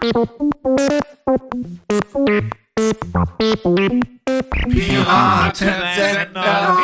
Piratensender.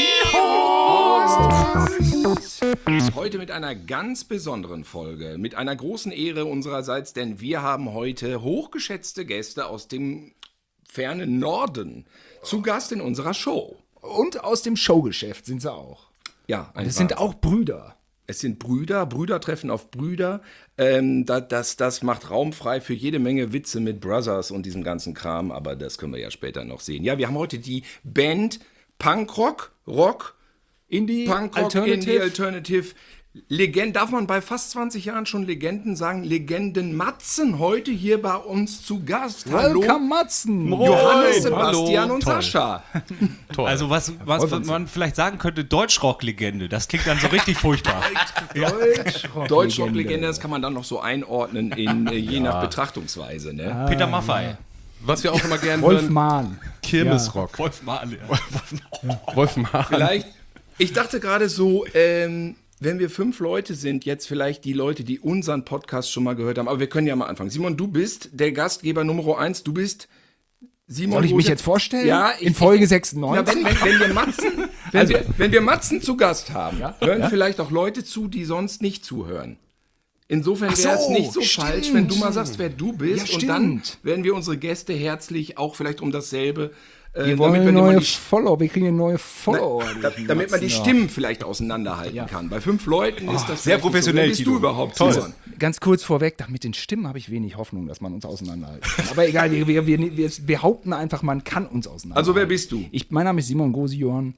Heute mit einer ganz besonderen Folge, mit einer großen Ehre unsererseits, denn wir haben heute hochgeschätzte Gäste aus dem fernen Norden zu Gast in unserer Show. Und aus dem Showgeschäft sind sie auch. Ja, Das sind auch Brüder. Es sind Brüder treffen auf Brüder. Das macht Raum frei für jede Menge Witze mit Brothers und diesem ganzen Kram, aber das können wir ja später noch sehen. Ja, wir haben heute die Band Punkrock, Indie, Alternative. Legenden, darf man bei fast 20 Jahren schon Legenden sagen? Legenden Matzen heute hier bei uns zu Gast. Hallo. Welcome Matzen. Johannes, Sebastian Hallo. und Toll. Sascha. Toll. Also was man vielleicht sagen könnte, Deutschrock-Legende. Das klingt dann so richtig furchtbar. Deutschrock-Legende, das kann man dann noch so einordnen in je nach Betrachtungsweise. Ne? Peter Maffay. Was wir auch immer gerne Wolf hören, Mahn. Kirmesrock. Wolf Mahn. Wolf Mahn. Vielleicht, ich dachte gerade so, wenn wir 5 Leute sind, jetzt vielleicht die Leute, die unseren Podcast schon mal gehört haben, aber wir können ja mal anfangen. Simon, du bist der Gastgeber Nummer 1, du bist Simon. Soll ich mich jetzt vorstellen? Ja. In Folge 96? Ja, wenn wir Matzen zu Gast haben, hören vielleicht auch Leute zu, die sonst nicht zuhören. Insofern wäre es nicht so falsch, wenn du mal sagst, wer du bist. Ja, und dann werden wir unsere Gäste herzlich auch vielleicht um dasselbe Wir wollen neue Follower, wir kriegen neue Follower. Damit man die Stimmen vielleicht auseinanderhalten kann. Bei 5 Leuten ist das sehr professionell, So. Wer bist du überhaupt? Toll. Ganz kurz vorweg, mit den Stimmen habe ich wenig Hoffnung, dass man uns auseinanderhalten kann. Aber egal, wir behaupten einfach, man kann uns auseinanderhalten. Also wer bist du? Mein Name ist Simon Gosion.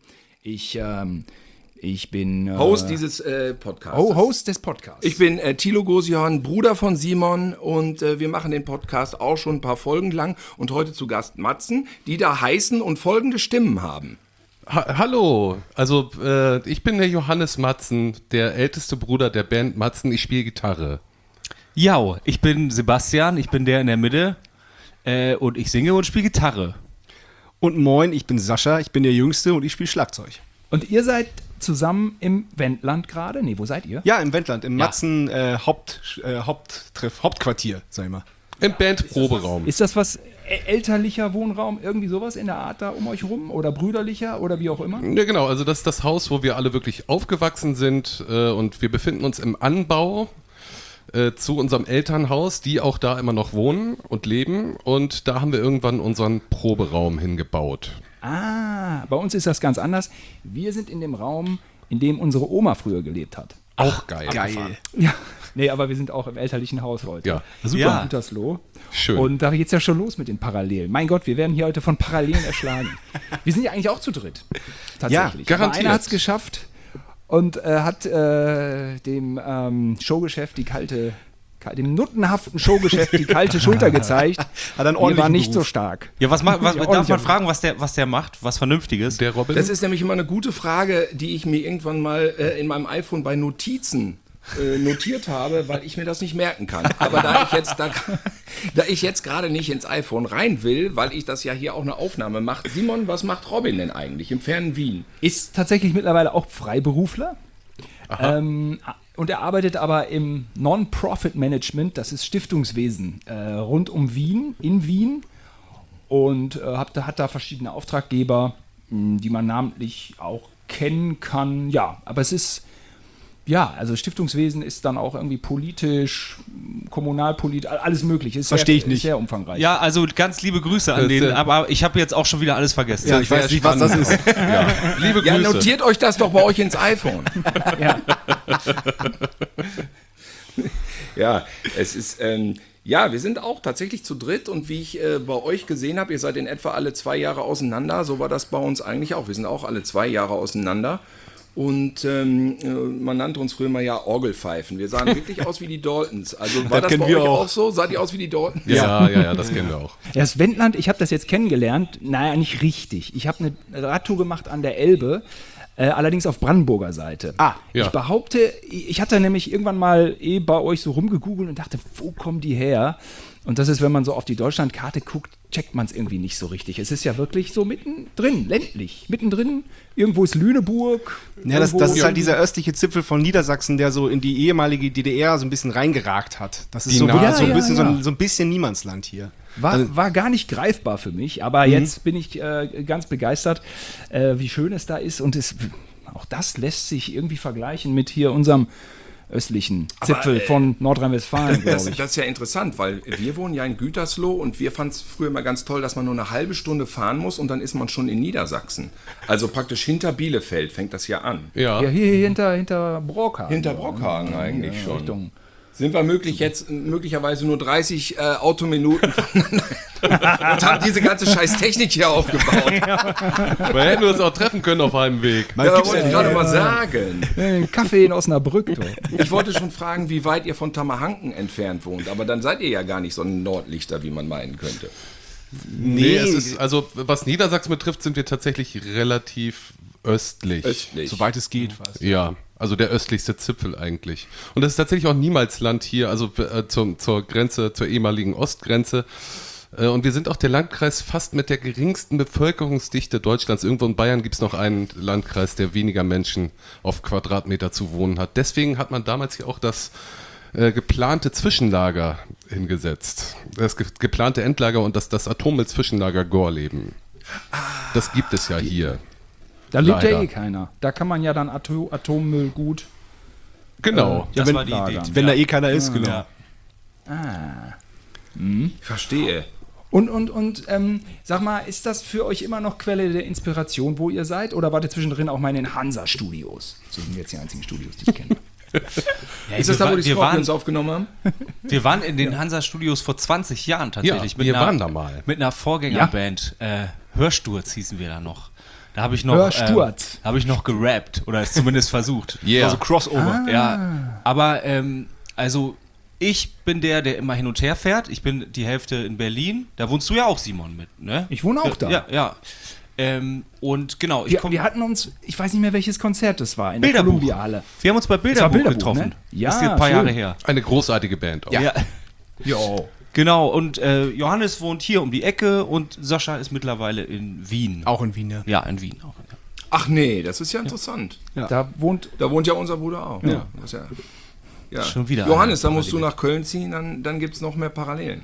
Ich bin Host dieses Podcasts. Host des Podcasts. Ich bin Thilo Gosion, Bruder von Simon, und wir machen den Podcast auch schon ein paar Folgen lang und heute zu Gast Matzen, die da heißen und folgende Stimmen haben. Hallo, also ich bin der Johannes Matzen, der älteste Bruder der Band Matzen, ich spiele Gitarre. Ja, ich bin Sebastian, ich bin der in der Mitte und ich singe und spiele Gitarre. Und moin, ich bin Sascha, ich bin der Jüngste und ich spiele Schlagzeug. Und ihr seid zusammen im Wendland gerade? Nee, wo seid ihr? Ja, im Wendland, im Matzen Hauptquartier, sag ich mal. Im Bandproberaum. Ist das was elterlicher Wohnraum, irgendwie sowas in der Art da um euch rum? Oder brüderlicher oder wie auch immer? Ja genau, also das ist das Haus, wo wir alle wirklich aufgewachsen sind und wir befinden uns im Anbau zu unserem Elternhaus, die auch da immer noch wohnen und leben, und da haben wir irgendwann unseren Proberaum hingebaut. Bei uns ist das ganz anders. Wir sind in dem Raum, in dem unsere Oma früher gelebt hat. Auch geil. Ja, nee, aber wir sind auch im elterlichen Haus heute. Ja, super. Ja. Gütersloh. Schön. Und da geht's ja schon los mit den Parallelen. Mein Gott, wir werden hier heute von Parallelen erschlagen. Wir sind ja eigentlich auch zu dritt. Tatsächlich. Ja, garantiert. Aber einer hat's geschafft und hat dem Showgeschäft dem nuttenhaften Showgeschäft die kalte Schulter gezeigt. Hat einen Die war ordentlichen nicht Beruf. so stark. Ja, darf man ordentlich. fragen, was der macht? Was Vernünftiges? Der Robin? Das ist nämlich immer eine gute Frage, die ich mir irgendwann mal in meinem iPhone bei Notizen notiert habe, weil ich mir das nicht merken kann. Aber da ich jetzt gerade nicht ins iPhone rein will, weil ich das ja hier auch eine Aufnahme mache. Simon, was macht Robin denn eigentlich im fernen Wien? Ist tatsächlich mittlerweile auch Freiberufler. Und er arbeitet aber im Non-Profit-Management, das ist Stiftungswesen, rund um Wien, in Wien. Und hat da verschiedene Auftraggeber, die man namentlich auch kennen kann. Ja, aber es ist, also Stiftungswesen ist dann auch irgendwie politisch, kommunalpolitisch, alles mögliche. Verstehe ich nicht. Ist sehr umfangreich. Ja, also ganz liebe Grüße an den, aber ich habe jetzt auch schon wieder alles vergessen. Ja, ich weiß nicht, was das ist. Ja. Liebe Grüße. Ja, notiert euch das doch bei euch ins iPhone. Ja. Ja, es ist, wir sind auch tatsächlich zu dritt, und wie ich bei euch gesehen habe, ihr seid in etwa alle 2 Jahre auseinander, so war das bei uns eigentlich auch. Wir sind auch alle 2 Jahre auseinander. Und man nannte uns früher mal Orgelpfeifen. Wir sahen wirklich aus wie die Daltons. Also war das bei euch auch so? Saht ihr aus wie die Daltons? Ja, das kennen wir auch. Ja, das Wendland, ich habe das jetzt kennengelernt, naja, nicht richtig. Ich habe eine Radtour gemacht an der Elbe, allerdings auf Brandenburger Seite. Ah, ja. Ich behaupte, ich hatte nämlich irgendwann mal bei euch so rumgegoogelt und dachte, wo kommen die her? Und das ist, wenn man so auf die Deutschlandkarte guckt, checkt man es irgendwie nicht so richtig. Es ist ja wirklich so mittendrin, ländlich. Mittendrin, irgendwo ist Lüneburg. Ja, das irgendwo- ist halt dieser östliche Zipfel von Niedersachsen, der so in die ehemalige DDR so ein bisschen reingeragt hat. Das ist Die so, Nase. wirklich so, ein Ja, bisschen, ja, ja. So ein bisschen Niemandsland hier. War gar nicht greifbar für mich, aber jetzt bin ich ganz begeistert, wie schön es da ist. Und auch das lässt sich irgendwie vergleichen mit hier unserem östlichen Zipfel von Nordrhein-Westfalen, glaube ich. Das ist ja interessant, weil wir wohnen ja in Gütersloh und wir fanden es früher immer ganz toll, dass man nur eine halbe Stunde fahren muss und dann ist man schon in Niedersachsen. Also praktisch hinter Bielefeld fängt das ja an. Ja. Ja, hier hinter Brockhagen. Hinter Brockhagen eigentlich schon. Richtung. Sind wir möglicherweise nur 30 Autominuten voneinander und haben diese ganze scheiß Technik hier aufgebaut. Wir hätten uns auch treffen können auf einem Weg. Ja, wollte ich gerade mal sagen. Kaffee in Osnabrück. Du. Ich wollte schon fragen, wie weit ihr von Tammerhanken entfernt wohnt, aber dann seid ihr ja gar nicht so ein Nordlichter, wie man meinen könnte. Nee, es ist, also was Niedersachsen betrifft, sind wir tatsächlich relativ östlich. Östlich. Soweit es geht fast. Ja, also der östlichste Zipfel eigentlich. Und das ist tatsächlich auch Niemalsland hier, also zur Grenze, zur ehemaligen Ostgrenze. Und wir sind auch der Landkreis fast mit der geringsten Bevölkerungsdichte Deutschlands. Irgendwo in Bayern gibt es noch einen Landkreis, der weniger Menschen auf Quadratmeter zu wohnen hat. Deswegen hat man damals hier auch das geplante Zwischenlager hingesetzt. Das geplante Endlager und das Atommüll-Zwischenlager Gorleben. Das gibt es ja hier. Da lebt ja Leider. eh keiner. Da kann man ja dann Atommüll gut. Genau. Das wenn- war die Idee. Wenn da eh keiner ist, genau. Ja. Ich verstehe. Und sag mal, ist das für euch immer noch Quelle der Inspiration, wo ihr seid? Oder wart ihr zwischendrin auch mal in den Hansa-Studios? Das sind jetzt die einzigen Studios, die ich kenne. Ja, Ist das da, wo die wir Scorpions waren, aufgenommen haben? wir waren in den Hansa-Studios vor 20 Jahren tatsächlich. Ja, wir waren da mal. Mit einer Vorgängerband. Hörsturz hießen wir da noch. Da habe ich noch, Hörsturz. habe ich noch gerappt oder es zumindest versucht. Yeah. Also Crossover. Ja, aber also ich bin der immer hin und her fährt. Ich bin die Hälfte in Berlin. Da wohnst du ja auch, Simon, mit, ne? Ich wohne auch da. Ja, ja. Und genau, Wir hatten uns, ich weiß nicht mehr, welches Konzert das war, in der Bilderbuch. Columbia-Halle. Wir haben uns bei war Bilderbuch Bilderbuch, getroffen. ne? Ja, ist jetzt ein paar schön. Jahre her. Eine großartige Band auch. Ja. Jo. Genau, und Johannes wohnt hier um die Ecke und Sascha ist mittlerweile in Wien. Auch in Wien, ja. Ja, in Wien auch. Ja. Ach nee, das ist ja interessant. Da wohnt. Da wohnt ja unser Bruder auch. Ja. Das ist ja Schon wieder Johannes, eine da musst du nach Köln ziehen, dann gibt es noch mehr Parallelen.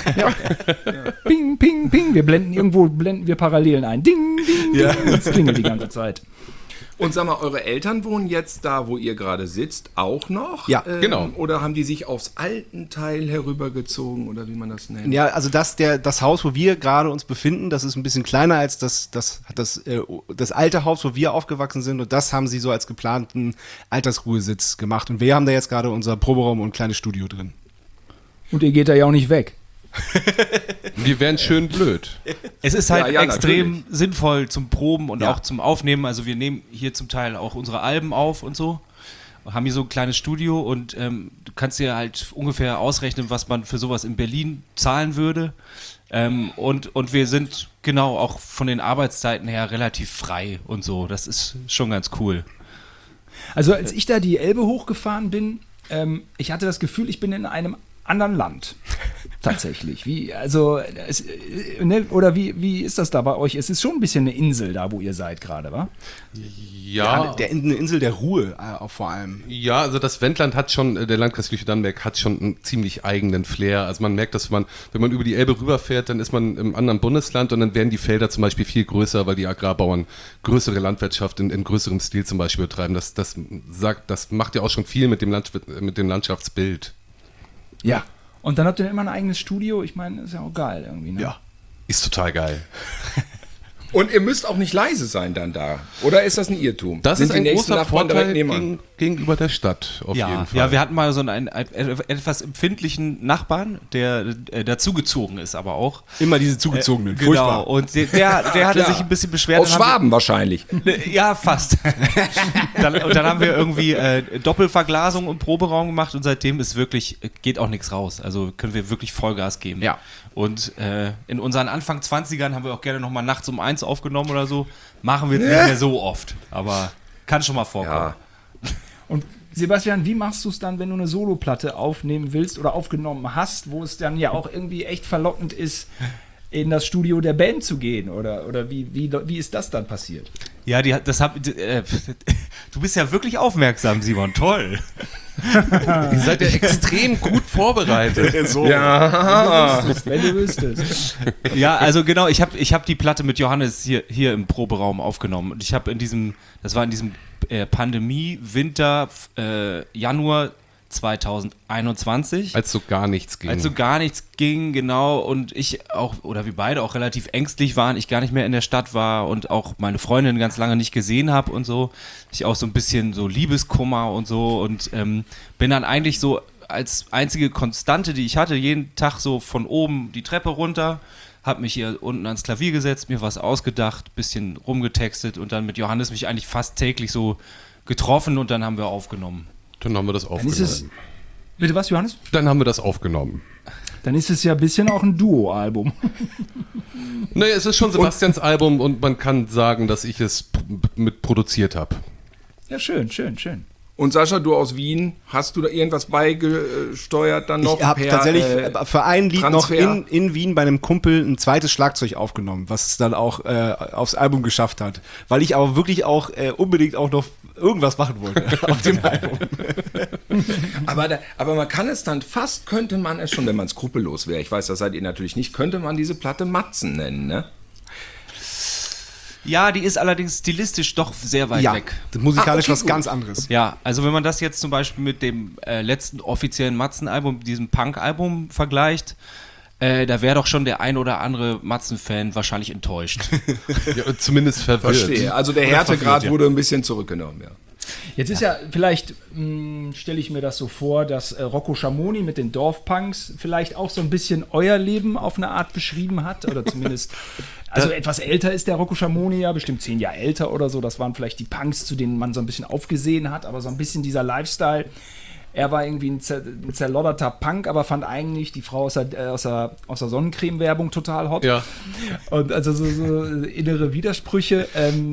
Ping, ping, ping. Blenden wir Parallelen ein. Ding, ding, ding. Das klingelt die ganze Zeit. Und sag mal, eure Eltern wohnen jetzt da, wo ihr gerade sitzt, auch noch? Ja, genau. Oder haben die sich aufs alten Teil herübergezogen oder wie man das nennt? Ja, also das Haus, wo wir gerade uns befinden, das ist ein bisschen kleiner als das alte Haus, wo wir aufgewachsen sind. Und das haben sie so als geplanten Altersruhesitz gemacht. Und wir haben da jetzt gerade unser Proberaum und ein kleines Studio drin. Und ihr geht da ja auch nicht weg. Wir wären schön blöd. Es ist halt Ja, extrem natürlich. sinnvoll zum Proben und Ja. auch zum Aufnehmen. Also wir nehmen hier zum Teil auch unsere Alben auf und so. Haben hier so ein kleines Studio und du kannst dir halt ungefähr ausrechnen, was man für sowas in Berlin zahlen würde. Und wir sind genau auch von den Arbeitszeiten her relativ frei und so. Das ist schon ganz cool. Also als ich da die Elbe hochgefahren bin, ich hatte das Gefühl, ich bin in einem anderen Land. Tatsächlich. Wie ist das da bei euch? Es ist schon ein bisschen eine Insel da, wo ihr seid gerade, wa? Ja, Eine Insel der Ruhe auch vor allem. ja, also das Wendland hat schon, der Landkreis Lüchow-Dannenberg hat schon einen ziemlich eigenen Flair. Also man merkt, dass wenn man über die Elbe rüberfährt, dann ist man im anderen Bundesland und dann werden die Felder zum Beispiel viel größer, weil die Agrarbauern größere Landwirtschaft in größerem Stil zum Beispiel betreiben. Das macht ja auch schon viel mit dem Landschaftsbild. Ja. Und dann habt ihr immer ein eigenes Studio. Ich meine, ist ja auch geil irgendwie, ne? Ja. Ist total geil. Und ihr müsst auch nicht leise sein dann da. Oder ist das ein Irrtum? Das Sind ist die ein nächsten großer Nachbarn Vorteil direkt nebenan? gegenüber der Stadt, auf jeden Fall. Ja, wir hatten mal so einen etwas empfindlichen Nachbarn, der dazugezogen ist, aber auch. Immer diese zugezogenen. Genau, Furchtbar. und der hatte sich ein bisschen beschwert. Aus Dann haben Schwaben wahrscheinlich. Ja, fast. Dann haben wir irgendwie Doppelverglasung und Proberaum gemacht und seitdem ist wirklich, geht auch nichts raus. Also können wir wirklich Vollgas geben. Ja. Und in unseren Anfang 20ern haben wir auch gerne nochmal nachts um 1 aufgenommen oder so. Machen wir jetzt nicht mehr so oft. Aber Kann schon mal vorkommen. Ja. Und Sebastian, wie machst du es dann, wenn du eine Soloplatte aufnehmen willst oder aufgenommen hast, wo es dann ja auch irgendwie echt verlockend ist, in das Studio der Band zu gehen? Oder wie ist das dann passiert? Ja, du bist ja wirklich aufmerksam, Simon. Toll. Ihr seid ja extrem gut vorbereitet. Ja. Wenn du wüsstest. Ja, also genau, ich hab die Platte mit Johannes hier im Proberaum aufgenommen. Und ich habe das war in diesem Pandemie-Winter, Januar 2021. Als so gar nichts ging. Genau, und ich auch, oder wir beide auch relativ ängstlich waren, ich gar nicht mehr in der Stadt war und auch meine Freundin ganz lange nicht gesehen habe und so. Ich auch so ein bisschen so Liebeskummer und so und bin dann eigentlich so als einzige Konstante, die ich hatte, jeden Tag so von oben die Treppe runter, habe mich hier unten ans Klavier gesetzt, mir was ausgedacht, bisschen rumgetextet und dann mit Johannes mich eigentlich fast täglich so getroffen und dann haben wir aufgenommen. Dann haben wir das Dann aufgenommen. ist es. Bitte was, Johannes? Dann haben wir das aufgenommen. Dann ist es ja ein bisschen auch ein Duo-Album. Naja, es ist schon Sebastians Album und man kann sagen, dass ich es mit produziert habe. Ja, schön. Und Sascha, du aus Wien, hast du da irgendwas beigesteuert dann noch? Ich habe tatsächlich für ein Lied Transfer? noch in Wien bei einem Kumpel ein zweites Schlagzeug aufgenommen, was es dann auch aufs Album geschafft hat. Weil ich aber wirklich auch unbedingt auch noch irgendwas machen wollte auf dem Album. Aber man kann es dann, fast könnte man es schon, wenn man skrupellos wäre, ich weiß, das seid ihr natürlich nicht, könnte man diese Platte Matzen nennen, ne? Ja, die ist allerdings stilistisch doch sehr weit weg. Musikalisch okay, was gut. ganz anderes. Ja, also wenn man das jetzt zum Beispiel mit dem letzten offiziellen Matzen-Album, diesem Punk-Album vergleicht, da wäre doch schon der ein oder andere Matzen-Fan wahrscheinlich enttäuscht. Ja, zumindest verwirrt. Verstehe. Also der Härtegrad wurde ein bisschen zurückgenommen, ja. Jetzt ist ja, vielleicht stelle ich mir das so vor, dass Rocco Schamoni mit den Dorfpunks vielleicht auch so ein bisschen euer Leben auf eine Art beschrieben hat. Oder zumindest, also etwas älter ist der Rocco Schamoni ja, bestimmt 10 Jahre älter oder so. Das waren vielleicht die Punks, zu denen man so ein bisschen aufgesehen hat, aber so ein bisschen dieser Lifestyle. Er war irgendwie ein zerlodderter Punk, aber fand eigentlich die Frau aus der Sonnencreme-Werbung total hot. Ja. Und also so innere Widersprüche.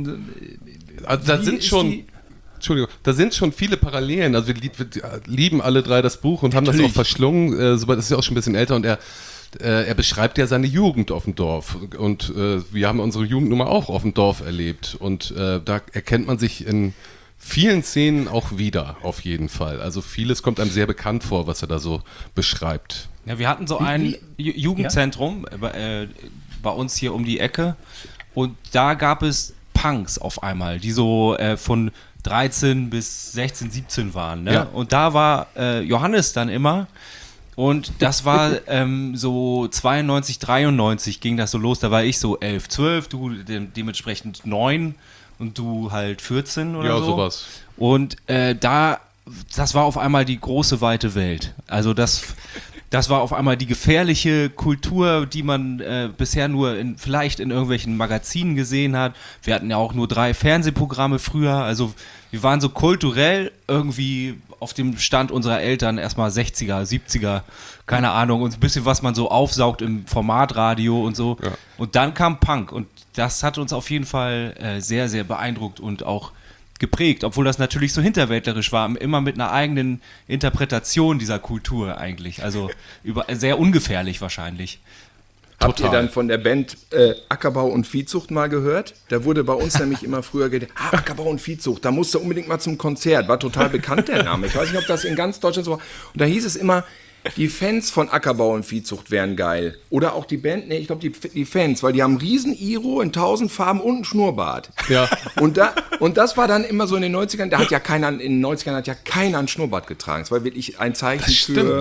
Also da sind schon... Entschuldigung, da sind schon viele Parallelen. Also wir lieben alle drei das Buch und haben das auch verschlungen. Das ist ja auch schon ein bisschen älter und er beschreibt ja seine Jugend auf dem Dorf. Und wir haben unsere Jugend nun mal auch auf dem Dorf erlebt. Und da erkennt man sich in vielen Szenen auch wieder, auf jeden Fall. Also vieles kommt einem sehr bekannt vor, was er da so beschreibt. Ja, wir hatten so ein Jugendzentrum bei uns hier um die Ecke und da gab es Punks auf einmal, die so von 13 bis 16, 17 waren. Ne? Ja. Und da war Johannes dann immer und das war so 92, 93 ging das so los, da war ich so 11, 12, du dementsprechend 9 und du halt 14 oder so. Ja, sowas. Und das war auf einmal die große, weite Welt. Also das war auf einmal die gefährliche Kultur, die man bisher nur vielleicht in irgendwelchen Magazinen gesehen hat. Wir hatten ja auch nur 3 Fernsehprogramme früher. Also wir waren so kulturell irgendwie auf dem Stand unserer Eltern erstmal 60er, 70er, keine Ahnung. Und ein bisschen, was man so aufsaugt im Formatradio und so. Ja. Und dann kam Punk und das hat uns auf jeden Fall sehr, sehr beeindruckt und auch geprägt, obwohl das natürlich so hinterwäldlerisch war, immer mit einer eigenen Interpretation dieser Kultur eigentlich, also sehr ungefährlich wahrscheinlich. Habt ihr dann von der Band Ackerbau und Viehzucht mal gehört? Da wurde bei uns nämlich immer früher gedacht, Ackerbau und Viehzucht, da musst du unbedingt mal zum Konzert, war total bekannt der Name. Ich weiß nicht, ob das in ganz Deutschland so war. Und da hieß es immer, die Fans von Ackerbau und Viehzucht wären geil. Oder auch die Band, ich glaube die Fans, weil die haben einen riesen Iro in 1000 Farben und einen Schnurrbart. Ja. Und das war dann immer so in den 90ern, in den 90ern hat ja keiner einen Schnurrbart getragen. Das war wirklich ein Zeichen für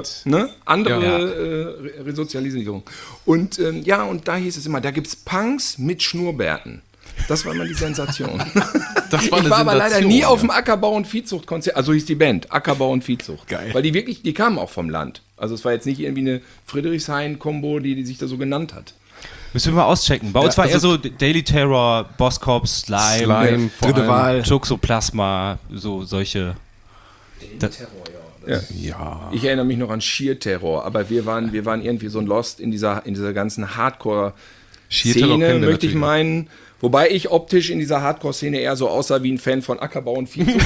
andere Resozialisierung. Und und da hieß es immer, da gibt's Punks mit Schnurrbärten. Das war immer die Sensation. Das war ich war aber leider nie auf dem Ackerbau- und Viehzucht-Konzert. Also hieß die Band, Ackerbau und Viehzucht. Geil. Weil die kamen auch vom Land. Also es war jetzt nicht irgendwie eine Friedrichshain-Kombo, die sich da so genannt hat. Müssen wir mal auschecken. Bei uns war eher so Daily Terror, Boss Cops, Slime Dritte Wahl. Toxoplasma, so solche. Ja. Ich erinnere mich noch an Sheer Terror, aber wir waren irgendwie so ein Lost in dieser ganzen Hardcore Ski-Interlock kennen wir möchte ich natürlich noch. meinen. Wobei ich optisch in dieser Hardcore-Szene eher so aussah wie ein Fan von Ackerbau und Viehzucht.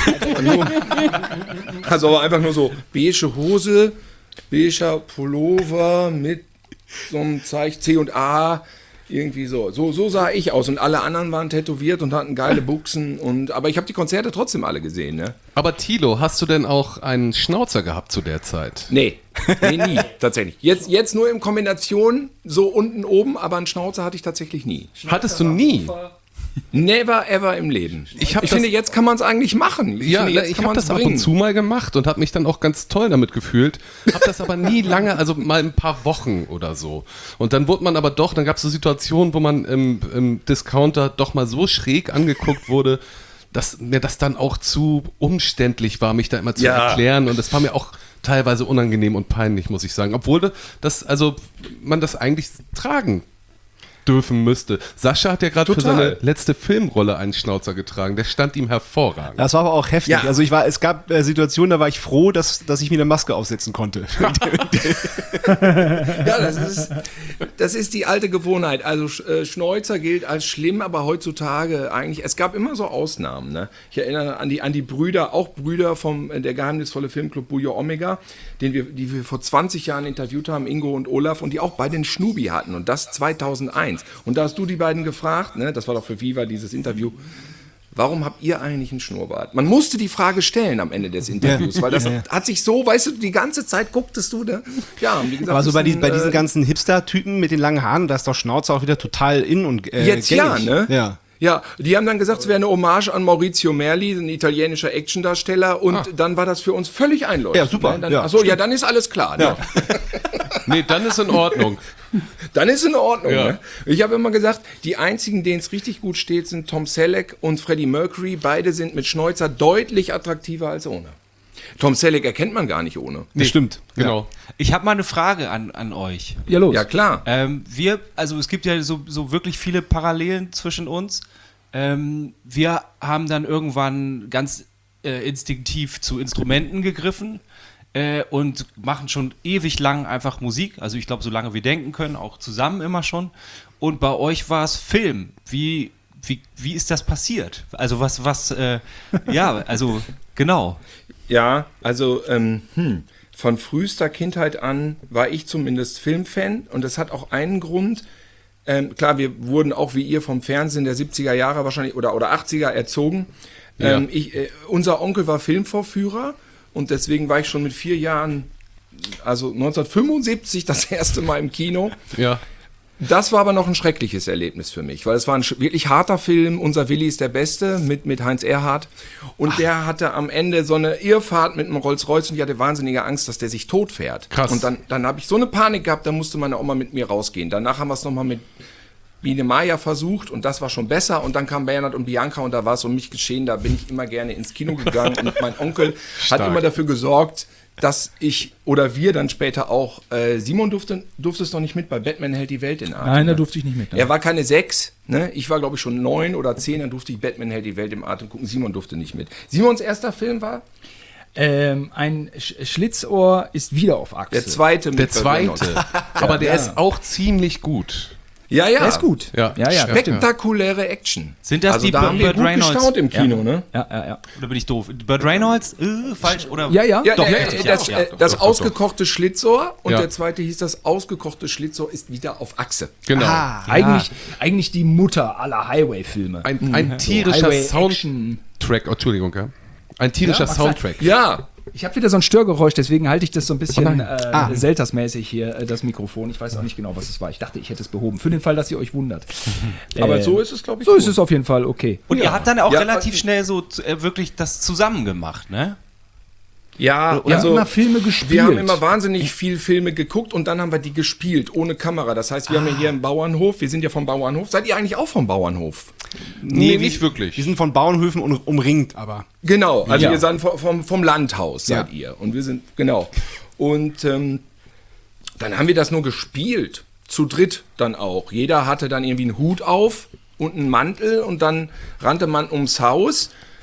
Also aber einfach nur so beige Hose, beiger Pullover mit so einem Zeichen C&A, irgendwie so. So sah ich aus und alle anderen waren tätowiert und hatten geile Buchsen. Aber ich habe die Konzerte trotzdem alle gesehen, ne? Aber Thilo, hast du denn auch einen Schnauzer gehabt zu der Zeit? Nee, nie, tatsächlich. Jetzt nur in Kombination, so unten oben, aber einen Schnauzer hatte ich tatsächlich nie. Hattest du nie? Never ever im Leben. Ich hab das- finde, jetzt kann man es eigentlich machen. Ja, finde, jetzt ich kann habe man's das ab und zu mal gemacht und habe mich dann auch ganz toll damit gefühlt. Habe das aber nie lange, also mal ein paar Wochen oder so. Und dann wurde man aber doch, dann gab es so Situationen, wo man im Discounter doch mal so schräg angeguckt wurde, dass mir das dann auch zu umständlich war, mich da immer zu erklären. Und das war mir auch teilweise unangenehm und peinlich, muss ich sagen. Obwohl man das eigentlich tragen dürfen müsste. Sascha hat ja gerade für Total. seine letzte Filmrolle einen Schnauzer getragen. Der stand ihm hervorragend. Das war aber auch heftig. Ja. Also es gab Situationen, da war ich froh, dass ich mir eine Maske aufsetzen konnte. Ja, das ist die alte Gewohnheit. Also Schnäuzer gilt als schlimm, aber heutzutage eigentlich, es gab immer so Ausnahmen. Ne? Ich erinnere an die Brüder, auch Brüder vom der geheimnisvolle Filmclub Bujo Omega, die wir vor 20 Jahren interviewt haben, Ingo und Olaf, und die auch beide einen Schnubi hatten und das 2001. Und da hast du die beiden gefragt, ne? Das war doch für Viva dieses Interview, warum habt ihr eigentlich einen Schnurrbart? Man musste die Frage stellen am Ende des Interviews, weil das hat sich so, weißt du, die ganze Zeit gucktest du, ne? Ja, und wie gesagt, Aber so ist bei ein, diesen ganzen Hipster-Typen mit den langen Haaren, da ist doch Schnauze auch wieder total in und jetzt gängig. ja, ne? Ja. Ja, die haben dann gesagt, es wäre eine Hommage an Maurizio Merli, ein italienischer Actiondarsteller, und dann war das für uns völlig einleuchtend. Ja, super. Ne? Dann, Ja, achso, ja, dann ist alles klar. Ne? Ja. Nee, dann ist in Ordnung. Dann ist in Ordnung. Ja. Ne? Ich habe immer gesagt, die einzigen, denen es richtig gut steht, sind Tom Selleck und Freddie Mercury. Beide sind mit Schnäuzer deutlich attraktiver als ohne. Tom Selleck erkennt man gar nicht ohne. Das stimmt. Genau. Ich habe mal eine Frage an euch. Ja, los. Ja, klar. Also es gibt ja so wirklich viele Parallelen zwischen uns. Wir haben dann irgendwann ganz instinktiv zu Instrumenten gegriffen und machen schon ewig lang einfach Musik. Also ich glaube, so lange wir denken können, auch zusammen immer schon. Und bei euch war es Film. Wie ist das passiert? Also genau. Ja, also von frühester Kindheit an war ich zumindest Filmfan, und das hat auch einen Grund. Klar, wir wurden auch wie ihr vom Fernsehen der 70er Jahre wahrscheinlich oder 80er erzogen. Ja. Unser Onkel war Filmvorführer, und deswegen war ich schon mit 4 Jahren, also 1975, das erste Mal im Kino. Ja. Das war aber noch ein schreckliches Erlebnis für mich, weil es war ein wirklich harter Film. Unser Willi ist der Beste mit Heinz Erhardt. Und der hatte am Ende so eine Irrfahrt mit einem Rolls-Royce, und ich hatte wahnsinnige Angst, dass der sich tot fährt. Krass. Und dann habe ich so eine Panik gehabt, da musste meine Oma mit mir rausgehen. Danach haben wir es nochmal mit Biene Maya versucht, und das war schon besser. Und dann kam Bernhard und Bianca, und da war es um mich geschehen. Da bin ich immer gerne ins Kino gegangen, und mein Onkel hat immer dafür gesorgt, dass ich oder wir dann später auch, Simon durftest noch nicht mit, bei Batman hält die Welt in Atem. Nein, da ne? durfte ich nicht mit. Er war keine 6, ne? Ich war, glaube ich, schon 9 oder 10, dann durfte ich Batman hält die Welt im Atem gucken. Simon durfte nicht mit. Simons erster Film war Ein Schlitzohr ist wieder auf Achse. der zweite. Der mit Burt Reynolds. zweite. Aber der ist auch ziemlich gut. Ja, ja. Der ist gut. Ja. ja. Spektakuläre Action. Sind das die da haben wir Burt gut Reynolds? gestaunt im Kino, ne? Ja. Oder bin ich doof? Burt Reynolds? Falsch? Oder? Ja. Ja, Doch, das, ja, das, ja, das ausgekochte Schlitzohr, und Ja. der zweite hieß, das ausgekochte Schlitzohr ist wieder auf Achse. Genau. Eigentlich die Mutter aller Highway-Filme. Ein tierischer Highway-Action. Soundtrack. Oh, Entschuldigung, ja. Ein tierischer mag Soundtrack. Ja, Ich habe wieder so ein Störgeräusch, deswegen halte ich das so ein bisschen nein. Seltersmäßig hier, das Mikrofon. Ich weiß auch nicht genau, was es war. Ich dachte, ich hätte es behoben. Für den Fall, dass ihr euch wundert. aber so ist es, glaube ich. So gut. ist es auf jeden Fall okay. Und ihr habt dann auch Ja, relativ also- schnell so wirklich das zusammen gemacht, ne? Ja, Wir haben immer Filme gespielt. Wir haben immer wahnsinnig viel Filme geguckt, und dann haben wir die gespielt, ohne Kamera. Das heißt, wir haben ja hier einen Bauernhof, wir sind ja vom Bauernhof. Seid ihr eigentlich auch vom Bauernhof? Nee, nicht wirklich. Die sind von Bauernhöfen umringt, aber. Genau, also Ja. ihr seid vom Landhaus, seid Ja. ihr. Und wir sind, genau. Und dann haben wir das nur gespielt, zu dritt dann auch. Jeder hatte dann irgendwie einen Hut auf und einen Mantel, und dann rannte man ums Haus.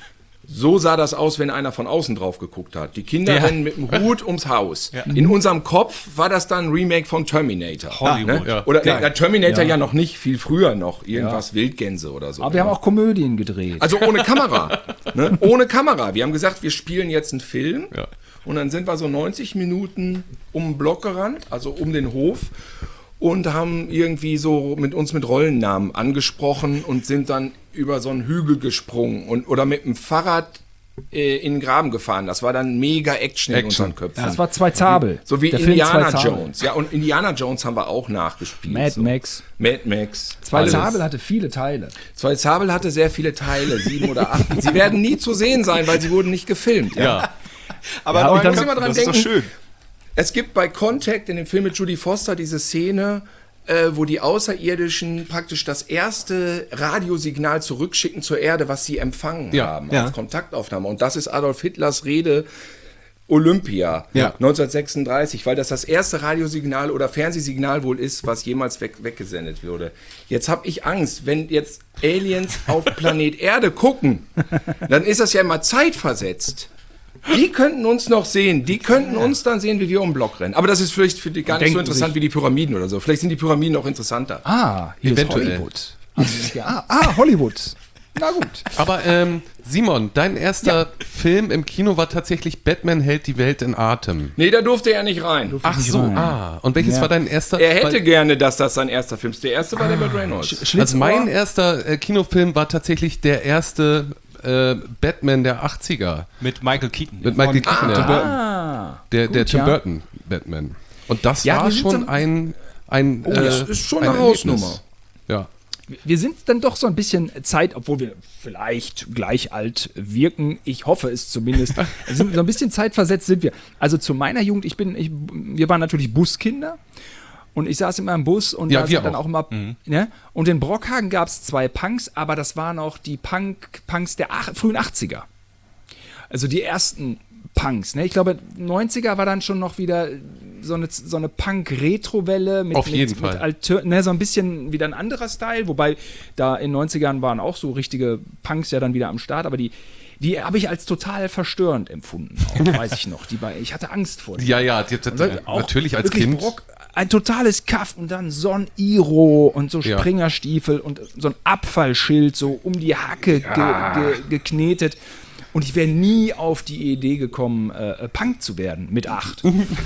So sah das aus, wenn einer von außen drauf geguckt hat. Die Kinder rennen mit dem Hut ums Haus. Ja. In unserem Kopf war das dann ein Remake von Terminator. Hollywood. Ne? Oder Terminator Ja. ja noch nicht, viel früher noch. Irgendwas Wildgänse oder so. Aber wir haben auch Komödien gedreht. Also ohne Kamera. Ne? Ohne Kamera. Wir haben gesagt, wir spielen jetzt einen Film. Ja. Und dann sind wir so 90 Minuten um den Block gerannt, also um den Hof. Und haben irgendwie so mit Rollennamen angesprochen und sind dann über so einen Hügel gesprungen oder mit dem Fahrrad in den Graben gefahren. Das war dann mega Action in unseren Köpfen. Das war Zwei Zabel. So wie Der Film Indiana Zwei Zabel. Jones. Ja, und Indiana Jones haben wir auch nachgespielt. Mad Max. Mad Max. Zwei Alles. Zabel hatte viele Teile. Zwei Zabel hatte sehr viele Teile, 7 oder 8. Sie werden nie zu sehen sein, weil sie wurden nicht gefilmt. Ja. Aber Ja, und dann- muss immer dran das ist doch denken. schön. Es gibt bei Contact in dem Film mit Judy Foster diese Szene, wo die Außerirdischen praktisch das erste Radiosignal zurückschicken zur Erde, was sie empfangen haben Ja. als Kontaktaufnahme. Und das ist Adolf Hitlers Rede Olympia 1936, weil das erste Radiosignal oder Fernsehsignal wohl ist, was jemals weggesendet wurde. Jetzt habe ich Angst, wenn jetzt Aliens auf Planet Erde gucken, dann ist das ja immer zeitversetzt. Die könnten uns noch sehen. Die könnten uns dann sehen, wie wir um den Block rennen. Aber das ist vielleicht für die gar nicht so Denken interessant wie die Pyramiden oder so. Vielleicht sind die Pyramiden auch interessanter. Hier Eventuell. ist Hollywood. Hollywood. Na gut. Aber Simon, dein erster Film im Kino war tatsächlich Batman hält die Welt in Atem. Nee, da durfte er nicht rein. Ach so, und welches war dein erster? Er hätte Weil- gerne, dass das sein erster Film ist. Der erste war der mit Reynolds. Also mein erster Kinofilm war tatsächlich der erste Batman der 80er. Mit Michael Keaton. Mit Michael Keaton, Tim der Tim ja. Burton Batman. Und das Ja, war wir sind schon so- ein das ist schon ein eine Erlebnis. Hausnummer. Ja. Wir sind dann doch so ein bisschen Zeit, obwohl wir vielleicht gleich alt wirken. Ich hoffe es zumindest. Sind so ein bisschen zeitversetzt sind wir. Also zu meiner Jugend, wir waren natürlich Buskinder. Und ich saß immer im Bus und Ja, da wir sind dann auch immer. Ne? Und in Brockhagen gab es 2 Punks, aber das waren auch die Punks der frühen 80er. Also die ersten Punks. Ne? Ich glaube, 90er war dann schon noch wieder so eine Punk-Retro-Welle mit, Auf jeden Fall. so ein bisschen wieder ein anderer Style, wobei da in den 90ern waren auch so richtige Punks ja dann wieder am Start, aber die habe ich als total verstörend empfunden, auch, weiß ich noch. Ich hatte Angst vor denen. Ja, Auch natürlich als wirklich Kind. ein totales Kaff und dann so ein Iro und so Ja. Springerstiefel und so ein Abfallschild so um die Hacke geknetet. Und ich wäre nie auf die Idee gekommen, Punk zu werden mit 8.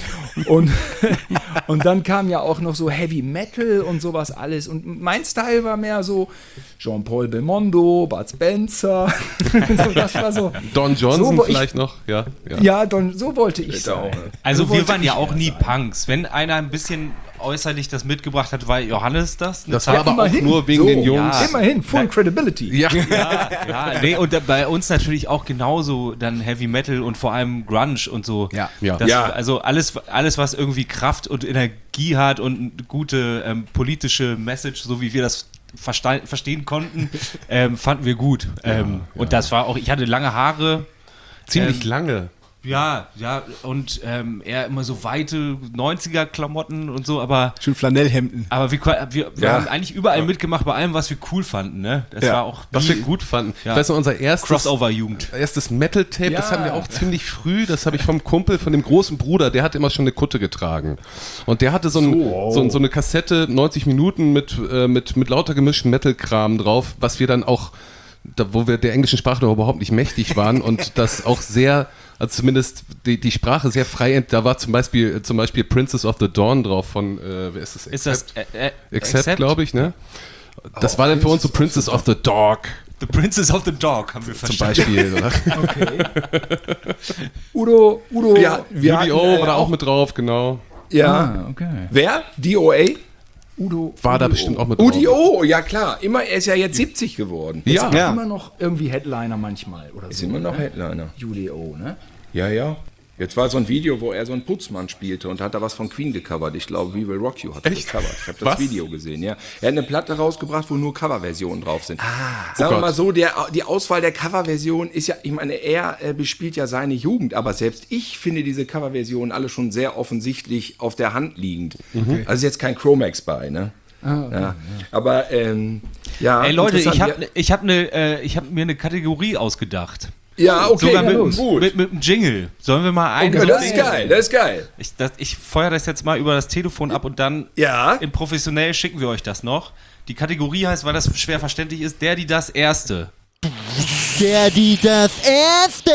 und dann kam ja auch noch so Heavy Metal und sowas alles. Und mein Style war mehr so Jean-Paul Belmondo, Bud Spencer. So, das war so. Don Johnson so, vielleicht noch. Ja. Ja, so wollte ich sein. Also So wir wollte waren ja ich auch nie sein. Punks. Wenn einer ein bisschen äußerlich das mitgebracht hat, war Johannes das. Das war aber auch immerhin. nur wegen So, den Jungs. ja. Immerhin, Full Credibility. Ja. Ja, nee, und bei uns natürlich auch genauso dann Heavy Metal und vor allem Grunge und so. Ja. Ja. Das, Ja. Also alles, was irgendwie Kraft und Energie hat und eine gute politische Message, so wie wir das verstehen konnten, fanden wir gut. Und das war auch, ich hatte lange Haare. Ziemlich lange. Ja, und eher immer so weite 90er-Klamotten und so, aber Schön Flanellhemden. wir Ja. haben eigentlich überall mitgemacht bei allem, was wir cool fanden, ne? Das Ja. war auch Was nie wir gut fanden. Ja. Ich weiß noch, unser Crossover-Jugend. erstes Metal-Tape, das Ja. hatten wir auch ziemlich früh. Das habe ich vom Kumpel, von dem großen Bruder, der hat immer schon eine Kutte getragen. Und der hatte so eine Kassette, 90 Minuten mit lauter gemischten Metal-Kram drauf, was wir dann auch, wo wir der englischen Sprache noch überhaupt nicht mächtig waren und das auch sehr, also zumindest die Sprache sehr frei, da war zum Beispiel Princess of the Dawn drauf von, wer ist das? Ist das Accept, glaube ich, ne? Das war dann für uns so Princess of the Dog The Princess of the Dog haben wir zum verstanden. Beispiel. Oder? Udo. Ja, wir hatten, UDO war da auch mit drauf, genau. Ja. Okay. Wer? DOA? Udo. War da bestimmt auch mit drauf. UDO, ja klar. Er ist ja jetzt 70 geworden. Ja. Ja. Immer noch irgendwie Headliner manchmal oder Ist so. immer noch ne? Headliner. UDO, ne? Ja. Jetzt war so ein Video, wo er so einen Putzmann spielte und hat da was von Queen gecovert. Ich glaube, We Will Rock You hat er Echt? gecovert. Ich habe das Was? Video gesehen, ja. Er hat eine Platte rausgebracht, wo nur Coverversionen drauf sind. Sagen wir Gott. mal so, die Auswahl der Coverversion ist ja, ich meine, er bespielt ja seine Jugend, aber selbst ich finde diese Coverversionen alle schon sehr offensichtlich auf der Hand liegend. Also ist jetzt kein Chromax bei, ne? Ja. Aber, ja. Ey Leute, interessant. ich hab mir eine Kategorie ausgedacht. Ja, okay, Sogar ja, mit, gut. mit einem Jingle. Sollen wir mal einen? Ja, das ist geil, das ist geil. Ich feuer das jetzt mal über das Telefon ab und dann Ja. im Professionell schicken wir euch das noch. Die Kategorie heißt, weil das schwer verständlich ist, der, die das Erste. Der, die das Erste.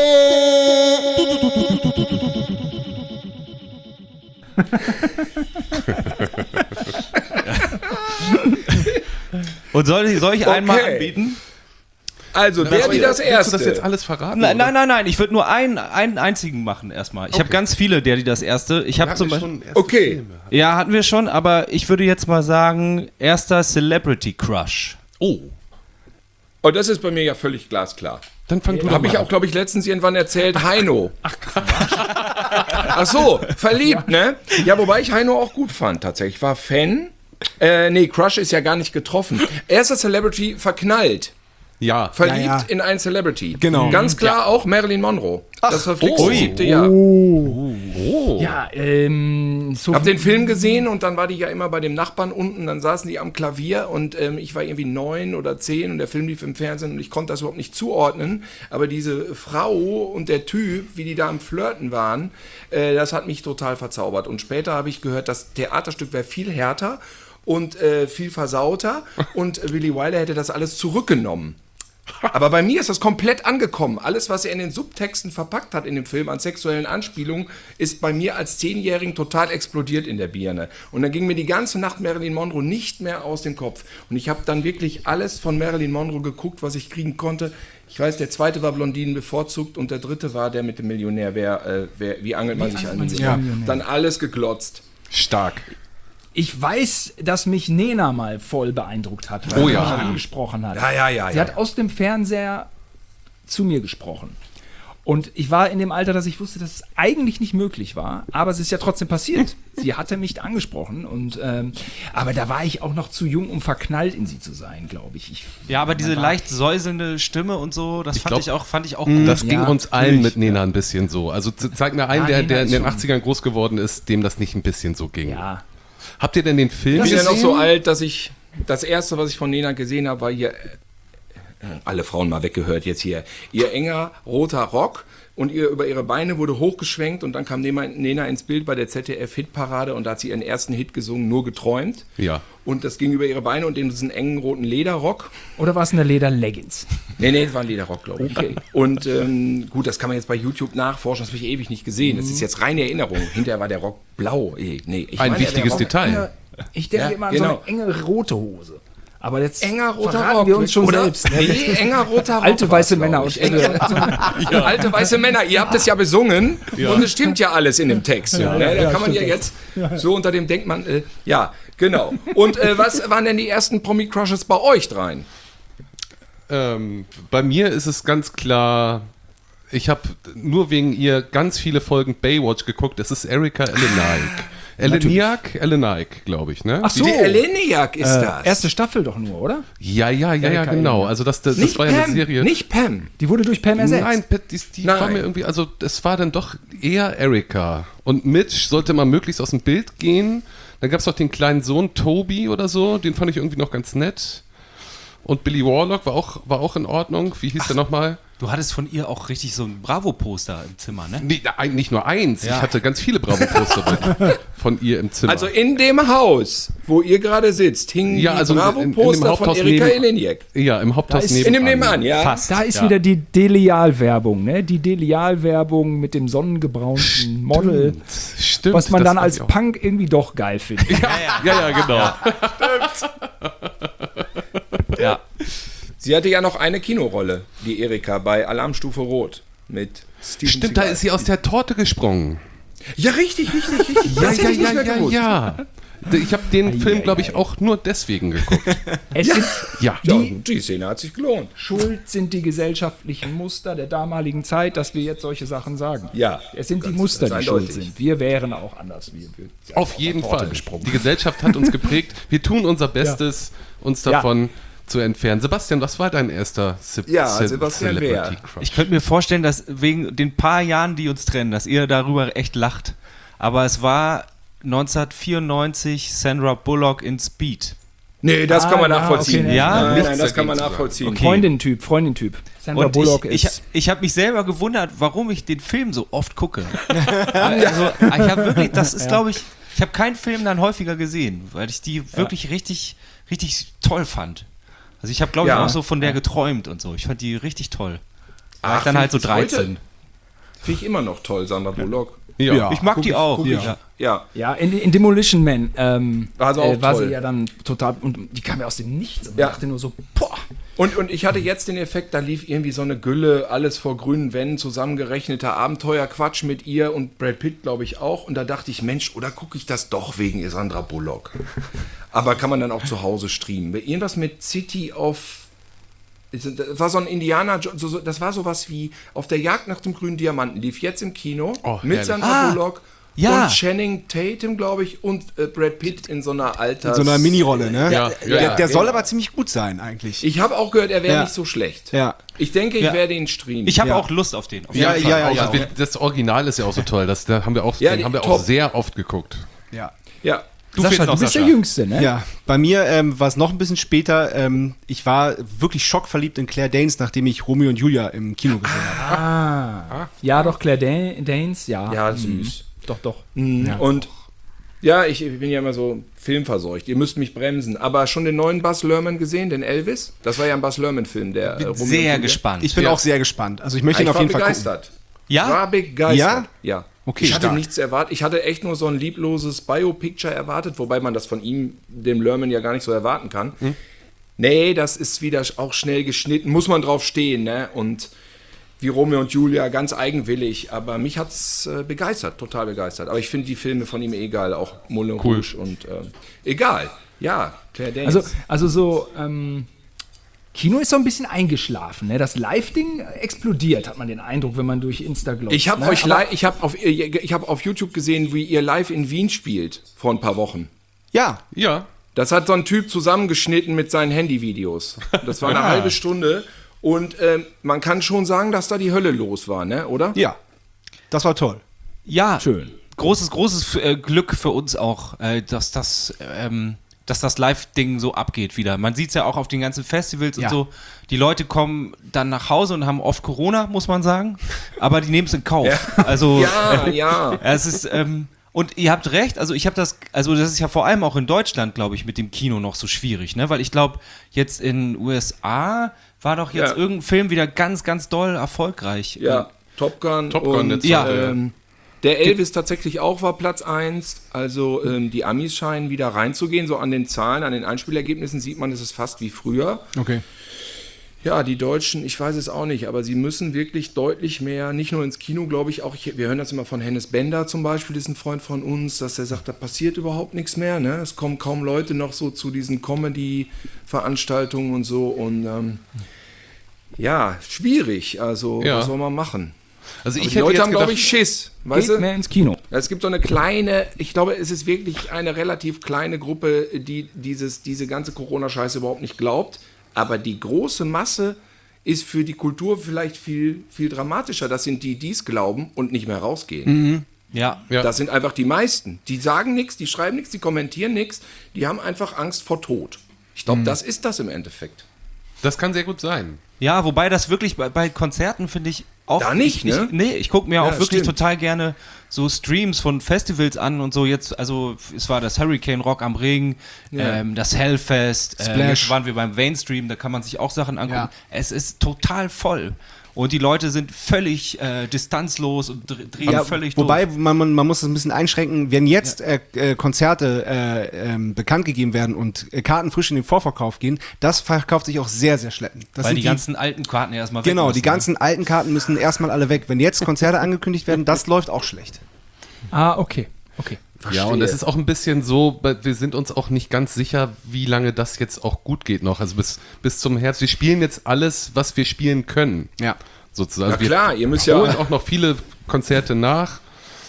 Und soll ich einen mal Okay. anbieten? Also, der, die das Willst du Erste. das jetzt alles verraten? Nein. Ich würde nur einen einzigen machen erstmal. Ich habe ganz viele, der, die das Erste. Ich habe zum Beispiel. Okay. Ja, hatten wir schon, aber ich würde jetzt mal sagen, erster Celebrity Crush. Oh, Oh, das ist bei mir ja völlig glasklar. dann fang du doch Habe mal ich an. auch, glaube ich, letztens irgendwann erzählt, Heino. Ach so, verliebt, ne? Ja, wobei ich Heino auch gut fand, tatsächlich. Ich war Fan. Nee, Crush ist ja gar nicht getroffen. Erster Celebrity verknallt. Ja. Verliebt Ja. in einen Celebrity. Genau. Ganz klar auch Marilyn Monroe. Das verflixte ui. 7. Jahr. Ja, so Hab den Film gesehen und dann war die ja immer bei dem Nachbarn unten, dann saßen die am Klavier und ich war irgendwie 9 oder 10 und der Film lief im Fernsehen und ich konnte das überhaupt nicht zuordnen, aber diese Frau und der Typ, wie die da am Flirten waren, das hat mich total verzaubert und später habe ich gehört, das Theaterstück wäre viel härter und viel versauter und Billy Wilder hätte das alles zurückgenommen. Aber bei mir ist das komplett angekommen. Alles, was er in den Subtexten verpackt hat in dem Film an sexuellen Anspielungen, ist bei mir als 10-Jährigen total explodiert in der Birne. Und dann ging mir die ganze Nacht Marilyn Monroe nicht mehr aus dem Kopf. Und ich habe dann wirklich alles von Marilyn Monroe geguckt, was ich kriegen konnte. Ich weiß, der zweite war Blondinen bevorzugt und der dritte war der mit dem Millionär. Wie angelt man sich an den Millionär? Dann alles geglotzt. Stark. Ich weiß, dass mich Nena mal voll beeindruckt hat, weil Oh sie ja. mich angesprochen hat. Ja. Sie hat aus dem Fernseher zu mir gesprochen. Und ich war in dem Alter, dass ich wusste, dass es eigentlich nicht möglich war, aber es ist ja trotzdem passiert. Sie hatte mich angesprochen und aber da war ich auch noch zu jung, um verknallt in sie zu sein, glaube ich. Ja, aber diese leicht säuselnde Stimme und so, das fand ich auch gut. Das ging Ja, uns allen mit Nena ein bisschen so. Also zeig mir einen, Ja, der Nena in ist den schon- 80ern groß geworden ist, dem das nicht ein bisschen so ging. Ja. Habt ihr denn den Film Ich bin ja gesehen? noch so alt, dass ich das erste, was ich von Nena gesehen habe, war hier alle Frauen mal weggehört jetzt hier. Ihr enger roter Rock und über ihre Beine wurde hochgeschwenkt und dann kam Nena ins Bild bei der ZDF-Hitparade und da hat sie ihren ersten Hit gesungen, Nur geträumt. Ja. Und das ging über ihre Beine und in diesen engen roten Lederrock. Oder war es eine Leder-Leggings? Nee, das war ein Lederrock, glaube ich. Okay. Und gut, das kann man jetzt bei YouTube nachforschen, das habe ich ewig nicht gesehen. Das ist jetzt reine Erinnerung. Hinterher war der Rock blau. Ich Ein meine, wichtiges der Rock- Detail. Ich denke Ja, immer an genau. so eine enge rote Hose. Aber jetzt Enger roter verraten Rock. wir uns schon Oder? selbst. Ne? Nee, enger roter Rock. Alte weiße war's, Männer glaub ich. und Alte weiße Männer, ihr habt es ja besungen und es stimmt ja alles in dem Text. So, ne? Da kann man ja jetzt so unter dem Denkmantel, ja, genau. Und was waren denn die ersten Promi-Crushes bei euch dreien? Bei mir ist es ganz klar, ich habe nur wegen ihr ganz viele Folgen Baywatch geguckt. Es ist Erika Eleniak, glaube ich, ne? Ach so, Die Eleniak ist das. erste Staffel doch nur, oder? Ja, Erika genau. Eleniak. Also das nicht war ja Pam, eine Serie. nicht Pam. Die wurde durch Pam ersetzt. Nein, die Nein. war mir irgendwie, also es war dann doch eher Erika. Und Mitch sollte mal möglichst aus dem Bild gehen. Dann gab es noch den kleinen Sohn Toby oder so, den fand ich irgendwie noch ganz nett. Und Billy Warlock war auch in Ordnung. Wie hieß der nochmal? Du hattest von ihr auch richtig so ein Bravo-Poster im Zimmer, ne? Nee, nicht nur eins. Ja. Ich hatte ganz viele Bravo-Poster von ihr im Zimmer. Also in dem Haus, wo ihr gerade sitzt, hingen Ja, also die in dem Bravo-Poster von Haupthaus Erika neben- Eleniak. ja, im Haupthaus ist- In dem nebenan, ja. Fast. Da ist ja. wieder die Delial-Werbung, ne? Die Delial-Werbung mit dem sonnengebraunten Model, Stimmt. was man das dann fand als ich auch. Punk irgendwie doch geil findet. Ja, genau. Ja. Sie hatte ja noch eine Kinorolle, die Erika, bei Alarmstufe Rot mit Steven Stimmt, da Seagal. ist sie aus der Torte gesprungen. Ja, richtig. Ja, Das hätte ich nicht mehr gewusst. ja. Ich habe den Film, glaube ich, auch nur deswegen geguckt. Es sind Ja. Ja, die Szene hat sich gelohnt. schuld sind die gesellschaftlichen Muster der damaligen Zeit, dass wir jetzt solche Sachen sagen. Ja, Es sind die ganz- Muster, ganz die schuld eindeutig. sind. Wir wären auch anders. Wir Auf jeden Torte Fall. gesprungen. Die Gesellschaft hat uns geprägt. Wir tun unser Bestes, uns davon zu entfernen. Sebastian, was war dein erster Sebastian Wehr. Crush? Ich könnte mir vorstellen, dass wegen den paar Jahren, die uns trennen, dass ihr darüber echt lacht. Aber es war 1994 Sandra Bullock in Speed. Nee, das kann man ja, nachvollziehen. okay, ja. Nein, Nichts nein, das kann man dagegen zu nachvollziehen. Okay. Freundin-Typ. Sandra Und Bullock ich ist... habe mich selber gewundert, warum ich den Film so oft gucke. Also, ich habe wirklich, das ist, glaube ich, ich habe keinen Film dann häufiger gesehen, weil ich die wirklich richtig toll fand. Also ich habe, glaube ich, Ja. auch so von der geträumt und so. Ich fand die richtig toll. Da war Ach, ich dann halt so bis heute? 13. Finde ich immer noch toll, Sandra Bullock. Ja. Ich mag die auch. Ja. Ja. Ja, in Demolition Man War sie auch war toll. sie ja dann total... Und die kam ja aus dem Nichts. Und Ja. man dachte nur so, boah. Und ich hatte jetzt den Effekt, da lief irgendwie so eine Gülle, alles vor grünen Wänden, zusammengerechneter Abenteuerquatsch mit ihr und Brad Pitt, glaube ich, auch. Und da dachte ich, Mensch, oder gucke ich das doch wegen Sandra Bullock? Aber kann man dann auch zu Hause streamen. Irgendwas mit City of... Das war so ein Indianer, das war sowas wie Auf der Jagd nach dem grünen Diamanten, lief jetzt im Kino Oh, mit herrlich. Sandra Bullock ja. und Channing Tatum, glaube ich, und Brad Pitt in so einer Alters... In so einer Minirolle, ne? Ja, Der soll aber ziemlich gut sein, eigentlich. Ich habe auch gehört, er wäre Ja. nicht so schlecht. Ja. Ich denke, ich Ja. werde ihn streamen. Ich habe Ja. auch Lust auf den. Auf Ja, jeden Fall. ja, ja. Also das Original ist ja auch so toll. Da haben wir auch, Ja, den die- haben wir top. auch sehr oft geguckt. Ja. Ja. Sascha, du bist der Jüngste, ne? Ja, bei mir war es noch ein bisschen später. Ich war wirklich schockverliebt in Claire Danes, nachdem ich Romeo und Julia im Kino gesehen habe. Ja, doch, Claire Danes, ja. Ja, süß. Doch. Und ja, ich bin ja immer so filmverseucht. Ihr müsst mich bremsen. Aber schon den neuen Buzz Lerman gesehen, den Elvis? Das war ja ein Buzz Lerman-Film, der Bin Romeo und sehr Julia. gespannt. Ich bin auch sehr gespannt. Also ich möchte ihn Ich auf war jeden Fall gucken. begeistert. Ja? War begeistert. Ja? Ja. Okay, ich hatte stark. nichts erwartet. Ich hatte echt nur so ein liebloses Bio-Picture erwartet, wobei man das von ihm, dem Lerman, ja gar nicht so erwarten kann. Nee, das ist wieder auch schnell geschnitten. Muss man drauf stehen, ne? Und wie Romeo und Julia, ganz eigenwillig. Aber mich hat's begeistert, total begeistert. Aber ich finde die Filme von ihm egal, auch Moulin Rouge und egal. Ja, Claire Danes. Also so, Kino ist so ein bisschen eingeschlafen, ne? Das Live-Ding explodiert, hat man den Eindruck, wenn man durch Insta glotzt. Ich habe ne? euch Aber- ich hab auf YouTube gesehen, wie ihr live in Wien spielt vor ein paar Wochen. Ja, Ja. Das hat so ein Typ zusammengeschnitten mit seinen Handyvideos. Das war eine halbe Stunde und man kann schon sagen, dass da die Hölle los war, ne? Oder? ja. Das war toll. Ja, Schön. großes Glück für uns auch, dass das Live-Ding so abgeht wieder. Man sieht es ja auch auf den ganzen Festivals Ja. und so. Die Leute kommen dann nach Hause und haben oft Corona, muss man sagen. Aber die nehmen es in Kauf. Also, Ja. es ist, und ihr habt recht, also das ist ja vor allem auch in Deutschland, glaube ich, mit dem Kino noch so schwierig, ne? Weil ich glaube, jetzt in USA war doch jetzt Ja. irgendein Film wieder ganz, ganz doll erfolgreich. Ja, Top Gun. Top Gun, und, der zweite, der Elvis tatsächlich auch war Platz 1. Also die Amis scheinen wieder reinzugehen. So an den Zahlen, an den Einspielergebnissen sieht man, es ist fast wie früher. Okay. Ja, die Deutschen, ich weiß es auch nicht, aber sie müssen wirklich deutlich mehr, nicht nur ins Kino, glaube ich, auch, wir hören das immer von Hennes Bender zum Beispiel, das ist ein Freund von uns, dass er sagt, da passiert überhaupt nichts mehr, ne? Es kommen kaum Leute noch so zu diesen Comedy-Veranstaltungen und so und ja, schwierig, also Ja. was soll man machen? Also Aber ich die hätte Leute jetzt haben, glaube gedacht, ich, Schiss, weißt Geht du? mehr ins Kino. Es gibt so eine kleine, ich glaube, es ist wirklich eine relativ kleine Gruppe, die diese ganze Corona-Scheiße überhaupt nicht glaubt. Aber die große Masse ist für die Kultur vielleicht viel, viel dramatischer. Das sind die es glauben und nicht mehr rausgehen. Ja. Ja. Das sind einfach die meisten. Die sagen nichts, die schreiben nichts, die kommentieren nichts. Die haben einfach Angst vor Tod. Ich glaube, das ist das im Endeffekt. das kann sehr gut sein. Ja, wobei das wirklich bei Konzerten finde ich auch. Da nicht, ne? Ich gucke mir auch wirklich stimmt. total gerne so Streams von Festivals an und so. Jetzt, also es war das Hurricane Rock am Regen, das Hellfest, jetzt waren wir beim Mainstream, da kann man sich auch Sachen angucken. Ja. Es ist total voll. Und die Leute sind völlig distanzlos und drehen Ja, völlig wobei, durch. man muss das ein bisschen einschränken, wenn jetzt Konzerte bekannt gegeben werden und Karten frisch in den Vorverkauf gehen, das verkauft sich auch sehr, sehr schleppend. Das Weil sind die ganzen alten Karten erstmal weg Genau, die müssen, ne? ganzen alten Karten müssen erstmal alle weg. Wenn jetzt Konzerte angekündigt werden, das läuft auch schlecht. Ah, okay. Ja, und es ist auch ein bisschen so, wir sind uns auch nicht ganz sicher, wie lange das jetzt auch gut geht noch. Also bis zum Herbst. Wir spielen jetzt alles, was wir spielen können. Ja. Sozusagen. Na klar, ihr müsst ja- holen auch noch viele Konzerte nach.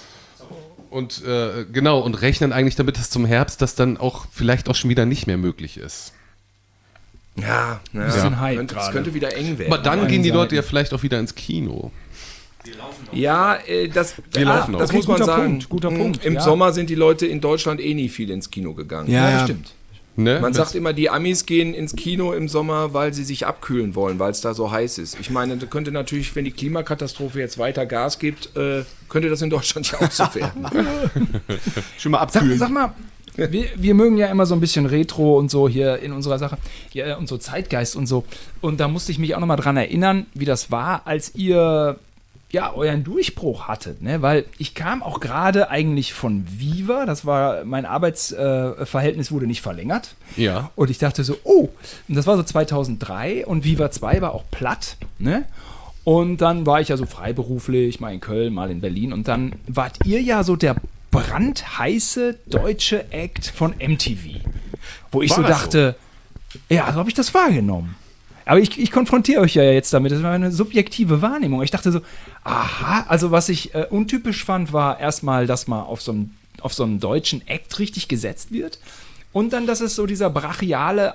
Und genau, und rechnen eigentlich damit, dass zum Herbst das dann auch vielleicht auch schon wieder nicht mehr möglich ist. Ja, Bisschen Hype es gerade. könnte wieder eng werden. Aber dann allen gehen die Leute Seiten. ja vielleicht auch wieder ins Kino. Ja, das laufen noch. das Okay, muss man guter sagen. Punkt, guter Punkt, Im ja. Sommer sind die Leute in Deutschland eh nie viel ins Kino gegangen. Ja, das stimmt. Ne? Man sagt immer, die Amis gehen ins Kino im Sommer, weil sie sich abkühlen wollen, weil es da so heiß ist. Ich meine, da könnte natürlich, wenn die Klimakatastrophe jetzt weiter Gas gibt, könnte das in Deutschland ja auch so werden. Schon mal abkühlen. Sag mal, wir mögen ja immer so ein bisschen Retro und so hier in unserer Sache und so Zeitgeist und so. Und da musste ich mich auch nochmal dran erinnern, wie das war, als ihr euren Durchbruch hattet, ne? Weil ich kam auch gerade eigentlich von Viva, das war, mein Arbeitsverhältnis wurde nicht verlängert. Ja. Und ich dachte so, und das war so 2003 und Viva 2 war auch platt, ne? Und dann war ich ja so freiberuflich, mal in Köln, mal in Berlin und dann wart ihr ja so der brandheiße deutsche Act von MTV, wo ich War so das dachte, so habe ich das wahrgenommen. Aber ich konfrontiere euch ja jetzt damit, das war eine subjektive Wahrnehmung. Ich dachte so, aha, also was ich untypisch fand, war erstmal, dass mal auf so einem deutschen Act richtig gesetzt wird. Und dann, dass es so dieser brachiale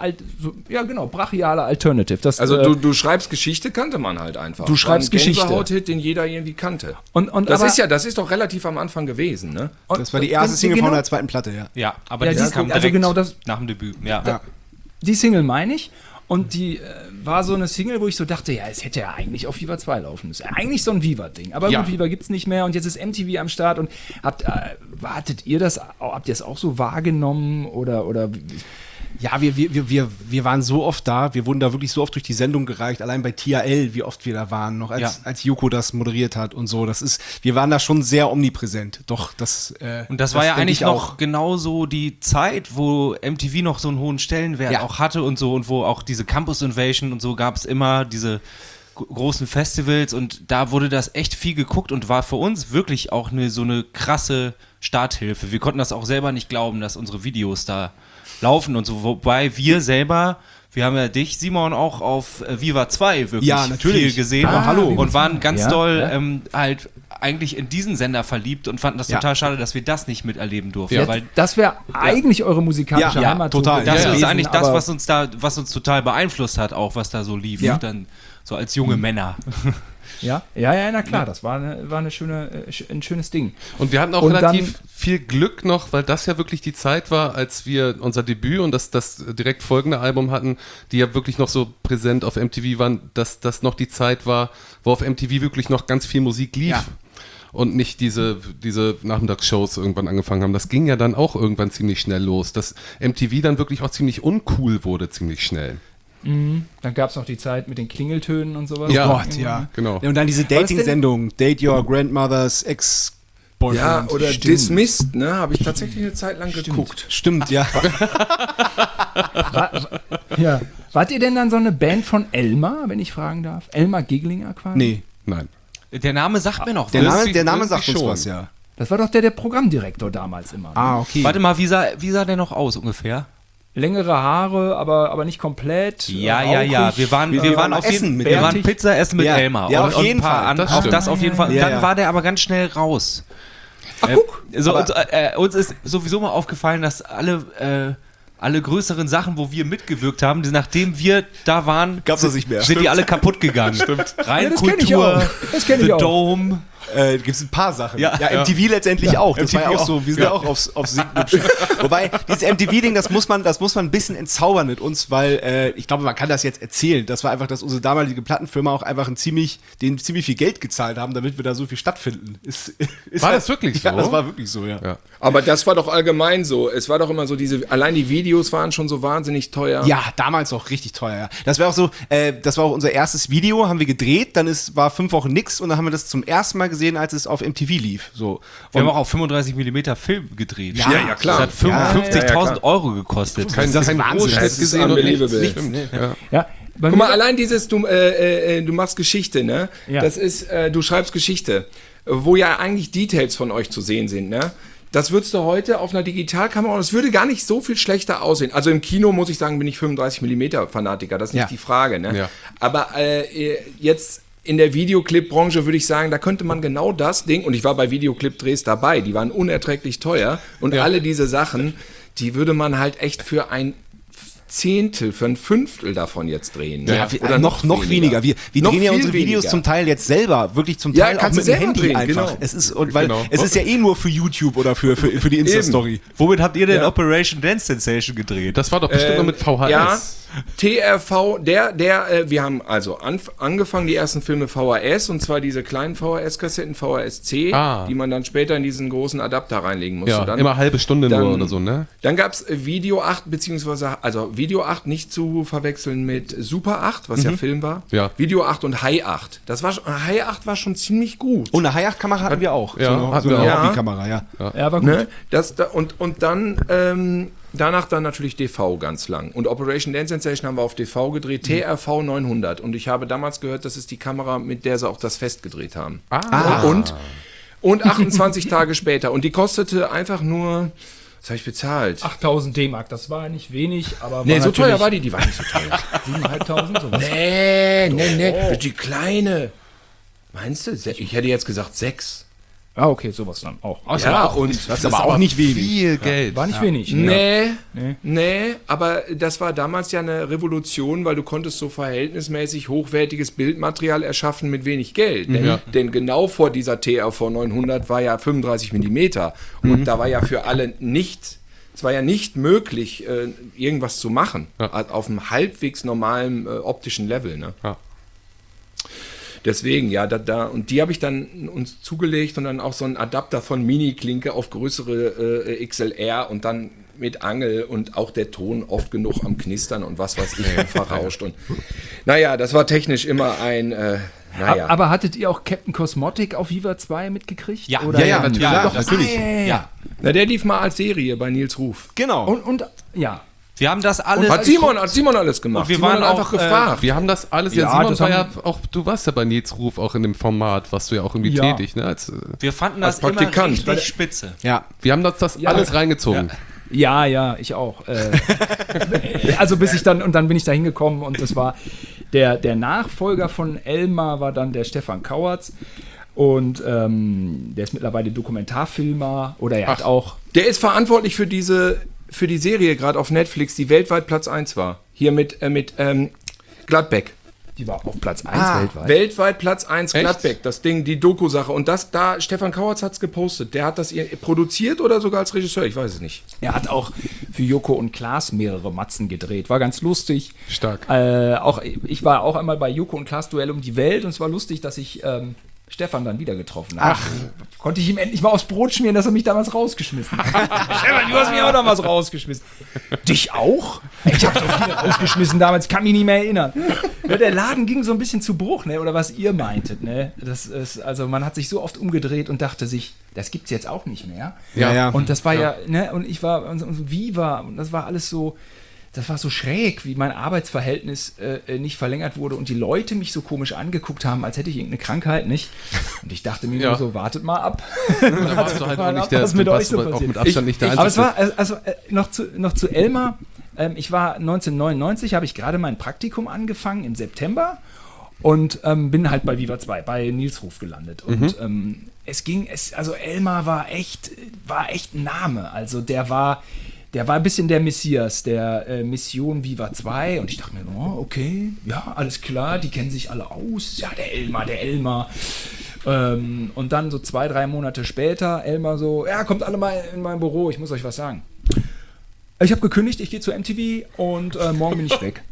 Alternative. Das, Also du schreibst Geschichte, kannte man halt einfach. Du schreibst War ein Geschichte. Gänsehaut-Hit, den jeder irgendwie kannte. und Das ist doch relativ am Anfang gewesen, ne? Das war die erste Single von der zweiten Platte, ja. Ja, aber Ja, das die- kam also direkt genau das- nach dem Debüt. Ja. Die Single meine ich. Und die war so eine Single, wo ich so dachte, ja, es hätte ja eigentlich auf Viva 2 laufen müssen. Eigentlich so ein Viva-Ding. Aber Ja. gut, Viva gibt's nicht mehr und jetzt ist MTV am Start. Und habt ihr es auch so wahrgenommen oder Ja, wir waren so oft da, wir wurden da wirklich so oft durch die Sendung gereicht, allein bei TRL, wie oft wir da waren, noch als Joko das moderiert hat und so. Wir waren da schon sehr omnipräsent. Doch, Und das war ja denke eigentlich ich noch genauso die Zeit, wo MTV noch so einen hohen Stellenwert auch hatte und so und wo auch diese Campus Invasion und so gab es immer diese großen Festivals und da wurde das echt viel geguckt und war für uns wirklich auch so eine krasse Starthilfe. Wir konnten das auch selber nicht glauben, dass unsere Videos da laufen und so, wobei wir haben ja dich, Simon, auch auf Viva 2 wirklich Ja, natürlich. viel gesehen Hallo. und waren ganz Ja, doll halt eigentlich in diesen Sender verliebt und fanden das total schade, dass wir das nicht miterleben durften. Ja, Weil das wäre eigentlich eure musikalische Ja, Heimat. total. das gewesen, ist eigentlich das, aber- was uns total beeinflusst hat, auch was da so lief. Ja. Dann so als junge Männer. Ja, na klar, das war ein schönes Ding. Und wir hatten auch Und relativ viel Glück noch, weil das ja wirklich die Zeit war, als wir unser Debüt und das direkt folgende Album hatten, die ja wirklich noch so präsent auf MTV waren, dass das noch die Zeit war, wo auf MTV wirklich noch ganz viel Musik lief. Ja. Und nicht diese Nachmittagsshows irgendwann angefangen haben. Das ging ja dann auch irgendwann ziemlich schnell los, dass MTV dann wirklich auch ziemlich uncool wurde, ziemlich schnell. Dann gab es noch die Zeit mit den Klingeltönen und sowas. Ja. Gott, ja. Genau. Und dann diese Dating-Sendung, Date Your Grandmother's Ex-Boyfriend. Ja, oder Dismissed, ne? Habe ich tatsächlich eine Zeit lang geguckt. Stimmt, ja. Ja. Wart ihr denn dann so eine Band von Elmar, wenn ich fragen darf? Elmar Giglinger quasi? Nee. Nein. Der Name sagt mir noch Der was. Name sagt uns schon. was, ja. Das war doch der Programmdirektor damals immer. Ah, okay. Warte mal, wie sah der noch aus ungefähr? Längere Haare, aber nicht komplett. Ja. rauchig. Wir waren waren auf essen jeden mit Wir dem. waren Pizza essen mit Ja. Elmar. Ja, auf jeden ein paar Fall. andere- Das Auch stimmt. das auf jeden Fall. Ja, Dann ja. war der aber ganz schnell raus. Uns ist sowieso mal aufgefallen, dass alle größeren Sachen, wo wir mitgewirkt haben, nachdem wir da waren, Gab's das nicht mehr. sind die alle kaputt gegangen. Stimmt. Rein Ja, das kenn ich Kultur, auch. Das kenn ich The auch. Dome. Gibt es ein paar Sachen. Ja. MTV letztendlich auch. Das war ja MTV auch so. Wir sind ja auch aufs Sinken. Wobei, dieses MTV-Ding, das muss man ein bisschen entzaubern mit uns, weil ich glaube, man kann das jetzt erzählen. Das war einfach, dass unsere damalige Plattenfirma auch einfach ziemlich viel Geld gezahlt haben, damit wir da so viel stattfinden. War das wirklich so? Ja, das war wirklich so, ja. Ja. Aber das war doch allgemein so. Es war doch immer so, allein die Videos waren schon so wahnsinnig teuer. Ja, damals auch richtig teuer, ja. Das war auch so, das war auch unser erstes Video, haben wir gedreht, dann war 5 Wochen nix und dann haben wir das zum ersten Mal gesehen, als es auf MTV lief. So. Wir haben auch auf 35mm Film gedreht. Ja, klar. Das hat 55.000 Euro gekostet. Kein Das ist Rohschnitt Wahnsinn. Das ist gesehen und unbelievable. nichts. Ja. Ja, bei Guck mal, mir- allein dieses, du machst Geschichte, ne? Ja. Das ist, du schreibst Geschichte, wo ja eigentlich Details von euch zu sehen sind, ne? Das würdest du heute auf einer Digitalkamera, und es würde gar nicht so viel schlechter aussehen. Also im Kino, muss ich sagen, bin ich 35mm Fanatiker, das ist nicht Ja. die Frage, ne? Ja. Aber jetzt in der Videoclip-Branche würde ich sagen, da könnte man genau das Ding, und ich war bei Videoclip-Drehs dabei, die waren unerträglich teuer, und alle diese Sachen, die würde man halt echt für ein Zehntel, für ein Fünftel davon jetzt drehen. Ja, oder noch weniger. Wir Noch drehen ja viel unsere Videos weniger. zum Teil jetzt selber, wirklich zum Ja, Teil auch kannst mit du dem selber Handy drehen, einfach. genau. Es ist, es ist ja eh nur für YouTube oder für die Insta-Story. Womit habt ihr denn Ja. Operation Dance Sensation gedreht? Das war doch bestimmt noch mit VHS. Ja, TRV, wir haben also angefangen, die ersten Filme VHS, und zwar diese kleinen VHS-Kassetten, VHS-C, die man dann später in diesen großen Adapter reinlegen musste. Ja, Dann, immer halbe Stunde dann- nur oder so, ne? Dann gab es Video 8, beziehungsweise, also Video 8 nicht zu verwechseln mit Super 8, was ja Film war. Ja. Video 8 und High 8. High 8 war schon ziemlich gut. Und eine Hi-8-Kamera hatten wir auch. Ja, so hatten eine wir auch. Hobbykamera, ja. Ja, war gut. Ne? Und dann, danach dann natürlich DV ganz lang. Und Operation Dance Sensation haben wir auf DV gedreht, TRV 900. Und ich habe damals gehört, das ist die Kamera, mit der sie auch das Fest gedreht haben. Und 28 Tage später. Und die kostete einfach nur, was habe ich bezahlt? 8.000 D-Mark, das war nicht wenig, aber Nee, war so teuer natürlich war die war nicht so teuer. 7.500, sowas. Nee, die kleine. Meinst du? Ich hätte jetzt gesagt 6. Ah, okay, sowas dann auch. Ja, und Das ist aber auch nicht wenig. Viel Geld. War nicht wenig. Ne? Nee, aber das war damals ja eine Revolution, weil du konntest so verhältnismäßig hochwertiges Bildmaterial erschaffen mit wenig Geld. Denn genau vor dieser TRV 900 war ja 35 Millimeter und da war ja für alle es war ja nicht möglich, irgendwas zu machen auf einem halbwegs normalen optischen Level. Ne? Ja. Deswegen, ja, und die habe ich dann uns zugelegt und dann auch so einen Adapter von Mini-Klinke auf größere XLR und dann mit Angel und auch der Ton oft genug am Knistern und was weiß ich, verrauscht. Und naja, das war technisch immer ein, Aber hattet ihr auch Captain Cosmotic auf Viva 2 mitgekriegt? Ja. Oder Ja, natürlich. Ja, Doch, natürlich. Ja. Na, der lief mal als Serie bei Nils Ruf. Genau. Und ja. Wir haben das alles. Hat Simon alles gemacht. Und wir Simon waren hat einfach auch, gefragt. Wir haben das alles, Ja, Simon das war ja haben- auch, du warst ja bei Nils Ruf auch in dem Format, warst du ja auch irgendwie Ja. tätig, ne? wir fanden als das immer Praktikant. richtig spitze. Ja. Wir haben das alles reingezogen. Ja, ich auch. Also dann bin ich da hingekommen und das war der Nachfolger von Elmar war dann der Stefan Kauertz und der ist mittlerweile Dokumentarfilmer oder er hat auch Der ist verantwortlich für die Serie gerade auf Netflix, die weltweit Platz 1 war. Hier mit Gladbeck. die war auf Platz 1 weltweit. Weltweit Platz 1 Echt? Gladbeck, das Ding, die Doku-Sache. Und Stefan Kauertz hat es gepostet. Der hat das produziert oder sogar als Regisseur, ich weiß es nicht. Er hat auch für Joko und Klaas mehrere Matzen gedreht. War ganz lustig. Stark. Ich war auch einmal bei Joko und Klaas Duell um die Welt und es war lustig, dass ich Stefan dann wieder getroffen habe. Konnte ich ihm endlich mal aufs Brot schmieren, dass er mich damals rausgeschmissen hat. Stefan, du hast mich auch damals rausgeschmissen. Dich auch? Ich habe so viele rausgeschmissen damals, kann mich nicht mehr erinnern. Ja, der Laden ging so ein bisschen zu Bruch, ne? Oder was ihr meintet. Ne? Das ist, also man hat sich so oft umgedreht und dachte sich, das gibt's jetzt auch nicht mehr. Ja. Und das war ja, ne? Und ich war, und Viva, und das war alles so, das war so schräg, wie mein Arbeitsverhältnis nicht verlängert wurde und die Leute mich so komisch angeguckt haben, als hätte ich irgendeine Krankheit, nicht? Und ich dachte mir nur so, wartet mal ab. Da warst du halt auch nicht der, was mit du euch warst so auch passiert. mit Abstand nicht der Aber es Einzige. war, noch zu Elmar, ich war 1999, habe ich gerade mein Praktikum angefangen im September und bin halt bei Viva 2, bei Nils Ruf gelandet. Und also Elmar war echt ein Name. Also der war ein bisschen der Messias, der Mission Viva 2 und ich dachte mir, oh, okay, ja, alles klar, die kennen sich alle aus. Ja, der Elmar. Und dann so 2-3 Monate später, Elmar so, ja, kommt alle mal in mein Büro, ich muss euch was sagen. Ich habe gekündigt, ich gehe zu MTV und morgen bin ich weg.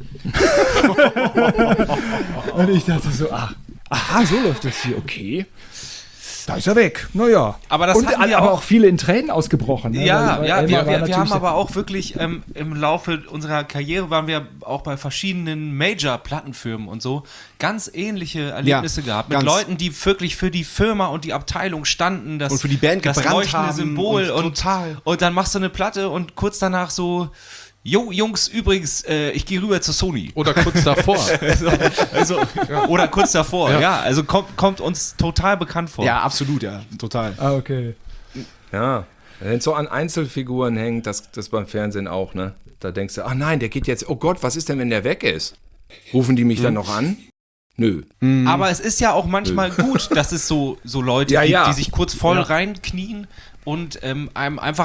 Und ich dachte so, aha, so läuft das hier, okay. Da ist er weg, naja. Aber das hatten wir aber auch- auch viele in Tränen ausgebrochen. Ne? Ja, Weil ja, Elmar war wir natürlich haben sehr- aber auch wirklich im Laufe unserer Karriere waren wir auch bei verschiedenen Major-Plattenfirmen und so ganz ähnliche Erlebnisse gehabt. Mit ganz. Leuten, die wirklich für die Firma und die Abteilung standen. Das, Und für die Band das gebrannt leuchtende haben Symbol. und total. Und dann machst du eine Platte und kurz danach so, jo, Jungs, übrigens, ich gehe rüber zu Sony. Oder kurz davor. Oder kurz davor. Ja, also kommt uns total bekannt vor. Ja, absolut, ja, total. Ah, okay. Ja, wenn es so an Einzelfiguren hängt, das beim Fernsehen auch, ne? Da denkst du, ach nein, der geht jetzt, oh Gott, was ist denn, wenn der weg ist? Rufen die mich dann noch an? Nö. Aber es ist ja auch manchmal gut, dass es so Leute Ja, gibt, ja. die sich kurz voll reinknien und einem einfach auch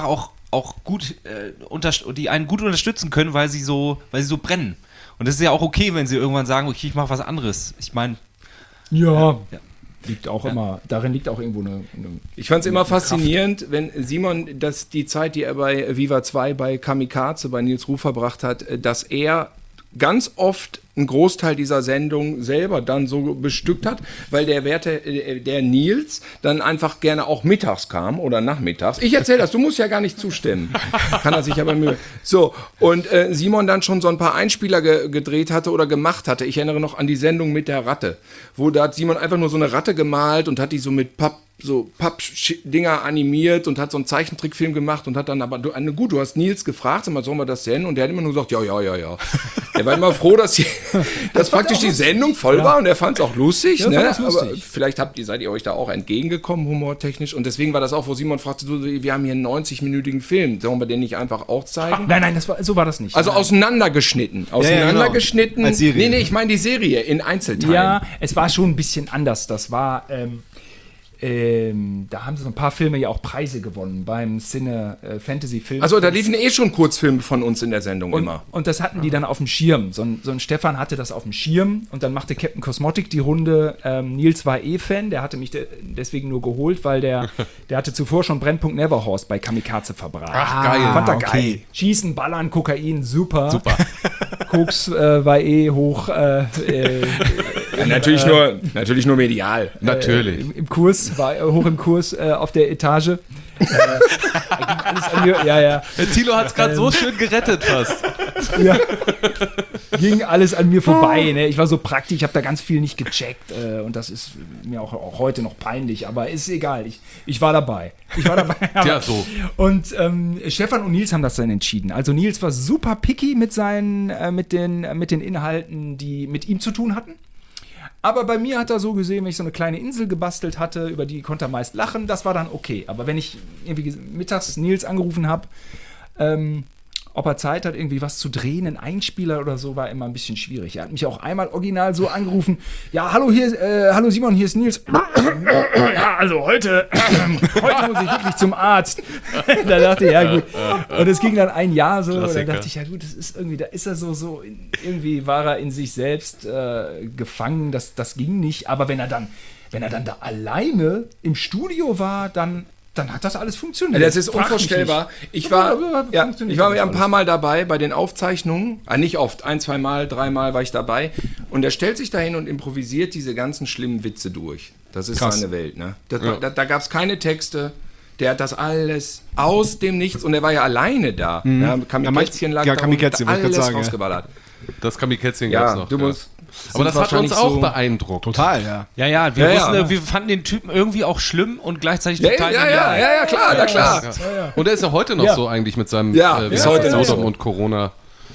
auch gut, die einen gut unterstützen können, weil sie so brennen. Und das ist ja auch okay, wenn sie irgendwann sagen, okay, ich mache was anderes. Ich meine, Ja. Liegt auch immer, darin liegt auch irgendwo eine Ich fand es immer faszinierend, wenn Simon, die Zeit, die er bei Viva 2 bei Kamikaze, bei Nils Ruf verbracht hat, dass er ganz oft einen Großteil dieser Sendung selber dann so bestückt hat, weil der Nils dann einfach gerne auch mittags kam oder nachmittags. Ich erzähle das, du musst ja gar nicht zustimmen. Kann er sich aber Mühe. So, und Simon dann schon so ein paar Einspieler gedreht hatte oder gemacht hatte. Ich erinnere noch an die Sendung mit der Ratte, wo da hat Simon einfach nur so eine Ratte gemalt und hat die so mit Papp-Dinger animiert und hat so einen Zeichentrickfilm gemacht und hat dann aber, du hast Nils gefragt, sag mal, sollen wir das senden? Und der hat immer nur gesagt, ja. Er war immer froh, dass praktisch die Sendung voll war und er fand es auch lustig. Ja, ne? fand das lustig. Aber vielleicht seid ihr euch da auch entgegengekommen, humortechnisch. Und deswegen war das auch, wo Simon fragte, wir haben hier einen 90-minütigen Film, sollen wir den nicht einfach auch zeigen? Nein, so war das nicht. Also auseinandergeschnitten. Auseinandergeschnitten. Als Serie. Nee, ich meine die Serie in Einzelteilen. Ja, es war schon ein bisschen anders. Das war, da haben sie so ein paar Filme ja auch Preise gewonnen beim Cine Fantasy Film. Also da liefen schon Kurzfilme von uns in der Sendung immer. Und das hatten die dann auf dem Schirm. So ein Stefan hatte das auf dem Schirm und dann machte Captain Cosmotic die Runde. Nils war Fan, der hatte mich deswegen nur geholt, weil der hatte zuvor schon Brennpunkt Neverhorst bei Kamikaze verbracht. Ach, geil. Fand er okay. geil. Schießen, Ballern, Kokain, super. Koks war hoch. Ja, natürlich nur medial. Natürlich. Im Kurs, war hoch im Kurs auf der Etage. Da ging alles an mir, ja. Der Thilo hat es gerade so schön gerettet fast. Ja. Ging alles an mir vorbei. Ne? Ich war so praktisch, ich habe da ganz viel nicht gecheckt. Und das ist mir auch heute noch peinlich, aber ist egal. Ich war dabei. Ja, so. Und Stefan und Nils haben das dann entschieden. Also Nils war super picky mit den Inhalten, die mit ihm zu tun hatten. Aber bei mir hat er so gesehen, wenn ich so eine kleine Insel gebastelt hatte, über die konnte er meist lachen, das war dann okay. Aber wenn ich irgendwie mittags Nils angerufen habe, ob er Zeit hat, irgendwie was zu drehen, ein Einspieler oder so, war immer ein bisschen schwierig. Er hat mich auch einmal original so angerufen, ja, hallo Simon, hier ist Nils. Ja, also heute muss ich wirklich zum Arzt. Da dachte ich, ja gut. Und es ging dann ein Jahr so, und dann dachte ich, ja gut, das ist irgendwie, da ist er so irgendwie war er in sich selbst gefangen, das ging nicht. Aber wenn er dann da alleine im Studio war, dann hat das alles funktioniert. Das ist unvorstellbar. Ich war ja ein paar Mal dabei bei den Aufzeichnungen. Nicht oft, 1, 2 Mal, 3 Mal war ich dabei. Und er stellt sich dahin und improvisiert diese ganzen schlimmen Witze durch. Das ist seine Welt. Ne? Da gab es keine Texte. Der hat das alles aus dem Nichts. Und er war ja alleine da. Ja, Kamikätzchen lag da und hat alles rausgeballert. Das Kamikätzchen gab es noch. Du musst... Aber das hat uns auch beeindruckt. Total, ja. Ja, wir fanden den Typen irgendwie auch schlimm und gleichzeitig total genial. Ja, klar. Ja. Und er ist ja heute noch so eigentlich mit seinem bis heute noch Sodom so. und Corona.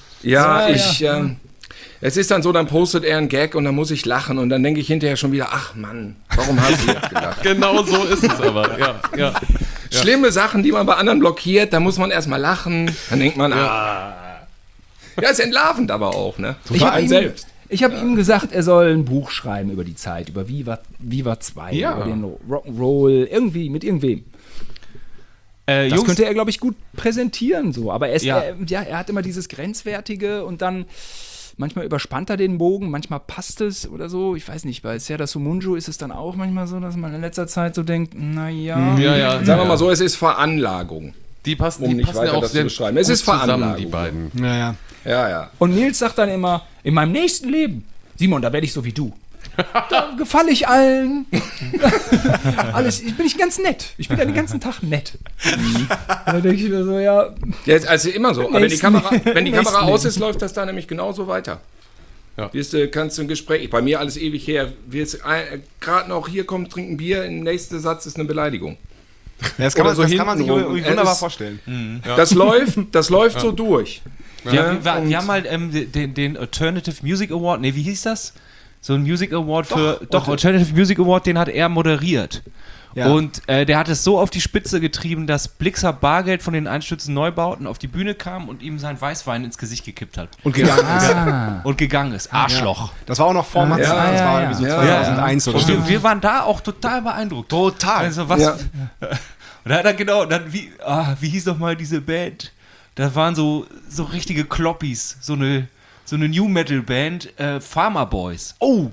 Es ist dann so, dann postet er einen Gag und dann muss ich lachen und dann denke ich hinterher schon wieder, ach Mann, warum hast du jetzt gedacht? Genau so ist es aber, ja. Schlimme Sachen, die man bei anderen blockiert, da muss man erstmal lachen, dann denkt man, ist entlarvend aber auch, ne? Ich habe ihm gesagt, er soll ein Buch schreiben über die Zeit, über Viva 2, über den Rock'n'Roll, irgendwie, mit irgendwem. Das Jungs, könnte er, glaube ich, gut präsentieren, so. Aber er hat immer dieses Grenzwertige und dann manchmal überspannt er den Bogen, manchmal passt es oder so. Ich weiß nicht, bei Serdar Somuncu ist es dann auch manchmal so, dass man in letzter Zeit so denkt, naja. Sagen wir mal so, es ist Veranlagung. Die passen nicht passen weiter ja auch das sehr zu beschreiben. Es ist zusammen, Veranlagung. die beiden. Ja. Und Nils sagt dann immer, in meinem nächsten Leben, Simon, da werde ich so wie du. Da gefalle ich allen. Bin ich ganz nett. Ich bin ja den ganzen Tag nett. Da denke ich mir so, ja. Also immer so. Aber wenn die Kamera aus ist, läuft das da nämlich genauso weiter. Ja. Kannst du ein Gespräch, bei mir alles ewig her, gerade noch hier kommen, trinken Bier, der nächste Satz ist eine Beleidigung. Das kann man sich hintenrum. wunderbar vorstellen. Das läuft so durch. wir haben mal den Alternative Music Award, wie hieß das? So ein Music Award Alternative Music Award, den hat er moderiert. Ja. Und der hat es so auf die Spitze getrieben, dass Blixer Bargeld von den Einstürzen Neubauten auf die Bühne kam und ihm sein Weißwein ins Gesicht gekippt hat. Und gegangen ist. Arschloch. Ja. Das war auch noch vor Matze. Das war irgendwie so 2001 oder so. Und wir waren da auch total beeindruckt. Total. Also was... Und da hat er genau, wie hieß doch mal diese Band? Da waren so richtige Kloppis, so eine New Metal Band, Farmer Boys. Oh!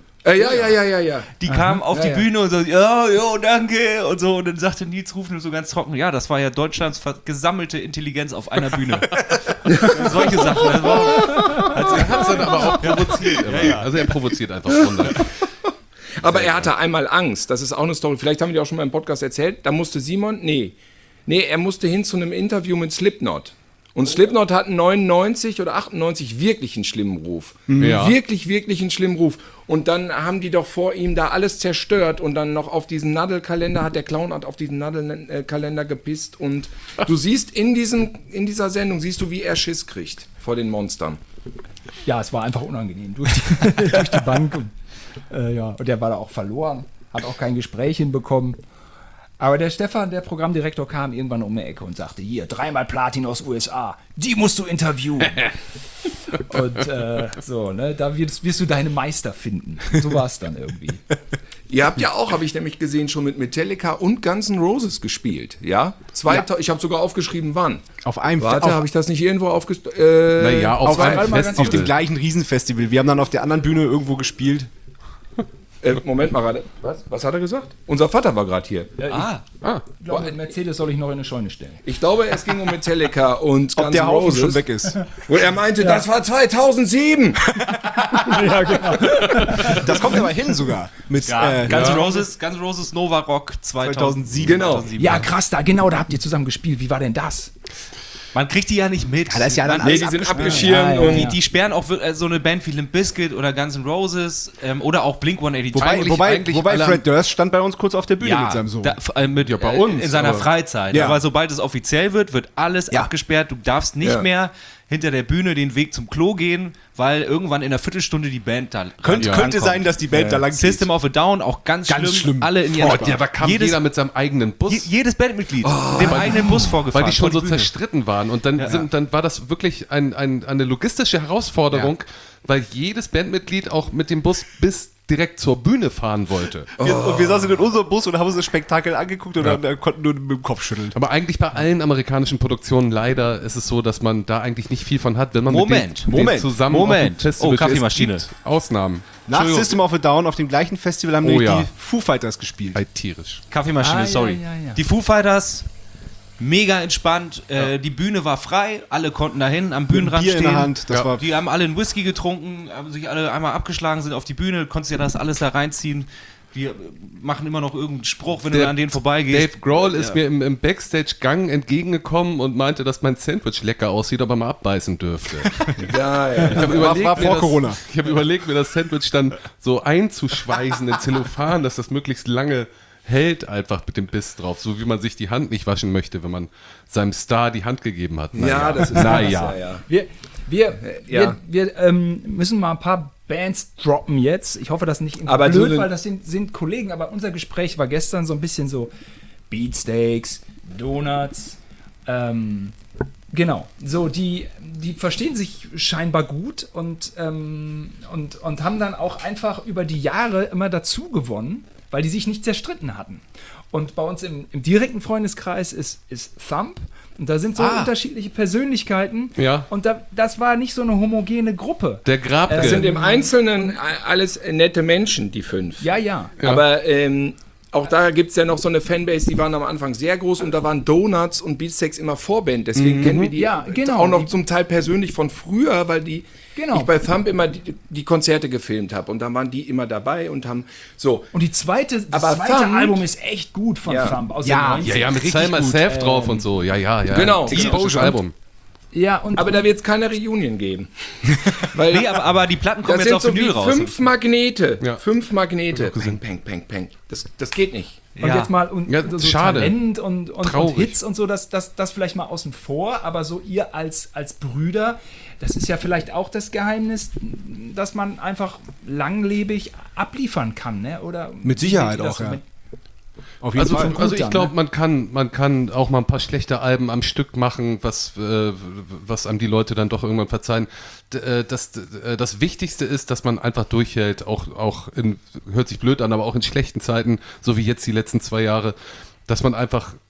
Ja. Die kamen auf die Bühne und so, ja, danke und so. Und dann sagte Nils Ruf nur so ganz trocken, ja, das war ja Deutschlands gesammelte Intelligenz auf einer Bühne. Solche Sachen. Er hat es dann aber auch provoziert. Also er provoziert einfach Wunder. Aber er hatte einmal Angst. Das ist auch eine Story. Vielleicht haben wir die auch schon mal im Podcast erzählt. Da musste Simon, er musste hin zu einem Interview mit Slipknot. Und Slipknot hatten 99 oder 98 wirklich einen schlimmen Ruf. Ja. Wirklich einen schlimmen Ruf. Und dann haben die doch vor ihm da alles zerstört und dann noch auf diesen Nadelkalender, der Clown hat auf diesen Nadelkalender gepisst. Und du siehst in dieser Sendung, wie er Schiss kriegt vor den Monstern. Ja, es war einfach unangenehm durch die Bank. Und der war da auch verloren, hat auch kein Gespräch hinbekommen. Aber der Stefan, der Programmdirektor, kam irgendwann um die Ecke und sagte, hier, 3-mal Platin aus USA, die musst du interviewen. Und da wirst du deine Meister finden. So war es dann irgendwie. Ihr habt ja auch, habe ich nämlich gesehen, schon mit Metallica und Guns N' Roses gespielt, ja? Ich habe sogar aufgeschrieben, wann. Auf einem habe ich das nicht irgendwo aufgeschrieben? auf einem Festival. Auf dem gleichen Riesenfestival. Wir haben dann auf der anderen Bühne irgendwo gespielt. Moment mal gerade. Was hat er gesagt? Unser Vater war gerade hier. Ich glaube, mit Mercedes soll ich noch in eine Scheune stellen. Ich glaube, es ging um Metallica und Guns Ob der N' Haufen Roses. schon weg ist. Wo er meinte, das war 2007. Ja, genau. Das kommt aber hin sogar. Mit Guns N' Roses Nova Rock 2007. Genau. 2007. Ja, krass, da habt ihr zusammen gespielt. Wie war denn das? Man kriegt die ja nicht mit. Ja, das ist ja dann Nee, alles die sind abgeschirmt. abgeschirmt. Ja, Und Die sperren auch so eine Band wie Limp Bizkit oder Guns N' Roses oder auch Blink-182. Wobei Fred Durst stand bei uns kurz auf der Bühne mit seinem Sohn. bei uns, in seiner aber- Freizeit. Ja. Aber sobald es offiziell wird alles Ja. abgesperrt. Du darfst nicht mehr hinter der Bühne den Weg zum Klo gehen, weil irgendwann in einer Viertelstunde die Band da Könnte sein, dass die Band da lang geht. System of a Down, auch ganz schlimm. Alle in ihren Da kam jeder mit seinem eigenen Bus. jedes Bandmitglied dem eigenen Bus vorgefahren. Weil die schon vor so Bühne. zerstritten waren. Und dann war das wirklich eine logistische Herausforderung, weil jedes Bandmitglied auch mit dem Bus bis direkt zur Bühne fahren wollte. Und wir saßen in unserem Bus und haben uns das Spektakel angeguckt und dann konnten nur mit dem Kopf schütteln. Aber eigentlich bei allen amerikanischen Produktionen leider ist es so, dass man da eigentlich nicht viel von hat, wenn man mit denen zusammen auf dem Festival ist. Kaffeemaschine. Es gibt Ausnahmen. Nach System of a Down auf dem gleichen Festival haben nämlich ja. die Foo Fighters gespielt. Tierisch. Kaffeemaschine, sorry. Ja. Die Foo Fighters, mega entspannt. Die Bühne war frei, alle konnten dahin am Bühnenrand Bier stehen. in der Hand, das war Die haben alle einen Whisky getrunken, haben sich alle einmal abgeschlagen, sind auf die Bühne, konntest ja das alles da reinziehen. Die machen immer noch irgendeinen Spruch, wenn du an denen vorbeigehst. Dave Grohl ist mir im Backstage-Gang entgegengekommen und meinte, dass mein Sandwich lecker aussieht, ob er mal abbeißen dürfte. war vor Corona. Ich habe überlegt, mir das Sandwich dann so einzuschweißen in Zellophan, dass das möglichst lange hält, einfach mit dem Biss drauf. So wie man sich die Hand nicht waschen möchte, wenn man seinem Star die Hand gegeben hat. das ist Naja. Wir müssen mal ein paar Bands droppen jetzt. Ich hoffe, das nicht Aber blöd, so weil das sind Kollegen, aber unser Gespräch war gestern so ein bisschen so Beatsteaks, Donuts, genau. So, die verstehen sich scheinbar gut und haben dann auch einfach über die Jahre immer dazu gewonnen, weil die sich nicht zerstritten hatten. Und bei uns im direkten Freundeskreis ist Thump. Und da sind so unterschiedliche Persönlichkeiten. Ja. Und das war nicht so eine homogene Gruppe. Der Grabke. Das sind im Einzelnen alles nette Menschen, die 5. Ja. Aber auch da gibt es ja noch so eine Fanbase, die waren am Anfang sehr groß und da waren Donuts und Beatsteaks immer Vorband. Deswegen kennen wir die Ja, genau. auch noch zum Teil persönlich von früher, weil Genau. ich bei Thump immer die Konzerte gefilmt habe und da waren die immer dabei und haben so. Und das zweite Thump- Album ist echt gut von Thump. Aus den 90ern. Ja, mit Richtig Sell gut. Myself drauf und so. Ja. Genau. Exposure Album. Ja, und Aber da wird es keine Reunion geben. Weil Nee, aber die Platten kommen das jetzt sind auf so Vinyl wie raus. 5 Magnete. Ja. 5 Magnete. Peng. Das geht nicht. Und jetzt mal so schade. Talent und Traurig. Hits und so, das vielleicht mal außen vor, aber so ihr als Brüder, das ist ja vielleicht auch das Geheimnis, dass man einfach langlebig abliefern kann, ne? Oder Mit Sicherheit seht ihr das auch, so ja. mit- Auf jeden Fall. Also ich dann, glaube, man kann auch mal ein paar schlechte Alben am Stück machen, was einem die Leute dann doch irgendwann verzeihen. Das Wichtigste ist, dass man einfach durchhält, auch hört sich blöd an, aber auch in schlechten Zeiten, so wie jetzt die letzten 2 Jahre, dass man einfach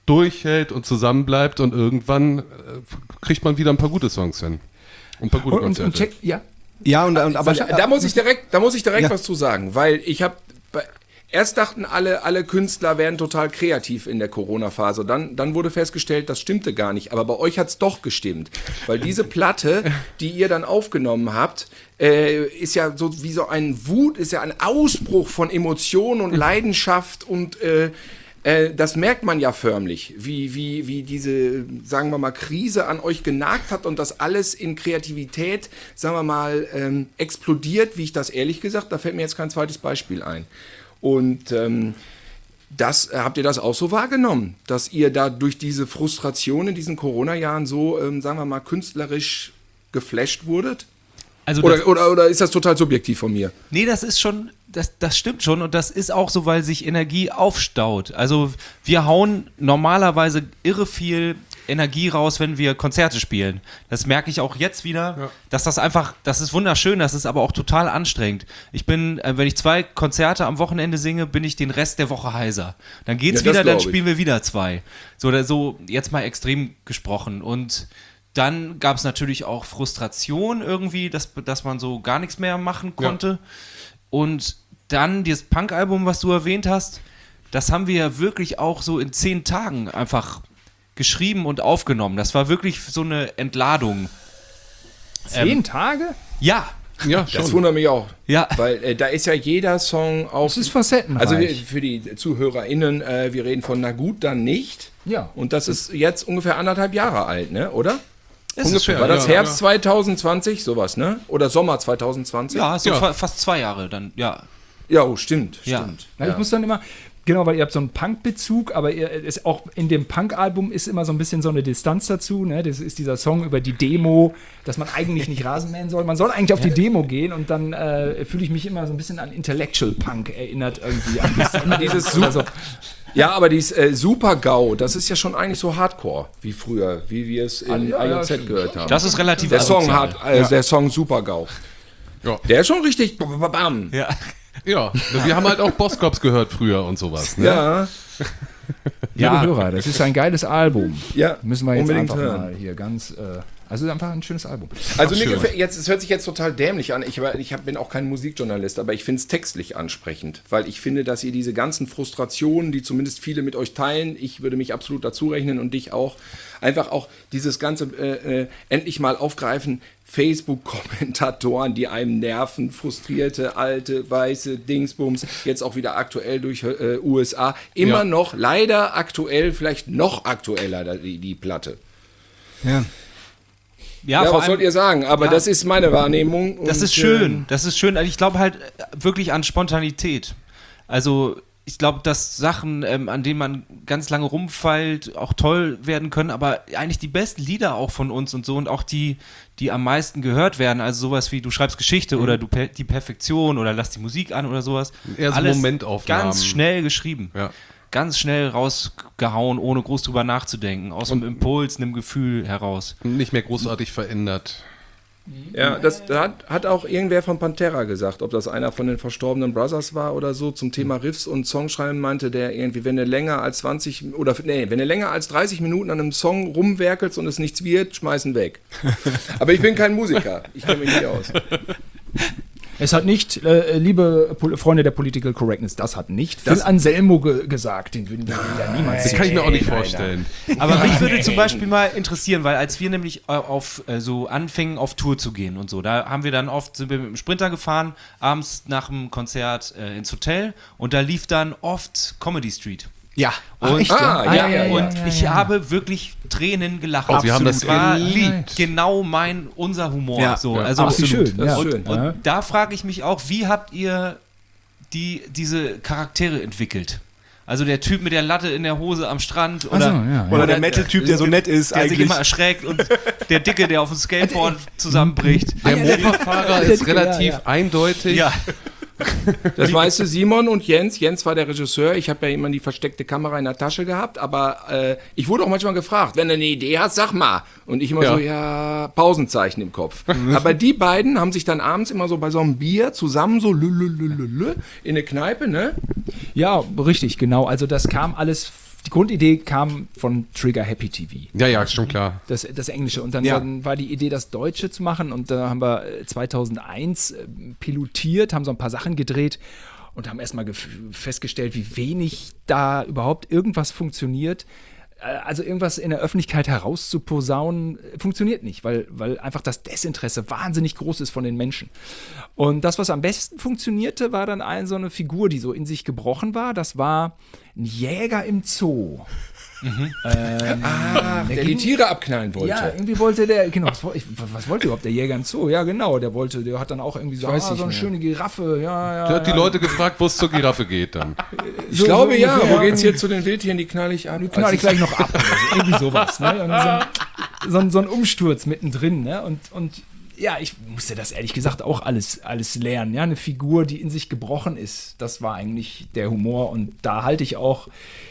durchhält und zusammenbleibt und irgendwann kriegt man wieder ein paar gute Songs hin. Und ein paar gute Konzerte. Ja, aber Da muss ich direkt Ja. was zu sagen, weil ich habe erst dachten alle Künstler wären total kreativ in der Corona-Phase. Dann wurde festgestellt, das stimmte gar nicht. Aber bei euch hat es doch gestimmt. Weil diese Platte, die ihr dann aufgenommen habt, ist ja so wie so ein ist ja ein Ausbruch von Emotionen und Leidenschaft und das merkt man ja förmlich, wie diese, sagen wir mal, Krise an euch genagt hat und das alles in Kreativität, sagen wir mal, explodiert, wie ich das ehrlich gesagt, da fällt mir jetzt kein zweites Beispiel ein. Und habt ihr das auch so wahrgenommen, dass ihr da durch diese Frustration in diesen Corona-Jahren so, sagen wir mal, künstlerisch geflasht wurdet? Also Oder ist das total subjektiv von mir? Nee, das ist schon, das stimmt schon und das ist auch so, weil sich Energie aufstaut. Also wir hauen normalerweise irre viel Energie raus, wenn wir Konzerte spielen. Das merke ich auch jetzt wieder, dass das ist wunderschön, das ist aber auch total anstrengend. Ich bin, wenn ich 2 Konzerte am Wochenende singe, bin ich den Rest der Woche heiser. Dann geht's Ja, das wieder, dann glaub ich. spielen wir wieder 2. So jetzt mal extrem gesprochen und dann gab es natürlich auch Frustration irgendwie, dass man so gar nichts mehr machen konnte. Und dann dieses Punk-Album, was du erwähnt hast, das haben wir ja wirklich auch so in 10 Tagen einfach geschrieben und aufgenommen. Das war wirklich so eine Entladung. 10 Tage? Ja, Ja, schon. Das wundert mich auch. Ja. Weil da ist ja jeder Song auf. Das ist facettenreich. Also für die ZuhörerInnen, wir reden von Na gut, dann nicht. Ja. Und das ist jetzt ungefähr 1,5 Jahre alt, ne? Oder? Ungefähr. War das ja, Herbst 2020, sowas, ne? Oder Sommer 2020? ja, so Ja. fast 2 Jahre dann, ja. Ja, oh, stimmt. Ja. Stimmt. Na, ich muss dann immer, genau, weil ihr habt so einen Punk-Bezug, aber ihr ist auch in dem Punk-Album ist immer so ein bisschen so eine Distanz dazu. Ne? Das ist dieser Song über die Demo, dass man eigentlich nicht Rasen mähen soll. Man soll eigentlich auf die Demo gehen und dann fühle ich mich immer so ein bisschen an Intellectual Punk erinnert irgendwie. An dieses Also, ja, aber dieses Super-GAU, das ist ja schon eigentlich so Hardcore, wie früher, wie wir es in ja, IOZ stimmt. gehört haben. Das ist relativ der Song asozial. der Song Super-GAU. Ja. Der ist schon richtig bam. Ja. Ja, wir haben halt auch Boss-Cops gehört früher und sowas. Ne? Ja. Liebe Hörer, das ist ein geiles Album. Ja, Müssen wir jetzt unbedingt einfach hören. mal hier ganz. Also einfach ein schönes Album. Also mir schön. gefällt jetzt, es hört sich jetzt total dämlich an. Ich bin auch kein Musikjournalist, aber ich finde es textlich ansprechend, weil ich finde, dass ihr diese ganzen Frustrationen, die zumindest viele mit euch teilen, ich würde mich absolut dazu rechnen und dich auch, einfach auch dieses ganze endlich mal aufgreifen, Facebook-Kommentatoren, die einem nerven, frustrierte, alte, weiße Dingsbums, jetzt auch wieder aktuell durch USA, immer Ja. noch, leider aktuell, vielleicht noch aktueller, die Platte. ja. Ja, Ja, vor was allem, sollt ihr sagen? Aber ja. das ist meine Wahrnehmung. das und, ist schön. Das ist schön. Also ich glaube halt wirklich an Spontanität. Also ich glaube, dass Sachen, an denen man ganz lange rumfeilt, auch toll werden können, aber eigentlich die besten Lieder auch von uns und so und auch die am meisten gehört werden, also sowas wie Du schreibst Geschichte oder Die Perfektion oder Lass die Musik an oder sowas. Eher so Momentaufnahmen. Ganz schnell geschrieben. Ja. Ganz schnell rausgehauen, ohne groß drüber nachzudenken. Aus dem Impuls, einem Gefühl heraus. Nicht mehr großartig verändert. Ja, das hat auch irgendwer von Pantera gesagt, ob das einer von den verstorbenen Brothers war oder so, zum Thema Riffs und Songschreiben meinte, der irgendwie, wenn du länger als 30 Minuten an einem Song rumwerkelst und es nichts wird, schmeißen weg. Aber ich bin kein Musiker, ich kenne mich nicht aus. Es hat nicht, liebe Freunde der Political Correctness, das hat nicht Phil Anselmo gesagt. Den würden wir ja niemals Das kann ich mir auch nicht vorstellen. Aber mich würde zum Beispiel mal interessieren, weil als wir nämlich so anfingen auf Tour zu gehen und so, da haben wir dann oft, sind wir mit dem Sprinter gefahren, abends nach dem Konzert ins Hotel und da lief dann oft Comedy Street. Ja. Und, echt, ja? und ich habe wirklich Tränen gelacht. Oh, wir haben das Es war geliebt. genau unser Humor. Ja. So. Ja. Also, Absolut. Schön, Das ist ja. schön. Und da frage ich mich auch, wie habt ihr diese Charaktere entwickelt? Also der Typ mit der Latte in der Hose am Strand oder, Oder der Metal-Typ, der so nett ist der sich eigentlich. immer erschreckt und der Dicke, der auf dem Skateboard zusammenbricht. Der Mofa-Fahrer Der ist Dicke, relativ ja. eindeutig. Ja, Das weißt du, Simon und Jens. Jens war der Regisseur. Ich habe ja immer die versteckte Kamera in der Tasche gehabt. Aber ich wurde auch manchmal gefragt, wenn du eine Idee hast, sag mal. Und ich immer Ja. so, ja, Pausenzeichen im Kopf. Aber die beiden haben sich dann abends immer so bei so einem Bier zusammen so in eine Kneipe, ne? Ja, richtig, genau. Also das kam alles die Grundidee kam von Trigger Happy TV. Ja, ist schon klar. Das Englische. Und dann war die Idee, das Deutsche zu machen. Und da haben wir 2001 pilotiert, haben so ein paar Sachen gedreht und haben erstmal festgestellt, wie wenig da überhaupt irgendwas funktioniert. Also irgendwas in der Öffentlichkeit herauszuposaunen, funktioniert nicht, weil einfach das Desinteresse wahnsinnig groß ist von den Menschen. Und das, was am besten funktionierte, war dann so eine Figur, die so in sich gebrochen war. Das war ein Jäger im Zoo. der die Tiere abknallen wollte. Ja, irgendwie wollte der, genau, was wollte überhaupt der Jäger im Zoo? Ja, genau, der hat dann auch irgendwie so, so eine schöne Giraffe, Der hat die Leute gefragt, wo es zur Giraffe geht dann. Ich glaube, ja, wo geht's hier zu den Wildtieren, die knall ich ab. Die knall ich gleich noch ab, oder so. Irgendwie sowas, ne? Und so ein Umsturz mittendrin, ne? Und ja, ich musste das ehrlich gesagt auch alles lernen, ja, eine Figur, die in sich gebrochen ist, das war eigentlich der Humor und da halte ich auch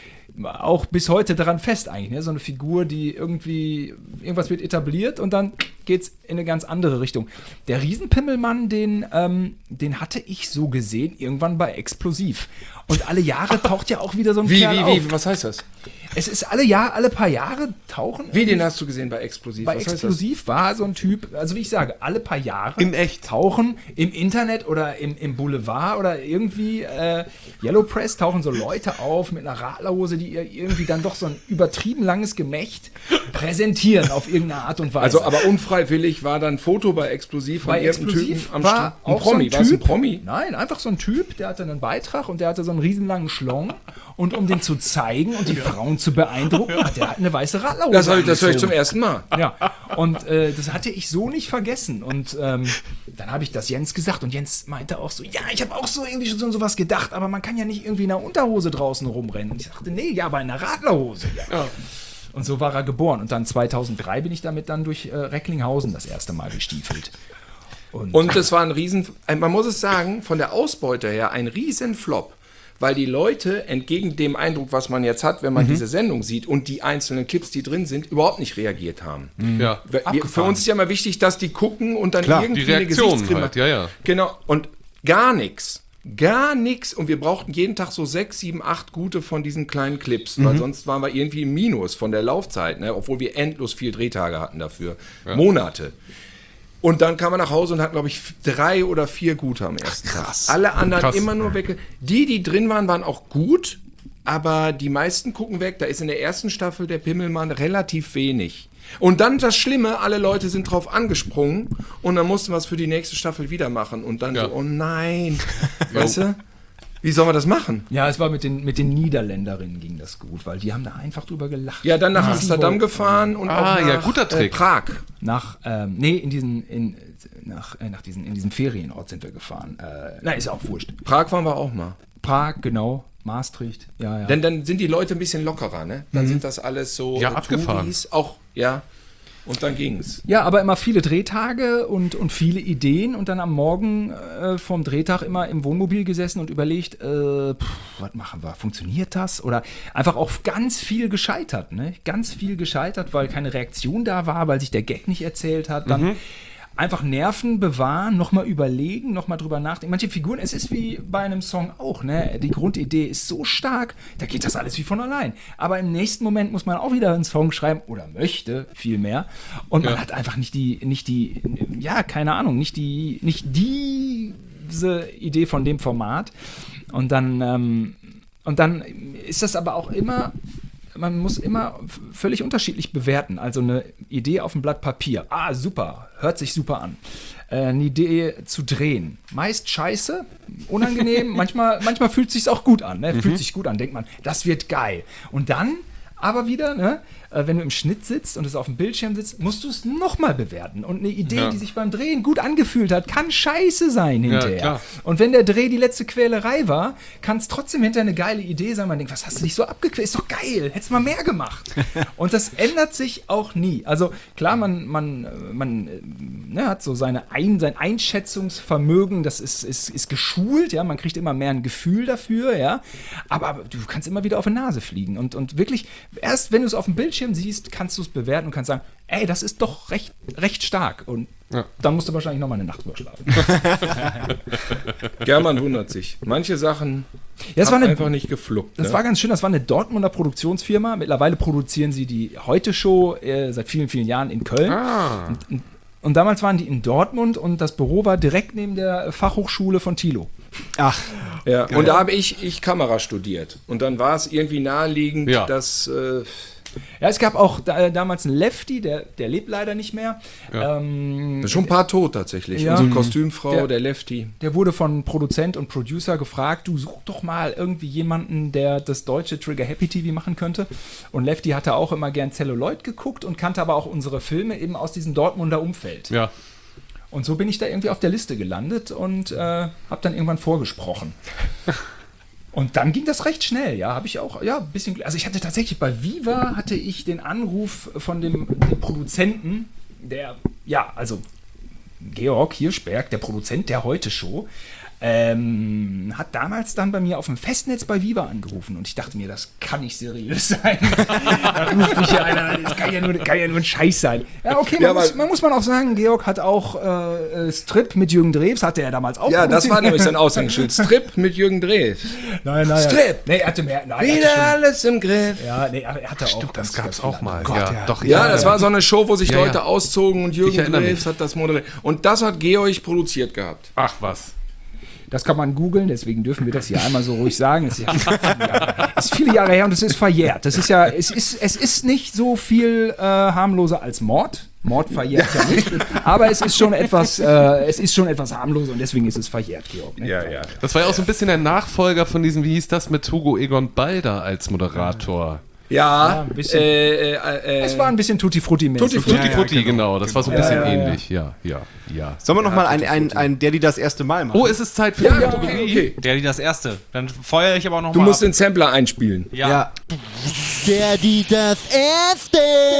bis heute daran fest eigentlich, ne? So eine Figur, die irgendwas wird etabliert und dann geht's in eine ganz andere Richtung. Der Riesenpimmelmann, den hatte ich so gesehen irgendwann bei Explosiv. Und alle Jahre taucht ja auch wieder so ein Kerl auf. Was heißt das? Es ist alle paar Jahre tauchen. Wie, den hast du gesehen bei Explosiv? Bei Explosiv war so ein Typ, also wie ich sage, alle paar Jahre In echt. tauchen im Internet oder im Boulevard oder irgendwie Yellow Press tauchen so Leute auf mit einer Radlerhose, die irgendwie dann doch so ein übertrieben langes Gemächt präsentieren auf irgendeine Art und Weise. Also aber unfreiwillig war dann ein Foto bei Explosiv von bei irgendeinem Explosiv Typen am war Strand. auch so ein War es ein Typ. Promi? Nein, einfach so ein Typ, der hatte einen Beitrag und der hatte so einen riesenlangen Schlong und um den zu zeigen und die Frauen zu beeindrucken, hat er eine weiße Radlerhose Das höre ich zum angezogen. ersten Mal. Ja, und das hatte ich so nicht vergessen. Und dann habe ich das Jens gesagt und Jens meinte auch so, ja, ich habe auch so irgendwie schon sowas gedacht, aber man kann ja nicht irgendwie in einer Unterhose draußen rumrennen. Und ich dachte, nee, ja, aber in einer Radlerhose. Ja. Und so war er geboren. Und dann 2003 bin ich damit dann durch Recklinghausen das erste Mal gestiefelt. Und es war man muss es sagen, von der Ausbeute her ein Riesenflop. Weil die Leute entgegen dem Eindruck, was man jetzt hat, wenn man diese Sendung sieht und die einzelnen Clips, die drin sind, überhaupt nicht reagiert haben. Ja. Für uns ist ja mal wichtig, dass die gucken und dann irgendwie die Reaktion eine Gesichtscreme. halt, ja. Genau, und gar nichts. Gar nichts. Und wir brauchten jeden Tag so 6, 7, 8 gute von diesen kleinen Clips, weil sonst waren wir irgendwie im Minus von der Laufzeit, ne? Obwohl wir endlos viel Drehtage hatten dafür. Monate. Und dann kam er nach Hause und hat, glaube ich, 3 oder 4 gute am ersten Tag. Alle anderen immer nur weg. Die drin waren, waren auch gut, aber die meisten gucken weg. Da ist in der ersten Staffel der Pimmelmann relativ wenig. Und dann das Schlimme, alle Leute sind drauf angesprungen und dann mussten wir es für die nächste Staffel wieder machen. Und dann so, oh nein. Weißt du? Wie sollen wir das machen? Ja, es war mit den Niederländerinnen ging das gut, weil die haben da einfach drüber gelacht. Ja, dann nach Amsterdam gefahren und auch nach guter Trick. Prag. Nach diesen Ferienort sind wir gefahren. Ist ja auch wurscht. Prag waren wir auch mal. Prag, genau. Maastricht, ja. Denn dann sind die Leute ein bisschen lockerer, ne? Dann sind das alles so abgefahren. Touris, auch, ja. Und dann ging's. Ja, aber immer viele Drehtage und viele Ideen und dann am Morgen vom Drehtag immer im Wohnmobil gesessen und überlegt, was machen wir? Funktioniert das? Oder einfach auch ganz viel gescheitert, ne? Ganz viel gescheitert, weil keine Reaktion da war, weil sich der Gag nicht erzählt hat. Dann einfach Nerven bewahren, nochmal überlegen, nochmal drüber nachdenken. Manche Figuren, es ist wie bei einem Song auch, ne? Die Grundidee ist so stark, da geht das alles wie von allein. Aber im nächsten Moment muss man auch wieder einen Song schreiben oder möchte viel mehr. Und man hat einfach nicht diese Idee von dem Format. Und dann ist das aber auch immer. Man muss immer völlig unterschiedlich bewerten. Also eine Idee auf dem Blatt Papier. Ah, super. Hört sich super an. Eine Idee zu drehen. Meist scheiße, unangenehm. manchmal fühlt es sich auch gut an. Ne? Fühlt sich gut an. Denkt man, das wird geil. Und dann aber wieder, ne, wenn du im Schnitt sitzt und es auf dem Bildschirm sitzt, musst du es nochmal bewerten. Und eine Idee, die sich beim Drehen gut angefühlt hat, kann scheiße sein hinterher. Klar. Und wenn der Dreh die letzte Quälerei war, kann es trotzdem hinterher eine geile Idee sein. Man denkt, was hast du dich so abgequält? Ist doch geil, hättest mal mehr gemacht. Und das ändert sich auch nie. Also klar, man hat so sein Einschätzungsvermögen, das ist geschult, ja, man kriegt immer mehr ein Gefühl dafür, ja. Aber du kannst immer wieder auf die Nase fliegen. Und wirklich, erst wenn du es auf dem Bildschirm siehst, kannst du es bewerten und kannst sagen, ey, das ist doch recht stark. Und dann musst du wahrscheinlich noch mal eine Nacht drüber schlafen. German wundert sich. Manche Sachen Ja, das war einfach nicht gefluckt. Das war ganz schön, das war eine Dortmunder Produktionsfirma. Mittlerweile produzieren sie die Heute-Show seit vielen, vielen Jahren in Köln. Und damals waren die in Dortmund und das Büro war direkt neben der Fachhochschule von Thilo. Ach, Ja, und da habe ich Kamera studiert. Und dann war es irgendwie naheliegend, Ja. dass... Ja, es gab auch damals einen Lefty, der lebt leider nicht mehr. schon ein paar tot tatsächlich. Ja. Unsere Kostümfrau, der Lefty. Der wurde von Produzent und Producer gefragt, du such doch mal irgendwie jemanden, der das deutsche Trigger Happy TV machen könnte. Und Lefty hatte auch immer gern Celluloid geguckt und kannte aber auch unsere Filme eben aus diesem Dortmunder Umfeld. Ja. Und so bin ich da irgendwie auf der Liste gelandet und habe dann irgendwann vorgesprochen. Und dann ging das recht schnell, ja, habe ich auch, ja, ein bisschen, also ich hatte tatsächlich bei Viva, hatte ich den Anruf von dem Produzenten, der, ja, also Georg Hirschberg, der Produzent der Heute-Show, hat damals dann bei mir auf dem Festnetz bei Viva angerufen und ich dachte mir, das kann nicht seriös sein. Da ruft mich ja einer, das kann ja nur ein Scheiß sein. Ja, okay, man muss auch sagen, Georg hat auch Strip mit Jürgen Drews, hatte er damals auch. Ja, das war nämlich sein Aushängeschild. Strip mit Jürgen Drews. Nein. Strip! Nee, er hatte mehr. Nein, er Wieder hatte alles im Griff. ja, nee, aber er hatte auch. Das gab's auch mal. Gott, ja, ja. doch. Ja, das war so eine Show, wo sich Ja, Leute ja. auszogen und Ich Jürgen erinnere Drews mich. hat das moderiert. Und das hat Georg produziert gehabt. Ach was. Das kann man googeln, deswegen dürfen wir das hier einmal so ruhig sagen. Es ist viele Jahre her und es ist verjährt. Das ist ja, es ist nicht so viel harmloser als Mord. Mord verjährt ja nicht, aber es ist schon etwas harmloser und deswegen ist es verjährt, Georg. Ne? Ja. Das war ja auch so ein bisschen der Nachfolger von diesem, wie hieß das, mit Hugo Egon Balder als Moderator. Ja, ein bisschen. Es war ein bisschen Tutti-Frutti-mäßig. Tutti-Frutti. Tutti, genau. Das war so ein bisschen Ja, ja. ähnlich. Ja. sollen wir noch mal ein der, die das erste Mal machen? Oh, es ist Zeit für Ja, die Kategorie. okay. Der das erste. Dann feuere ich aber noch Du mal musst ab. den Sampler einspielen. Ja. Der, die das Erste.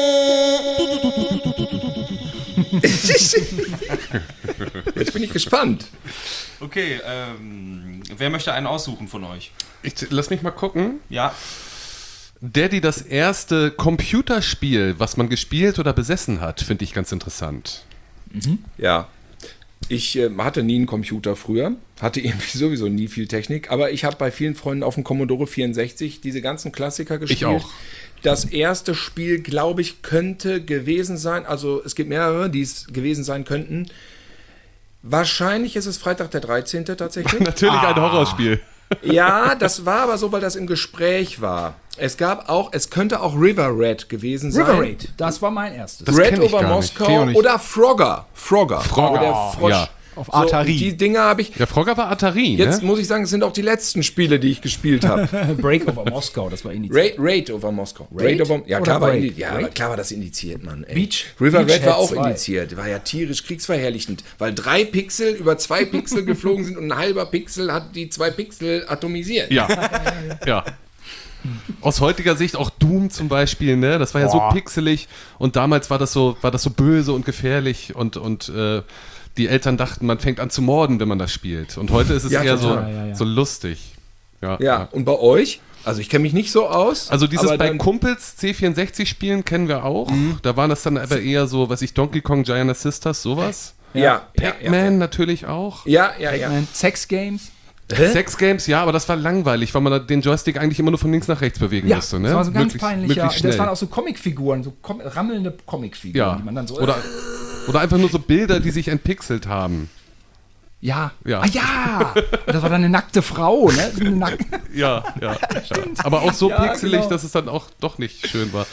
Jetzt bin ich gespannt. Okay, wer möchte einen aussuchen von euch? Lass mich mal gucken. Ja. Der, die das erste Computerspiel, was man gespielt oder besessen hat, finde ich ganz interessant. Ja. Ich hatte nie einen Computer früher, hatte irgendwie sowieso nie viel Technik, aber ich habe bei vielen Freunden auf dem Commodore 64 diese ganzen Klassiker gespielt. Ich auch. Das erste Spiel, glaube ich, könnte gewesen sein, also es gibt mehrere, die es gewesen sein könnten. Wahrscheinlich ist es Freitag der 13. tatsächlich. Natürlich ein Horrorspiel. Ja, das war aber so, weil das im Gespräch war. Es könnte auch River Red gewesen sein. River Raid, das war mein erstes. Das Red kenn ich over gar nicht. Kenn ich Moskau auch nicht. oder Frogger. Frogger, Der Frosch. ja. Auf Atari. Die Dinger habe ich. Ja, Frogger war Atari, Jetzt ne? muss ich sagen, es sind auch die letzten Spiele, die ich gespielt habe. Break over Moskau, das war initiiert. Raid over Moskau. Raid Ja, oder klar war, Break? ja, Raid? aber klar war das indiziert, Mann. Ey. Beach River Red war Head auch 2. indiziert. War ja tierisch kriegsverherrlichend, weil 3 Pixel über 2 Pixel geflogen sind und ein halber Pixel hat die 2 Pixel atomisiert. Ja. Ja. Aus heutiger Sicht auch Doom zum Beispiel, ne? Das war ja so pixelig und damals war das so böse und gefährlich und die Eltern dachten, man fängt an zu morden, wenn man das spielt. Und heute ist es Ja, eher total. so lustig. Ja, und bei euch? Also ich kenne mich nicht so aus. Also dieses aber bei dann- Kumpels C64 spielen kennen wir auch. Da waren das dann aber eher so, was ich, Donkey Kong, Giant Sisters, sowas. Ja, Pac-Man natürlich auch. Ja. Sex Games. Sex Games, ja, aber das war langweilig, weil man da den Joystick eigentlich immer nur von links nach rechts bewegen musste. Ne? das war so ganz Möglichst- peinlicher. möglichst schnell. Das waren auch so Comicfiguren, so rammelnde Comicfiguren, Ja. die man dann so. Oder einfach nur so Bilder, die sich entpixelt haben. Ja. Ja. Ah ja! Und das war dann eine nackte Frau, ne? Ja. Aber auch so Ja, pixelig, genau. dass es dann auch doch nicht schön war.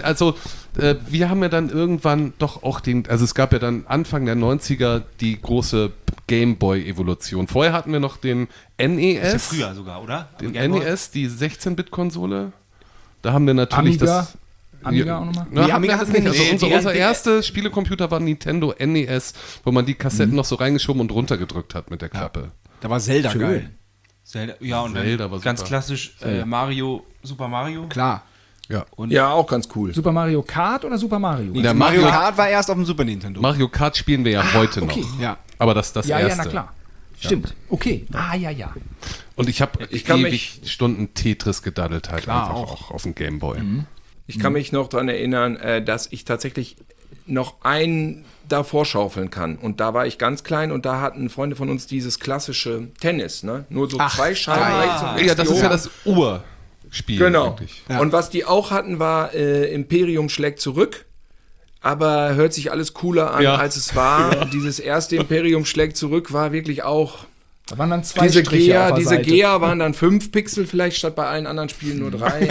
Wir haben ja dann irgendwann doch auch also es gab ja dann Anfang der 90er die große Gameboy-Evolution. Vorher hatten wir noch den NES. Ist ja früher sogar, oder? Den Game Boy? NES, die 16-Bit-Konsole. Da haben wir natürlich Amiga. das... Amiga auch nochmal? Na, Nee, Amiga hatten hatten wir wir nicht. nicht. Also Nee, unser die- erster Spielecomputer war Nintendo NES, wo man die Kassetten noch so reingeschoben und runtergedrückt hat mit der Klappe. Da war Zelda geil. Zelda, ja, und Zelda dann war ganz super. klassisch Super Mario. Klar. Ja, auch ganz cool. Super Mario Kart oder Super Mario? Der Mario Kart war erst auf dem Super Nintendo. Mario Kart spielen wir ja heute okay. noch. Ja. Aber das Ja, erste. na klar. Stimmt. Okay. Ja. Und ich habe kann ewig Stunden Tetris gedaddelt halt Klar, einfach auch auf dem Gameboy. Ich kann mich noch daran erinnern, dass ich tatsächlich noch einen davor schaufeln kann. Und da war ich ganz klein und da hatten Freunde von uns dieses klassische Tennis, ne? Nur so 2 Scheiben rechts und links. Ja, das die ist ja hoch. das Urspiel. Genau. Eigentlich. Und was die auch hatten, war Imperium schlägt zurück. Aber hört sich alles cooler an, als es war. Dieses erste Imperium schlägt zurück war wirklich auch... Da waren dann 2 Diese Striche auf der Diese Seite. Gea waren dann 5 Pixel vielleicht, statt bei allen anderen Spielen nur 3.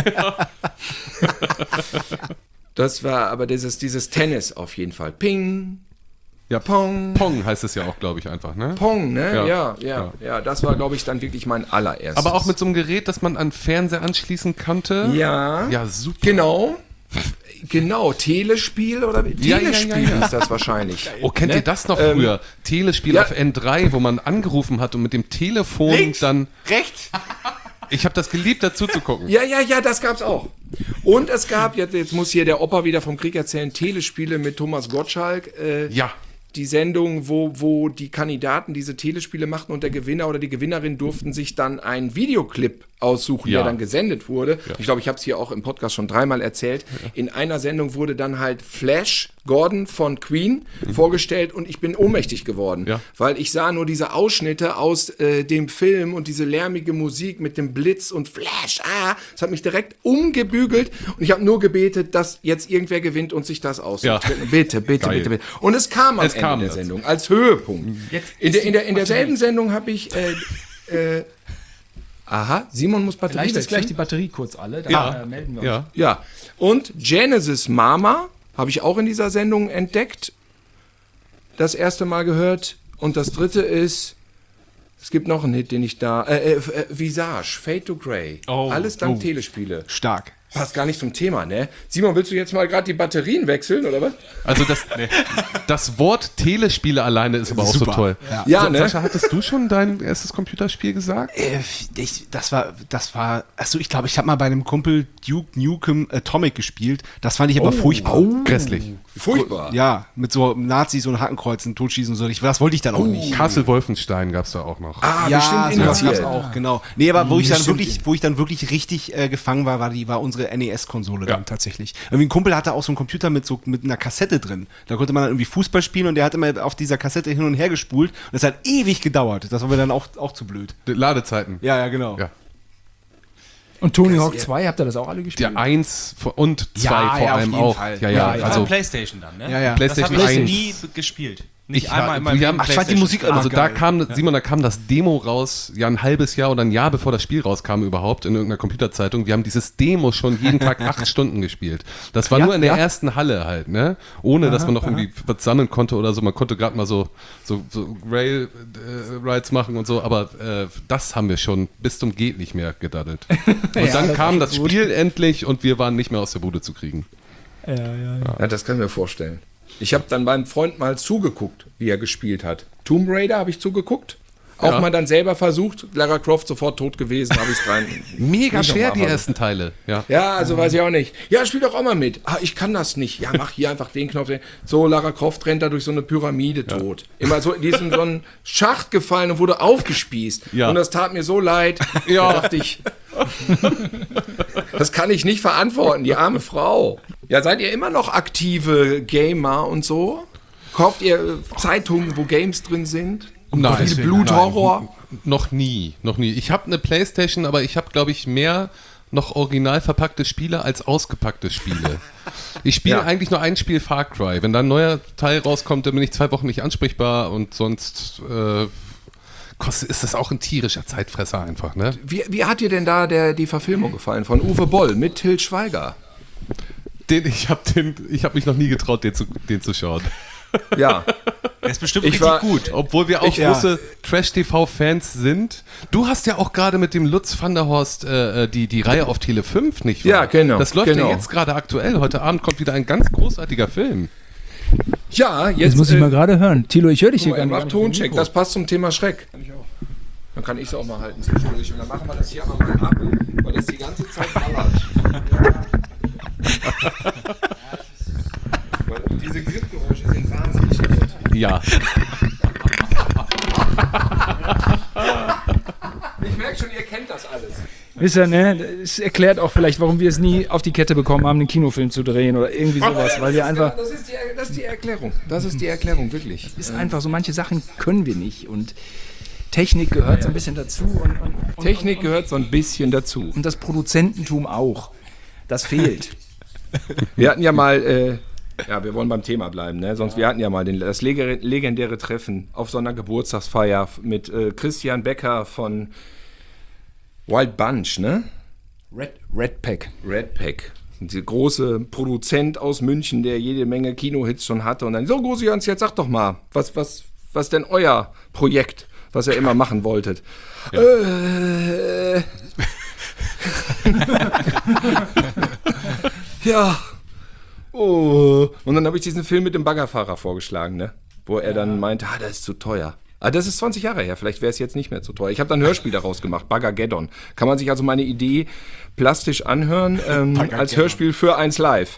Das war aber dieses Tennis auf jeden Fall. Ping, Ja, Pong. Pong heißt es ja auch, glaube ich, einfach, ne? Pong, ne? Ja. Ja. Das war, glaube ich, dann wirklich mein allererstes. Aber auch mit so einem Gerät, das man an Fernseher anschließen konnte. Ja. Ja, super. Genau, Telespiel oder Telespiel ja. ist das wahrscheinlich. Oh, kennt ihr das noch früher? Telespiel ja. auf N3, wo man angerufen hat und mit dem Telefon dann... Rechts. Ich habe das geliebt, dazu zu gucken. Ja, das gab's auch. Und es gab, jetzt muss hier der Opa wieder vom Krieg erzählen, Telespiele mit Thomas Gottschalk. Ja. Die Sendung, wo die Kandidaten diese Telespiele machten und der Gewinner oder die Gewinnerin durften sich dann einen Videoclip aussuchen, Ja. der dann gesendet wurde. Ja. Ich glaube, ich habe es hier auch im Podcast schon 3-mal erzählt. Ja. In einer Sendung wurde dann halt Flash Gordon von Queen vorgestellt und ich bin ohnmächtig geworden, weil ich sah nur diese Ausschnitte aus dem Film und diese lärmige Musik mit dem Blitz und Flash. Das hat mich direkt umgebügelt und ich habe nur gebetet, dass jetzt irgendwer gewinnt und sich das aussucht. Ja. Bitte. Und es kam am Ende der Sendung als Höhepunkt. In derselben Sendung habe ich Simon muss Batterie Vielleicht ist wechseln. gleich die Batterie kurz alle, dann melden wir uns. Ja, und Genesis Mama habe ich auch in dieser Sendung entdeckt. Das erste Mal gehört. Und das dritte ist, es gibt noch einen Hit, den ich da... Visage, Fade to Grey. Alles dank Telespiele. Stark. Passt gar nicht zum Thema, ne? Simon, willst du jetzt mal gerade die Batterien wechseln, oder was? Also das Wort Telespiele alleine ist aber auch so toll. Ja, ne? Sascha, hattest du schon dein erstes Computerspiel gesagt? Das war, achso, ich glaube, ich habe mal bei einem Kumpel Duke Nukem Atomic gespielt. Das fand ich aber furchtbar. Grässlich. Furchtbar. Ja, mit so Nazis und Hakenkreuzen, Totschießen und so. Das wollte ich dann auch nicht. Castle Wolfenstein gab es da auch noch. Bestimmt sowas initiiert. gab's auch, genau. Nee, aber wo ich dann wirklich richtig gefangen war unsere NES-Konsole dann tatsächlich. Irgendwie ein Kumpel hatte auch so einen Computer mit einer Kassette drin. Da konnte man dann irgendwie Fußball spielen und der hat immer auf dieser Kassette hin und her gespult. Und das hat ewig gedauert. Das war mir dann auch zu blöd. Ladezeiten. Ja, genau. Ja. Und Tony Hawk 2, habt ihr das auch alle gespielt? Der 1 und 2 Ja, vor ja, auf allem jeden auch. Fall. Ja, Also also PlayStation dann, ne? Ja. Das habe PlayStation ich 1. nie gespielt. Nicht einmal in meinem wir haben, Leben ich fand die Musik immer Also da geil. kam, Simon, da kam das Demo raus, ja ein halbes Jahr oder ein Jahr bevor das Spiel rauskam überhaupt in irgendeiner Computerzeitung. Wir haben dieses Demo schon jeden Tag 8 Stunden gespielt. Das war nur in der ersten Halle halt, ne? Ohne, dass man noch irgendwie was sammeln konnte oder so. Man konnte gerade mal so Rail-Rides machen und so, aber das haben wir schon bis zum geht nicht mehr gedaddelt. Und dann kam das Spiel endlich und wir waren nicht mehr aus der Bude zu kriegen. Ja, das kann ich mir vorstellen. Ich habe dann meinem Freund mal zugeguckt, wie er gespielt hat. Tomb Raider habe ich zugeguckt. Auch mal dann selber versucht. Lara Croft sofort tot gewesen, habe ich es rein. Mega Nicht schwer, noch die mal. ersten Teile. Ja. Ja, also weiß ich auch nicht. Ja, spiel doch auch mal mit. Ich kann das nicht. Ja, mach hier einfach den Knopf. So, Lara Croft rennt da durch so eine Pyramide tot. Immer so, die ist in so einen Schacht gefallen und wurde aufgespießt. Ja. Und das tat mir so leid. Da dachte ich, das kann ich nicht verantworten, die arme Frau. Ja, seid ihr immer noch aktive Gamer und so? Kauft ihr Zeitungen, wo Games drin sind? Nein. Viel Bluthorror? Noch nie. Ich habe eine Playstation, aber ich habe, glaube ich, mehr noch original verpackte Spiele als ausgepackte Spiele. Ich spiele eigentlich nur ein Spiel, Far Cry. Wenn da ein neuer Teil rauskommt, dann bin ich 2 Wochen nicht ansprechbar und sonst ist das auch ein tierischer Zeitfresser einfach, ne? Wie hat dir denn da die Verfilmung gefallen von Uwe Boll mit Til Schweiger? Ich hab mich noch nie getraut, den zu schauen. Ja. Der ist bestimmt Ich richtig war- gut. Obwohl wir auch große Trash-TV-Fans sind. Du hast ja auch gerade mit dem Lutz van der Horst die Reihe auf Tele 5, nicht wahr? Ja, genau, Das läuft genau. ja jetzt gerade aktuell. Heute Abend kommt wieder ein ganz großartiger Film. Ja, jetzt Jetzt muss ich mal gerade hören. Tilo, ich höre dich hier er gar nicht. macht Toncheck, das passt zum Thema Schreck. Dann kann ich es auch mal halten zwischendurch. Und dann machen wir das hier aber mal ab, weil das die ganze Zeit ballert. Weil diese Griffgeräusche sind wahnsinnig laut. Ja. Ich merke schon, ihr kennt das alles. Wisst ihr, ne? Das erklärt auch vielleicht, warum wir es nie auf die Kette bekommen haben, einen Kinofilm zu drehen oder irgendwie sowas, weil wir einfach... Das ist die Erklärung. Das ist die Erklärung, wirklich. Ist einfach so, manche Sachen können wir nicht und Technik gehört so ein bisschen dazu. Technik gehört so ein bisschen dazu. Und das Produzententum auch. Das fehlt. Wir hatten ja mal, wir wollen beim Thema bleiben, ne? Sonst wir hatten ja mal das legendäre Treffen auf so einer Geburtstagsfeier mit Christian Becker von Wild Bunch, ne? Red Pack. Red Pack. Dieser große Produzent aus München, der jede Menge Kinohits schon hatte. Und dann, so Großjans, jetzt sag doch mal, was denn euer Projekt, was ihr immer machen wolltet? Ja. Ja. Oh. Und dann habe ich diesen Film mit dem Baggerfahrer vorgeschlagen, ne? Wo er dann meinte, das ist zu teuer. Das ist 20 Jahre her, vielleicht wäre es jetzt nicht mehr zu teuer. Ich habe dann ein Hörspiel daraus gemacht, Baggergeddon. Kann man sich also meine Idee plastisch anhören, als Hörspiel für 1 Live.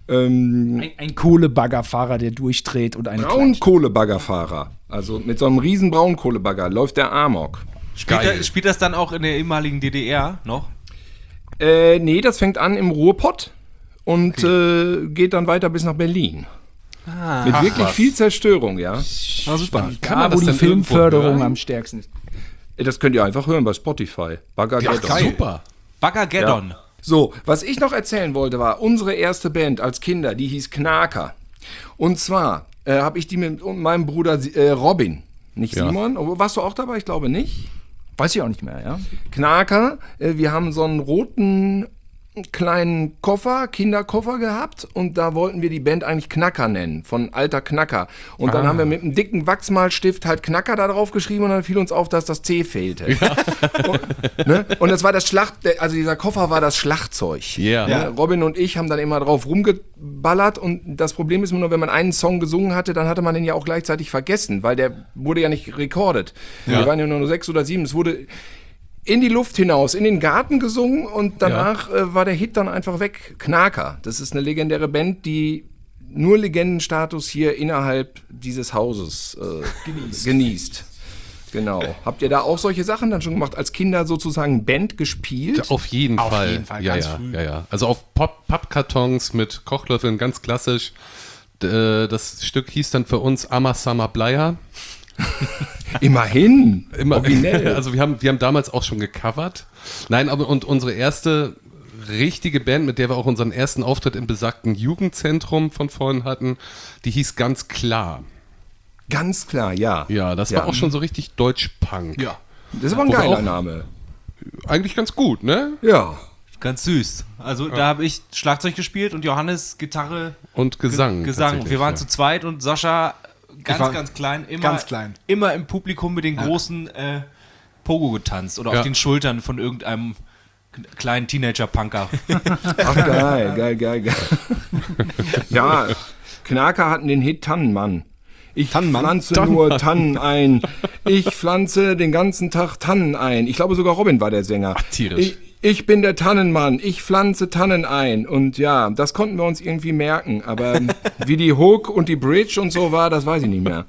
Ein Kohlebaggerfahrer, der durchdreht und eine Braunkohlebaggerfahrer. Also mit so einem riesen Braunkohlebagger läuft der Amok. Spielt das dann auch in der ehemaligen DDR noch? Nee, das fängt an im Ruhrpott und geht dann weiter bis nach Berlin. Mit wirklich viel Zerstörung, ja. super. Kann man Wo das die denn Filmförderung irgendwo hören? am stärksten ist. Das könnt ihr einfach hören bei Spotify. Baggergeddon. Super. Baggergeddon. So, was ich noch erzählen wollte, war unsere erste Band als Kinder, die hieß Knaker. Und zwar habe ich die mit meinem Bruder Robin, nicht Simon. Warst du auch dabei? Ich glaube nicht. Weiß ich auch nicht mehr, ja. Knaker, wir haben so einen roten kleinen Koffer, Kinderkoffer gehabt und da wollten wir die Band eigentlich Knacker nennen, von Alter Knacker. Und dann haben wir mit einem dicken Wachsmalstift halt Knacker da drauf geschrieben und dann fiel uns auf, dass das C fehlte. Ja. Und das war das also dieser Koffer war das Schlagzeug. Yeah. Ja. Robin und ich haben dann immer drauf rumgeballert und das Problem ist nur, wenn man einen Song gesungen hatte, dann hatte man den ja auch gleichzeitig vergessen, weil der wurde ja nicht recorded. Wir waren ja nur 6 oder 7, es wurde in die Luft hinaus, in den Garten gesungen und danach war der Hit dann einfach weg. Knaker, das ist eine legendäre Band, die nur Legendenstatus hier innerhalb dieses Hauses genießt. Genau. Habt ihr da auch solche Sachen dann schon gemacht, als Kinder sozusagen Band gespielt? Auf jeden Fall. ganz früh. Ja. Also auf Pappkartons mit Kochlöffeln, ganz klassisch. Das Stück hieß dann für uns Amasama Bleier. Immerhin. Originell. Also wir haben damals auch schon gecovert. Nein, aber und unsere erste richtige Band, mit der wir auch unseren ersten Auftritt im besagten Jugendzentrum von vorhin hatten, die hieß Ganz Klar. Ganz klar, ja. Ja, das war auch schon so richtig Deutsch-Punk. Ja. Das ist aber ein geiler Name. Eigentlich ganz gut, ne? Ja. Ganz süß. Also da habe ich Schlagzeug gespielt und Johannes Gitarre, Und Gesang. Gesang. tatsächlich, Wir waren ja. zu zweit und Sascha ganz klein. ganz klein. Immer im Publikum mit den großen Pogo getanzt oder auf den Schultern von irgendeinem kleinen Teenager-Punker. Ach, geil. Ja, Knaker hatten den Hit Tannenmann. Ich pflanze nur Tannen ein. Ich pflanze den ganzen Tag Tannen ein. Ich glaube, sogar Robin war der Sänger. Ach, tierisch. Ich bin der Tannenmann. Ich pflanze Tannen ein. Und ja, das konnten wir uns irgendwie merken. Aber wie die Hook und die Bridge und so war, das weiß ich nicht mehr.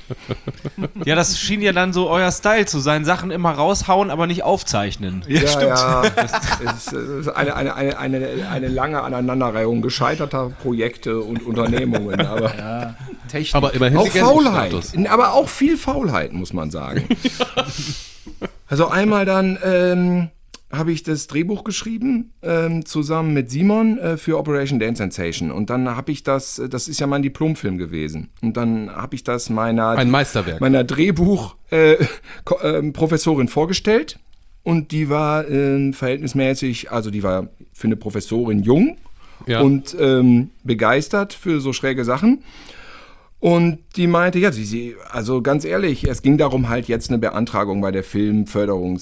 Ja, das schien ja dann so euer Style zu sein. Sachen immer raushauen, aber nicht aufzeichnen. Ja. Es ist eine lange Aneinanderreihung gescheiterter Projekte und Unternehmungen. Aber Technik. Aber immerhin auch Faulheit. Legendenstatus. Aber auch viel Faulheit, muss man sagen. Also einmal dann habe ich das Drehbuch geschrieben, zusammen mit Simon für Operation Dance Sensation. Und dann habe ich das ist ja mein Diplomfilm gewesen. Und dann habe ich das Ein Meisterwerk. meiner Drehbuchprofessorin vorgestellt. Und die war verhältnismäßig, also die war für eine Professorin jung und begeistert für so schräge Sachen. Und die meinte, ja, sie, also ganz ehrlich, es ging darum, halt jetzt eine Beantragung bei der Filmförderung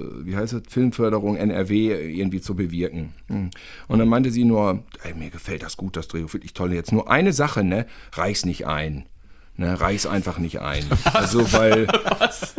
NRW irgendwie zu bewirken. Und dann meinte sie nur, ey, mir gefällt das gut, das Drehbuch, wirklich toll. Jetzt nur eine Sache, ne, reich's nicht ein. Ne, reich's einfach nicht ein. Was? Also, weil... Was?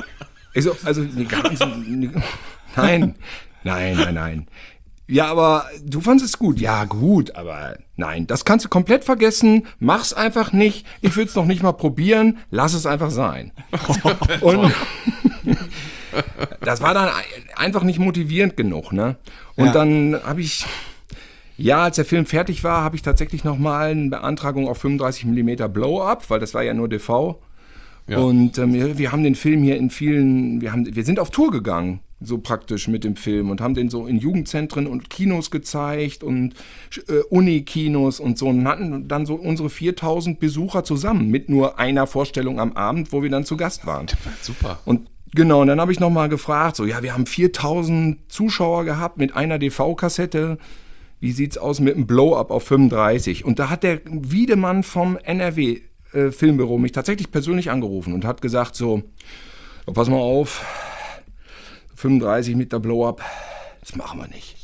Nein. Ja, aber du fandest es gut. Ja, gut, aber nein, das kannst du komplett vergessen. Mach's einfach nicht. Ich will es noch nicht mal probieren. Lass es einfach sein. Das war dann einfach nicht motivierend genug, ne? Und dann habe ich, als der Film fertig war, habe ich tatsächlich nochmal eine Beantragung auf 35 mm Blow-Up, weil das war ja nur DV. Ja. Und wir haben den Film hier in vielen, wir sind auf Tour gegangen, so praktisch mit dem Film und haben den so in Jugendzentren und Kinos gezeigt und Unikinos und so und hatten dann so unsere 4000 Besucher zusammen mit nur einer Vorstellung am Abend, wo wir dann zu Gast waren. Super. Und genau, und dann habe ich nochmal gefragt, so, wir haben 4000 Zuschauer gehabt mit einer DV-Kassette. Wie sieht's aus mit einem Blow-Up auf 35? Und da hat der Wiedemann vom NRW Filmbüro mich tatsächlich persönlich angerufen und hat gesagt so, pass mal auf, 35 mit der Blow-Up, das machen wir nicht.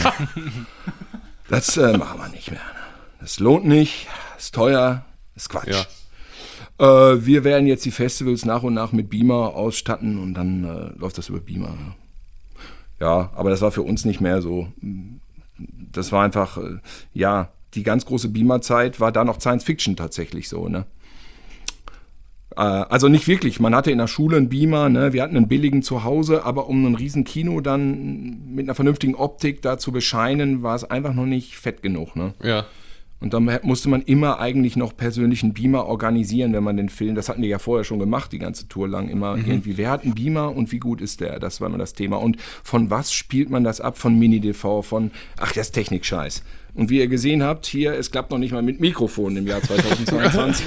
Das machen wir nicht mehr. Das lohnt nicht, ist teuer, ist Quatsch. Ja. Wir werden jetzt die Festivals nach und nach mit Beamer ausstatten und dann läuft das über Beamer. Ja, aber das war für uns nicht mehr so. Das war einfach, die ganz große Beamer-Zeit war da noch Science-Fiction tatsächlich so, ne? Also nicht wirklich, man hatte in der Schule einen Beamer, ne? Wir hatten einen billigen zu Hause, aber um ein riesen Kino dann mit einer vernünftigen Optik da zu bescheinen, war es einfach noch nicht fett genug, ne? Ja. Und dann musste man immer eigentlich noch persönlichen Beamer organisieren, wenn man den Film, das hatten die ja vorher schon gemacht, die ganze Tour lang, immer irgendwie, wer hat einen Beamer und wie gut ist der? Das war immer das Thema. Und von was spielt man das ab? Von Mini-DV, das ist Technik-Scheiß. Und wie ihr gesehen habt, hier, es klappt noch nicht mal mit Mikrofon im Jahr 2022.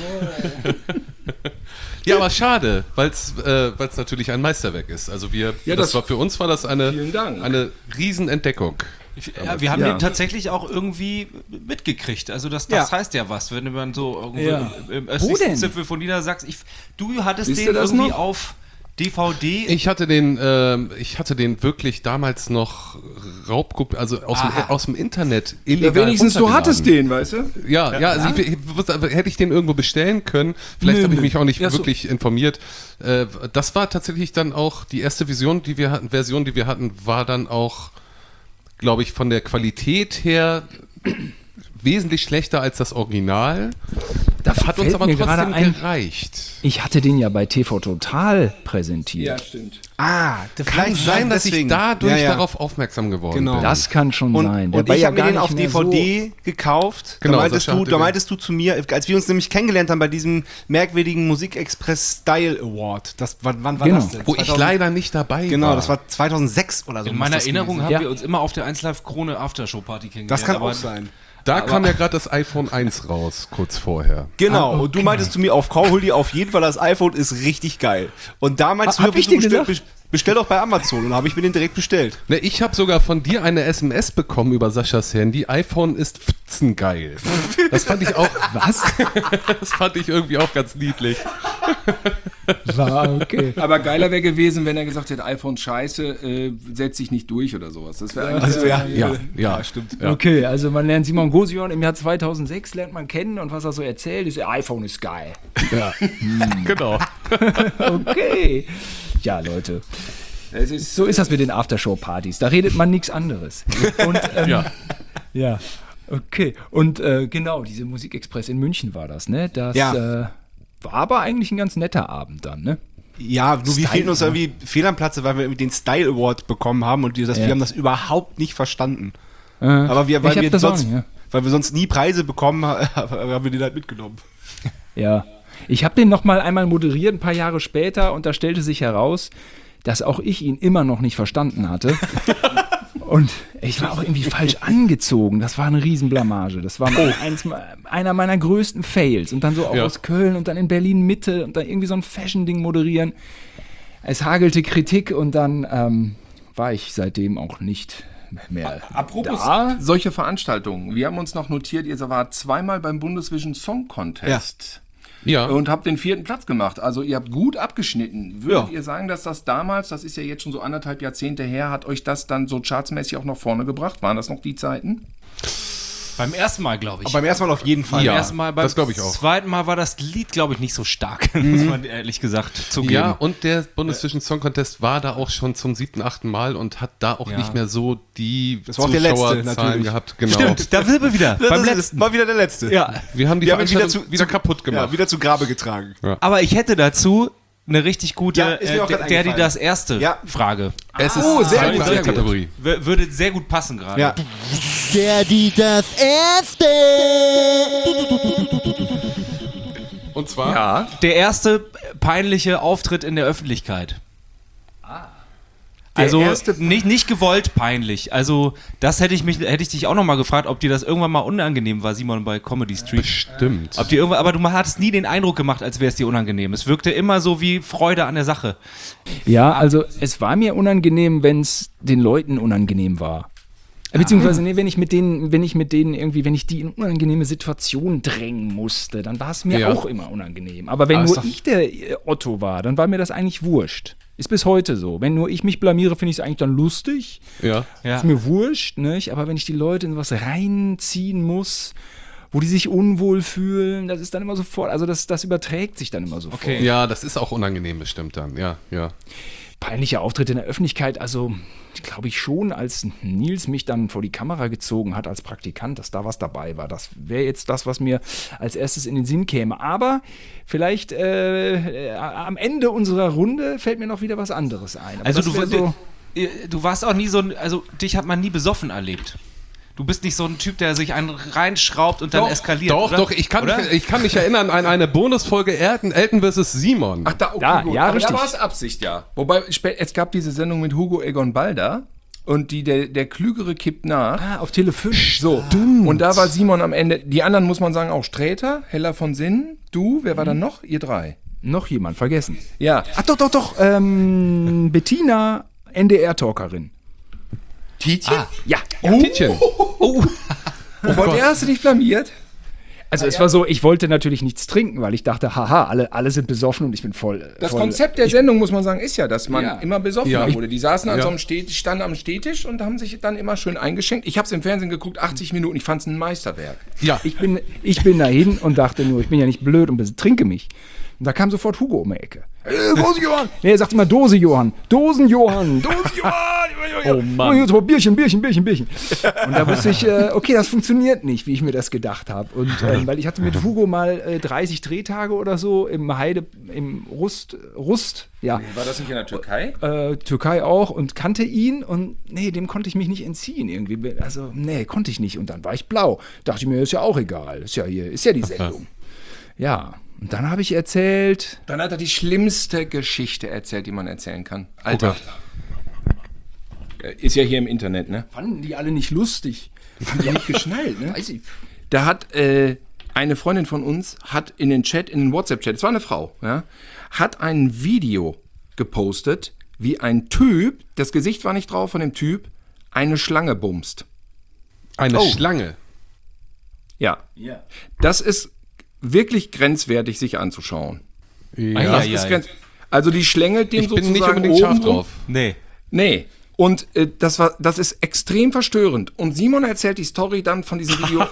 Ja, aber schade, weil es natürlich ein Meisterwerk ist. Also für uns war das eine Riesenentdeckung. Ja, wir haben den tatsächlich auch irgendwie mitgekriegt. Also das heißt ja was, wenn man so irgendwo im östlichen Zipfel von Niedersachsen. Du hattest den irgendwie noch auf DVD. Ich hatte den wirklich damals noch Raubguckt, also aus dem Internet illegal. Ja, wenigstens du hattest den, weißt du? Ja, also hätte ich den irgendwo bestellen können. Vielleicht habe ich mich auch nicht wirklich informiert. Das war tatsächlich dann auch die erste Version, die wir hatten, war dann auch, glaube ich, von der Qualität her wesentlich schlechter als das Original. Das hat uns aber trotzdem gereicht. Ich hatte den ja bei TV Total präsentiert. Ja, stimmt. Kann sein, dass ich dadurch darauf aufmerksam geworden bin. Das kann schon sein. Und ich habe mir den auf DVD gekauft. Genau, da meintest du zu mir, als wir uns nämlich kennengelernt haben bei diesem merkwürdigen Musikexpress Style Award. Wann war das denn? Wo ich leider nicht dabei war. Genau, das war 2006 oder so. In meiner Erinnerung haben wir uns immer auf der 1Live Krone Aftershow-Party kennengelernt. Das kann auch sein. Da kam ja gerade das iPhone 1 raus, kurz vorher. Genau, und du meintest zu mir, hol dir auf jeden Fall, das iPhone ist richtig geil. Und da meinst du, bestell doch bei Amazon. Und habe ich mir den direkt bestellt. Ne, ich habe sogar von dir eine SMS bekommen über Saschas Handy. iPhone ist geil. Das fand ich auch. Was? Das fand ich irgendwie auch ganz niedlich. War okay. Aber geiler wäre gewesen, wenn er gesagt hätte, iPhone scheiße, setz dich nicht durch oder sowas. Das wäre eigentlich ja, stimmt. Ja. Okay, also man lernt Simon Gosion im Jahr 2006 lernt man kennen und was er so erzählt, ist, iPhone ist geil. Ja, genau. Okay. Ja, Leute. So ist das mit den Aftershow-Partys. Da redet man nichts anderes. Und, ja. Okay. Und genau, diese Musikexpress in München war das, ne? Das war aber eigentlich ein ganz netter Abend dann, ne? Ja, nur wir fehlten uns irgendwie fehl am Platze, weil wir den Style Award bekommen haben und wir haben das überhaupt nicht verstanden. Aber weil wir sonst nie Preise bekommen haben wir den halt mitgenommen. Ja. Ich habe den noch mal einmal moderiert, ein paar Jahre später, und da stellte sich heraus, dass auch ich ihn immer noch nicht verstanden hatte. Und ich war auch irgendwie falsch angezogen. Das war eine Riesenblamage. Das war einer meiner größten Fails. Und dann so auch aus Köln und dann in Berlin Mitte und dann irgendwie so ein Fashion-Ding moderieren. Es hagelte Kritik und dann war ich seitdem auch nicht mehr. Apropos solche Veranstaltungen. Wir haben uns noch notiert, ihr wart zweimal beim Bundesvision Song Contest. Ja. Und habt den 4. Platz gemacht. Also ihr habt gut abgeschnitten. Würdet ihr sagen, dass das damals, das ist ja jetzt schon so 1,5 Jahrzehnte her, hat euch das dann so chartsmäßig auch nach vorne gebracht? Waren das noch die Zeiten? Beim ersten Mal, glaube ich. Aber beim ersten Mal auf jeden Fall. Beim ersten Mal, das glaube ich auch. Zweiten Mal war das Lied, glaube ich, nicht so stark, muss man ehrlich gesagt zugeben. Ja, und der Bundesvision Song Contest war da auch schon zum 7., 8. Mal und hat da auch nicht mehr so die Zuschauerzahlen gehabt. Genau. Stimmt, da sind wir wieder. Beim letzten. War wieder der letzte. Ja. Wir haben die Veranstaltung wieder kaputt gemacht. Ja, wieder zu Grabe getragen. Ja. Aber ich hätte dazu eine richtig gute Ja, ist mir auch grad der, die eingefallen. das erste Ja. Frage. Es ist sehr eine gut, sehr gut. Kategorie. Würde sehr gut passen gerade. Ja. Der, die, das Erste. Und zwar, Ja. Der erste peinliche Auftritt in der Öffentlichkeit. Der Also erste- nicht gewollt peinlich. Also das hätte ich dich auch noch mal gefragt, ob dir das irgendwann mal unangenehm war, Simon, bei Comedy Street. bestimmt. Ob dir irgendwann, aber du hattest nie den Eindruck gemacht, als wäre es dir unangenehm. Es wirkte immer so wie Freude an der Sache. Ja, also es war mir unangenehm, wenn es den Leuten unangenehm war. Beziehungsweise, nee, wenn ich die in unangenehme Situationen drängen musste, dann war es mir Ja. auch immer unangenehm. Aber wenn Aber nur ist doch- ich der Otto war, dann war mir das eigentlich wurscht. Ist bis heute so. Wenn nur ich mich blamiere, finde ich es eigentlich dann lustig. Ja. Ja. Ist mir wurscht, nicht? Aber wenn ich die Leute in was reinziehen muss, wo die sich unwohl fühlen, das ist dann immer sofort, also das überträgt sich dann immer sofort. Okay. Ja, das ist auch unangenehm bestimmt dann. Ja, ja. Peinliche Auftritte in der Öffentlichkeit, also glaube ich schon, als Nils mich dann vor die Kamera gezogen hat als Praktikant, dass da was dabei war. Das wäre jetzt das, was mir als erstes in den Sinn käme. Aber vielleicht am Ende unserer Runde fällt mir noch wieder was anderes ein. Aber Also das wär du warst auch nie so ein, also dich hat man nie besoffen erlebt. Du bist nicht so ein Typ, der sich einen reinschraubt und dann eskaliert. Doch, oder? doch, ich kann Oder? mich erinnern an eine Bonusfolge Elton vs. Simon. Ach, da, okay, Ja, gut. ja, Aber richtig. da war es Absicht, ja. Wobei, es gab diese Sendung mit Hugo Egon Balder und der Klügere kippt nach. auf Tele 5. So, und da war Simon am Ende. Die anderen, muss man sagen, auch Sträter, Heller von Sinnen, du, wer war dann noch? Ihr drei. Noch jemand, vergessen. Ja. Ach doch, Bettina, NDR-Talkerin. Tietjen? Ja. Tietjen. Vor der hast du dich blamiert? Also es war so, ich wollte natürlich nichts trinken, weil ich dachte, haha, alle sind besoffen und ich bin voll. Das voll, Konzept der Sendung, muss man sagen, ist ja, dass man Ja. immer besoffen Ja. wurde. Die saßen an Ja. so einem standen am Stehtisch und haben sich dann immer schön eingeschenkt. Ich habe es im Fernsehen geguckt, 80 Minuten, ich fand es ein Meisterwerk. Ja. Ich bin dahin und dachte nur, ich bin ja nicht blöd und trinke mich. Und da kam sofort Hugo um die Ecke. Dose Johann! Nee, er sagt immer Dose Johann. Dosen Johann! Dose Johann! Oh Mann. Jetzt mal Bierchen. Und da wusste ich, okay, das funktioniert nicht, wie ich mir das gedacht habe. Und weil ich hatte mit Hugo mal 30 Drehtage oder so im Rust, ja. War das nicht in der Türkei? Türkei auch und kannte ihn und nee, dem konnte ich mich nicht entziehen irgendwie. Also, nee, konnte ich nicht. Und dann war ich blau. Dachte ich mir, ist ja auch egal. Ist ja die Sendung. Ja. Und dann habe ich erzählt. Dann hat er die schlimmste Geschichte erzählt, die man erzählen kann. Alter. Ist ja hier im Internet, ne? Fanden die alle nicht lustig. Haben die nicht geschnallt, ne? Weiß ich. Da hat eine Freundin von uns, hat in den WhatsApp-Chat, es war eine Frau, ja, hat ein Video gepostet, wie ein Typ, das Gesicht war nicht drauf von dem Typ, eine Schlange bumst. Eine Schlange. Ja. Das ist wirklich grenzwertig, sich anzuschauen. Ja. Das ist also die schlängelt dem Ich bin sozusagen nicht unbedingt oben scharf rum. drauf. Nee. Nee. Und das ist extrem verstörend. Und Simon erzählt die Story dann von diesem Video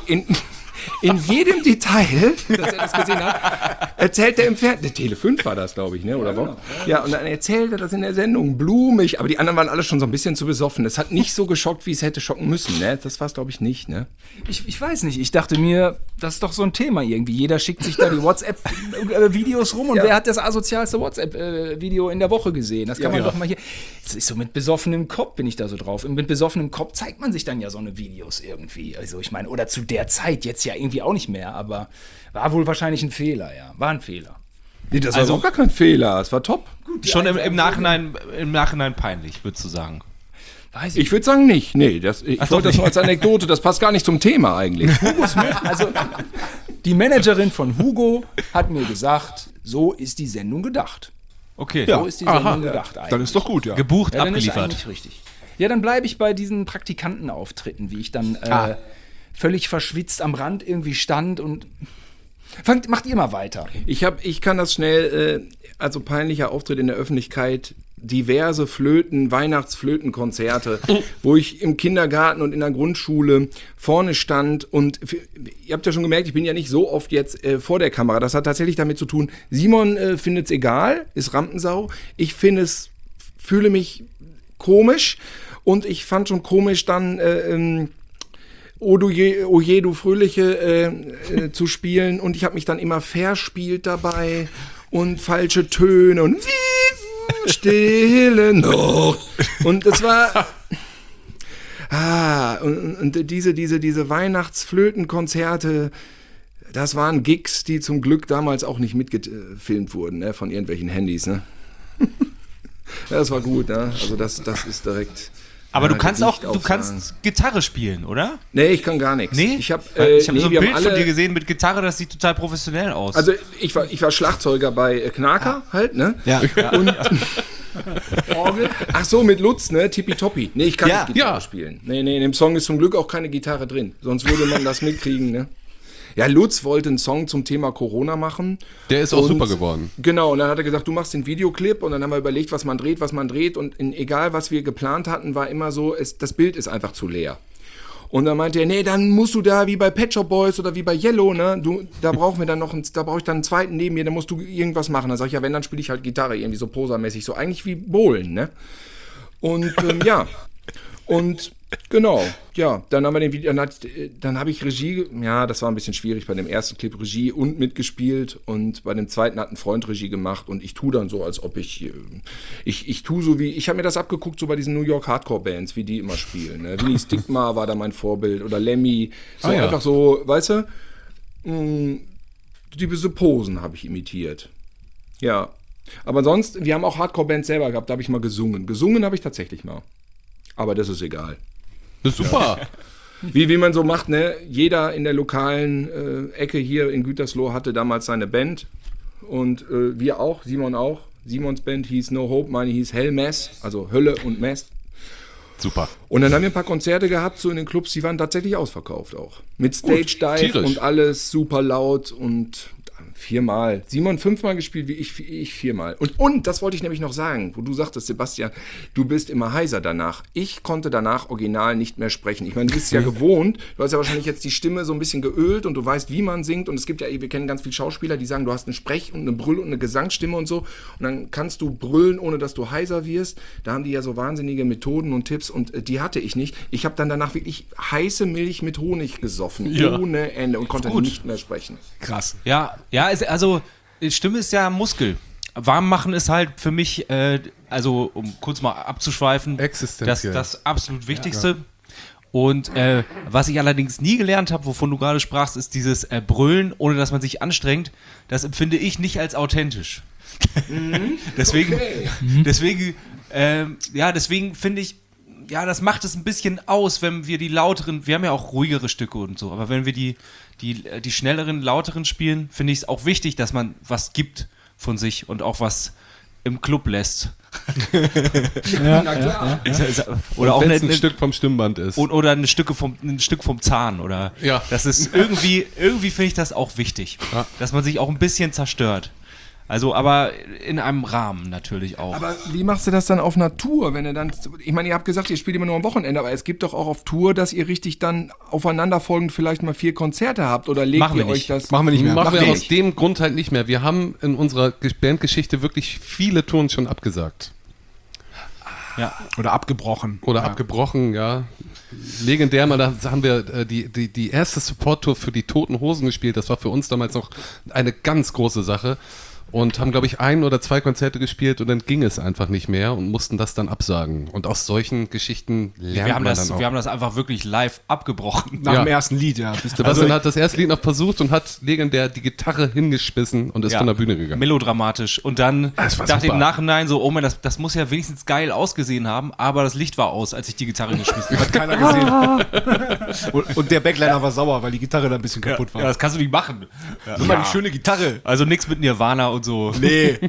in jedem Detail, dass er das gesehen hat, erzählt er im Fernsehen. Tele 5 war das, glaube ich, ne? Oder wo? Ja, und dann erzählt er das in der Sendung, blumig. Aber die anderen waren alle schon so ein bisschen zu besoffen. Das hat nicht so geschockt, wie es hätte schocken müssen, ne? Das war es, glaube ich, nicht, ne? Ich weiß nicht, ich dachte mir, das ist doch so ein Thema irgendwie. Jeder schickt sich da die WhatsApp-Videos rum und wer hat das asozialste WhatsApp-Video in der Woche gesehen? Das kann man doch mal hier. Das ist so mit besoffenem Kopf bin ich da so drauf. Und mit besoffenem Kopf zeigt man sich dann ja so eine Videos irgendwie. Also ich meine, oder zu der Zeit, jetzt ja irgendwie auch nicht mehr, aber war wohl wahrscheinlich ein Fehler, ja. War ein Fehler. Nee, das war auch gar kein Fehler. Es war top. Schon im Nachhinein peinlich, würdest du sagen. Weiß Ich würde sagen nicht. Nee, ich wollte das nur als Anekdote. Das passt gar nicht zum Thema eigentlich. Also, die Managerin von Hugo hat mir gesagt, so ist die Sendung gedacht. Okay. So ist die Sendung gedacht eigentlich. Dann ist doch gut, ja. Gebucht, Ja, dann ist abgeliefert. eigentlich richtig. Ja, dann bleibe ich bei diesen Praktikantenauftritten, wie ich dann völlig verschwitzt am Rand irgendwie stand und macht ihr mal weiter. Ich kann das schnell, also peinlicher Auftritt in der Öffentlichkeit, diverse Weihnachtsflötenkonzerte, wo ich im Kindergarten und in der Grundschule vorne stand und ihr habt ja schon gemerkt, ich bin ja nicht so oft jetzt vor der Kamera. Das hat tatsächlich damit zu tun, Simon findet es egal, ist Rampensau. Ich fühle mich komisch und ich fand schon komisch dann O je, du Fröhliche zu spielen und ich habe mich dann immer verspielt dabei und falsche Töne und stille Nacht. Und das war... und diese Weihnachtsflötenkonzerte, das waren Gigs, die zum Glück damals auch nicht mitgefilmt wurden, ne, von irgendwelchen Handys, ne? Ja, das war gut, ne? Also das ist direkt... Aber ja, du kannst Gesicht kannst Gitarre spielen, oder? Nee, ich kann gar nichts. Nee? Ich habe so ein Bild von dir gesehen mit Gitarre, das sieht total professionell aus. Also ich war Schlagzeuger bei Knaker halt, ne? Ja. Und Orgel. Ach so, mit Lutz, ne? Tippitoppi. Nee, ich kann Ja. nicht Gitarre spielen. Nee, in dem Song ist zum Glück auch keine Gitarre drin. Sonst würde man das mitkriegen, ne? Ja, Lutz wollte einen Song zum Thema Corona machen. Der ist auch Und- super geworden. Genau, und dann hat er gesagt, du machst den Videoclip und dann haben wir überlegt, was man dreht und egal, was wir geplant hatten, war immer so, das Bild ist einfach zu leer. Und dann meinte er, nee, dann musst du da wie bei Pet Shop Boys oder wie bei Yellow, ne, da brauche ich dann einen zweiten neben mir, dann musst du irgendwas machen. Dann sag ich, ja, wenn, dann spiele ich halt Gitarre, irgendwie so posermäßig, so eigentlich wie Bohlen, ne. Und ja, und genau, ja, dann haben wir den Video, dann habe ich Regie, ja, das war ein bisschen schwierig, bei dem ersten Clip Regie und mitgespielt und bei dem zweiten hat ein Freund Regie gemacht und ich tue dann so, als ob ich tue so wie, ich habe mir das abgeguckt, so bei diesen New York Hardcore Bands, wie die immer spielen, ne? Winnie Stigma war da mein Vorbild oder Lemmy, so einfach so, weißt du, diese Posen habe ich imitiert, ja, aber sonst, wir haben auch Hardcore Bands selber gehabt, da habe ich mal gesungen habe ich tatsächlich mal, aber das ist egal. Das ist super. Wie man so macht, ne? Jeder in der lokalen Ecke hier in Gütersloh hatte damals seine Band und wir auch, Simon auch. Simons Band hieß No Hope, meine hieß Hell Mess, also Hölle und Mess. Super. Und dann haben wir ein paar Konzerte gehabt, so in den Clubs, die waren tatsächlich ausverkauft auch. Mit Stage Dive tierisch. und alles super laut und 4-mal. Simon 5-mal gespielt, wie ich 4-mal. Und das wollte ich nämlich noch sagen, wo du sagtest, Sebastian, du bist immer heiser danach. Ich konnte danach original nicht mehr sprechen. Ich meine, du bist ja gewohnt, du hast ja wahrscheinlich jetzt die Stimme so ein bisschen geölt und du weißt, wie man singt. Und es gibt ja, wir kennen ganz viele Schauspieler, die sagen, du hast eine Sprech- und eine Brüll- und eine Gesangsstimme und so. Und dann kannst du brüllen, ohne dass du heiser wirst. Da haben die ja so wahnsinnige Methoden und Tipps und die hatte ich nicht. Ich habe dann danach wirklich heiße Milch mit Honig gesoffen, ohne Ende und konnte nicht mehr sprechen. Krass. Ja, also die Stimme ist ja ein Muskel. Warm machen ist halt für mich, also um kurz mal abzuschweifen, Existenziell. das absolut Wichtigste. Und was ich allerdings nie gelernt habe, wovon du gerade sprachst, ist dieses Brüllen, ohne dass man sich anstrengt. Das empfinde ich nicht als authentisch. Deswegen finde ich, ja, das macht es ein bisschen aus, wenn wir die lauteren, wir haben ja auch ruhigere Stücke und so, aber wenn wir die schnelleren, lauteren spielen, finde ich es auch wichtig, dass man was gibt von sich und auch was im Club lässt. Na klar. Oder auch wenn es ein Stück vom Stimmband ist. oder ein Stück vom Zahn oder Ja. das ist irgendwie finde ich das auch wichtig, dass man sich auch ein bisschen zerstört. Also, aber in einem Rahmen natürlich auch. Aber wie machst du das dann auf einer Tour, wenn ihr dann, ich meine, ihr habt gesagt, ihr spielt immer nur am Wochenende, aber es gibt doch auch auf Tour, dass ihr richtig dann aufeinanderfolgend vielleicht mal 4 Konzerte habt oder legt Machen wir ihr euch nicht. das? Machen wir nicht mehr. Machen wir wir aus nicht. dem Grund halt nicht mehr. Wir haben in unserer Bandgeschichte wirklich viele Touren schon abgesagt. Oder abgebrochen. Oder abgebrochen, ja. Legendär, mal da haben wir die erste Support-Tour für die Toten Hosen gespielt. Das war für uns damals noch eine ganz große Sache. Und haben, glaube ich, 1 oder 2 Konzerte gespielt und dann ging es einfach nicht mehr und mussten das dann absagen. Und aus solchen Geschichten lernt man dann auch. Wir haben das einfach wirklich live abgebrochen. Nach Ja. dem ersten Lied, ja. Sebastian hat das erste Lied noch versucht und hat legendär die Gitarre hingeschmissen und ist von der Bühne gegangen. Melodramatisch. Und dann Das war dachte ich super. im Nachhinein so, oh man, das muss ja wenigstens geil ausgesehen haben, aber das Licht war aus, als ich die Gitarre geschmissen habe. Keiner gesehen. Und der Backliner war sauer, weil die Gitarre da ein bisschen kaputt war. Ja, das kannst du nicht machen. Nimm mal die schöne Gitarre. Also nichts mit Nirvana und so. Nee.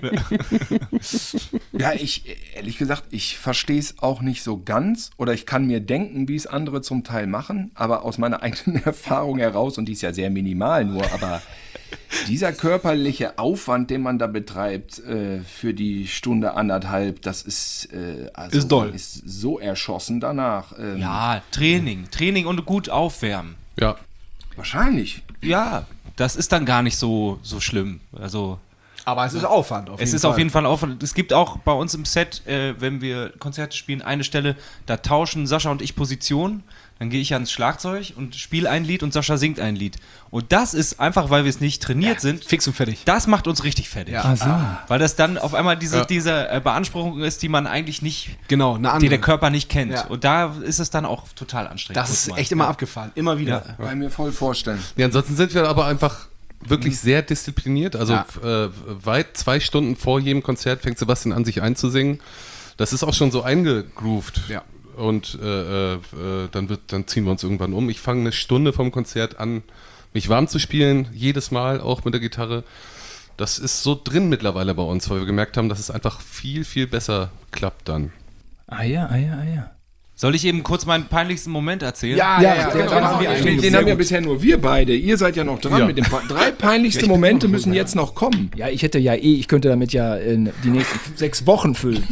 Ja, ehrlich gesagt, ich verstehe es auch nicht so ganz oder ich kann mir denken, wie es andere zum Teil machen, aber aus meiner eigenen Erfahrung heraus, und die ist ja sehr minimal nur, aber dieser körperliche Aufwand, den man da betreibt für die Stunde 1,5, das ist, Ist doll. ist so erschossen danach. Ja, Training und gut aufwärmen. Ja. Wahrscheinlich. Ja, das ist dann gar nicht so schlimm. Also Aber es ist Aufwand. es ist auf jeden Fall Aufwand. Es gibt auch bei uns im Set, wenn wir Konzerte spielen, eine Stelle, da tauschen Sascha und ich Positionen. dann gehe ich ans Schlagzeug und spiele ein Lied und Sascha singt ein Lied. Und das ist einfach, weil wir es nicht trainiert sind, Fix und fertig. das macht uns richtig fertig. Ach so. Weil das dann auf einmal diese Beanspruchung ist, die man eigentlich nicht, Genau, eine die andere. der Körper nicht kennt. Ja. Und da ist es dann auch total anstrengend. Das ist echt immer abgefahren. Immer wieder. Kann ich mir voll vorstellen. Ja, ansonsten sind wir aber einfach wirklich sehr diszipliniert. Also weit 2 Stunden vor jedem Konzert fängt Sebastian an, sich einzusingen. Das ist auch schon so eingegroovt. Ja. Und dann ziehen wir uns irgendwann um. Ich fange eine Stunde vom Konzert an, mich warm zu spielen, jedes Mal, auch mit der Gitarre. Das ist so drin mittlerweile bei uns, weil wir gemerkt haben, dass es einfach viel, viel besser klappt dann. Ah ja. Soll ich eben kurz meinen peinlichsten Moment erzählen? Den haben wir eigentlich. Den haben ja bisher nur wir beide. Ihr seid ja noch dran Ja. mit den 3 peinlichste Momente müssen jetzt noch kommen. Ja, ich könnte damit ja die nächsten 6 Wochen füllen.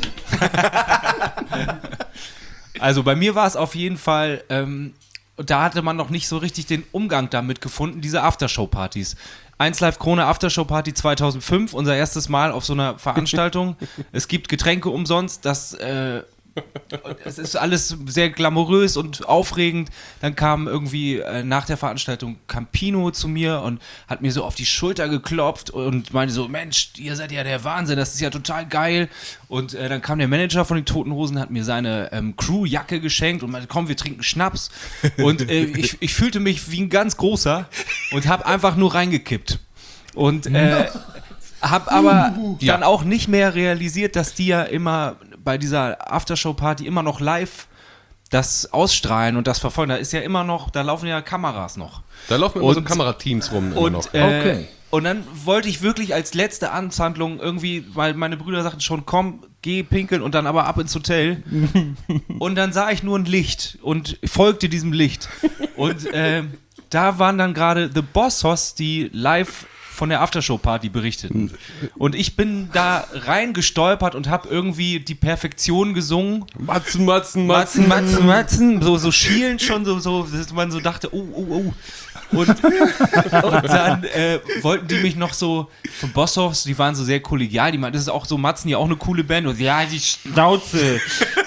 Also bei mir war es auf jeden Fall, da hatte man noch nicht so richtig den Umgang damit gefunden, diese Aftershow-Partys. 1Live Krone Aftershow-Party 2005, unser erstes Mal auf so einer Veranstaltung. Es gibt Getränke umsonst, es ist alles sehr glamourös und aufregend. Dann kam irgendwie nach der Veranstaltung Campino zu mir und hat mir so auf die Schulter geklopft und meinte so, Mensch, ihr seid ja der Wahnsinn, das ist ja total geil. Und dann kam der Manager von den Toten Hosen, hat mir seine Crewjacke geschenkt und meinte, komm, wir trinken Schnaps. Und ich fühlte mich wie ein ganz großer und habe einfach nur reingekippt. Und habe aber dann auch nicht mehr realisiert, dass die ja immer bei dieser Aftershow-Party immer noch live das ausstrahlen und das verfolgen. Da ist ja immer noch, da laufen ja Kameras noch. Da laufen immer so Kamerateams rum immer noch. Und dann wollte ich wirklich als letzte Amtshandlung irgendwie, weil meine Brüder sagten schon, komm, geh pinkeln und dann aber ab ins Hotel. Und dann sah ich nur ein Licht und folgte diesem Licht. Und da waren dann gerade The Bossos, die live von der Aftershow-Party berichteten. Und ich bin da reingestolpert und habe irgendwie die Perfektion gesungen. Matzen. So schielend schon, so, dass man so dachte, oh. Und dann wollten die mich noch so von Bossos, die waren so sehr kollegial, die meinten, das ist auch so Matzen, ja auch eine coole Band. Und ja, die Schnauze.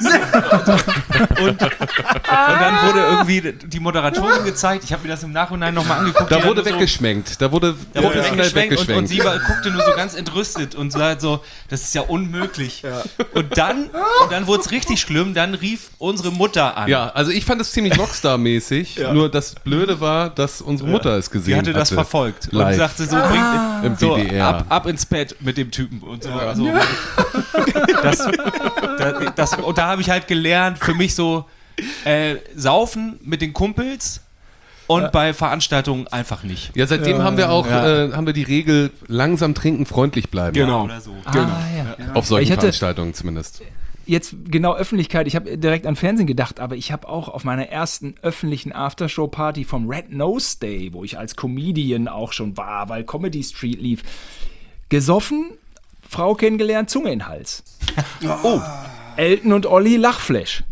und dann wurde irgendwie die Moderatorin gezeigt. Ich habe mir das im Nachhinein nochmal angeguckt. Da wurde weggeschwenkt. Da wurde weggeschwenkt. Und sie guckte nur so ganz entrüstet und sagte so, das ist ja unmöglich. Ja. Und dann wurde es richtig schlimm, dann rief unsere Mutter an. Ja, also ich fand es ziemlich Rockstar-mäßig, nur das Blöde war, dass unsere Mutter es gesehen hatte. Die hatte das verfolgt live. und sagte so, Im so WDR. ab ins Bett mit dem Typen und so. Also, und da habe ich halt gelernt, für mich so saufen mit den Kumpels und bei Veranstaltungen einfach nicht. Ja, seitdem haben wir auch haben wir die Regel, langsam trinken, freundlich bleiben. Genau. Oder so. Auf solchen Ich hatte- Veranstaltungen zumindest. Jetzt genau Öffentlichkeit, ich habe direkt an Fernsehen gedacht, aber ich habe auch auf meiner ersten öffentlichen Aftershow-Party vom Red Nose Day, wo ich als Comedian auch schon war, weil Comedy Street lief, gesoffen, Frau kennengelernt, Zunge in den Hals. Oh, Elton und Olli Lachflash.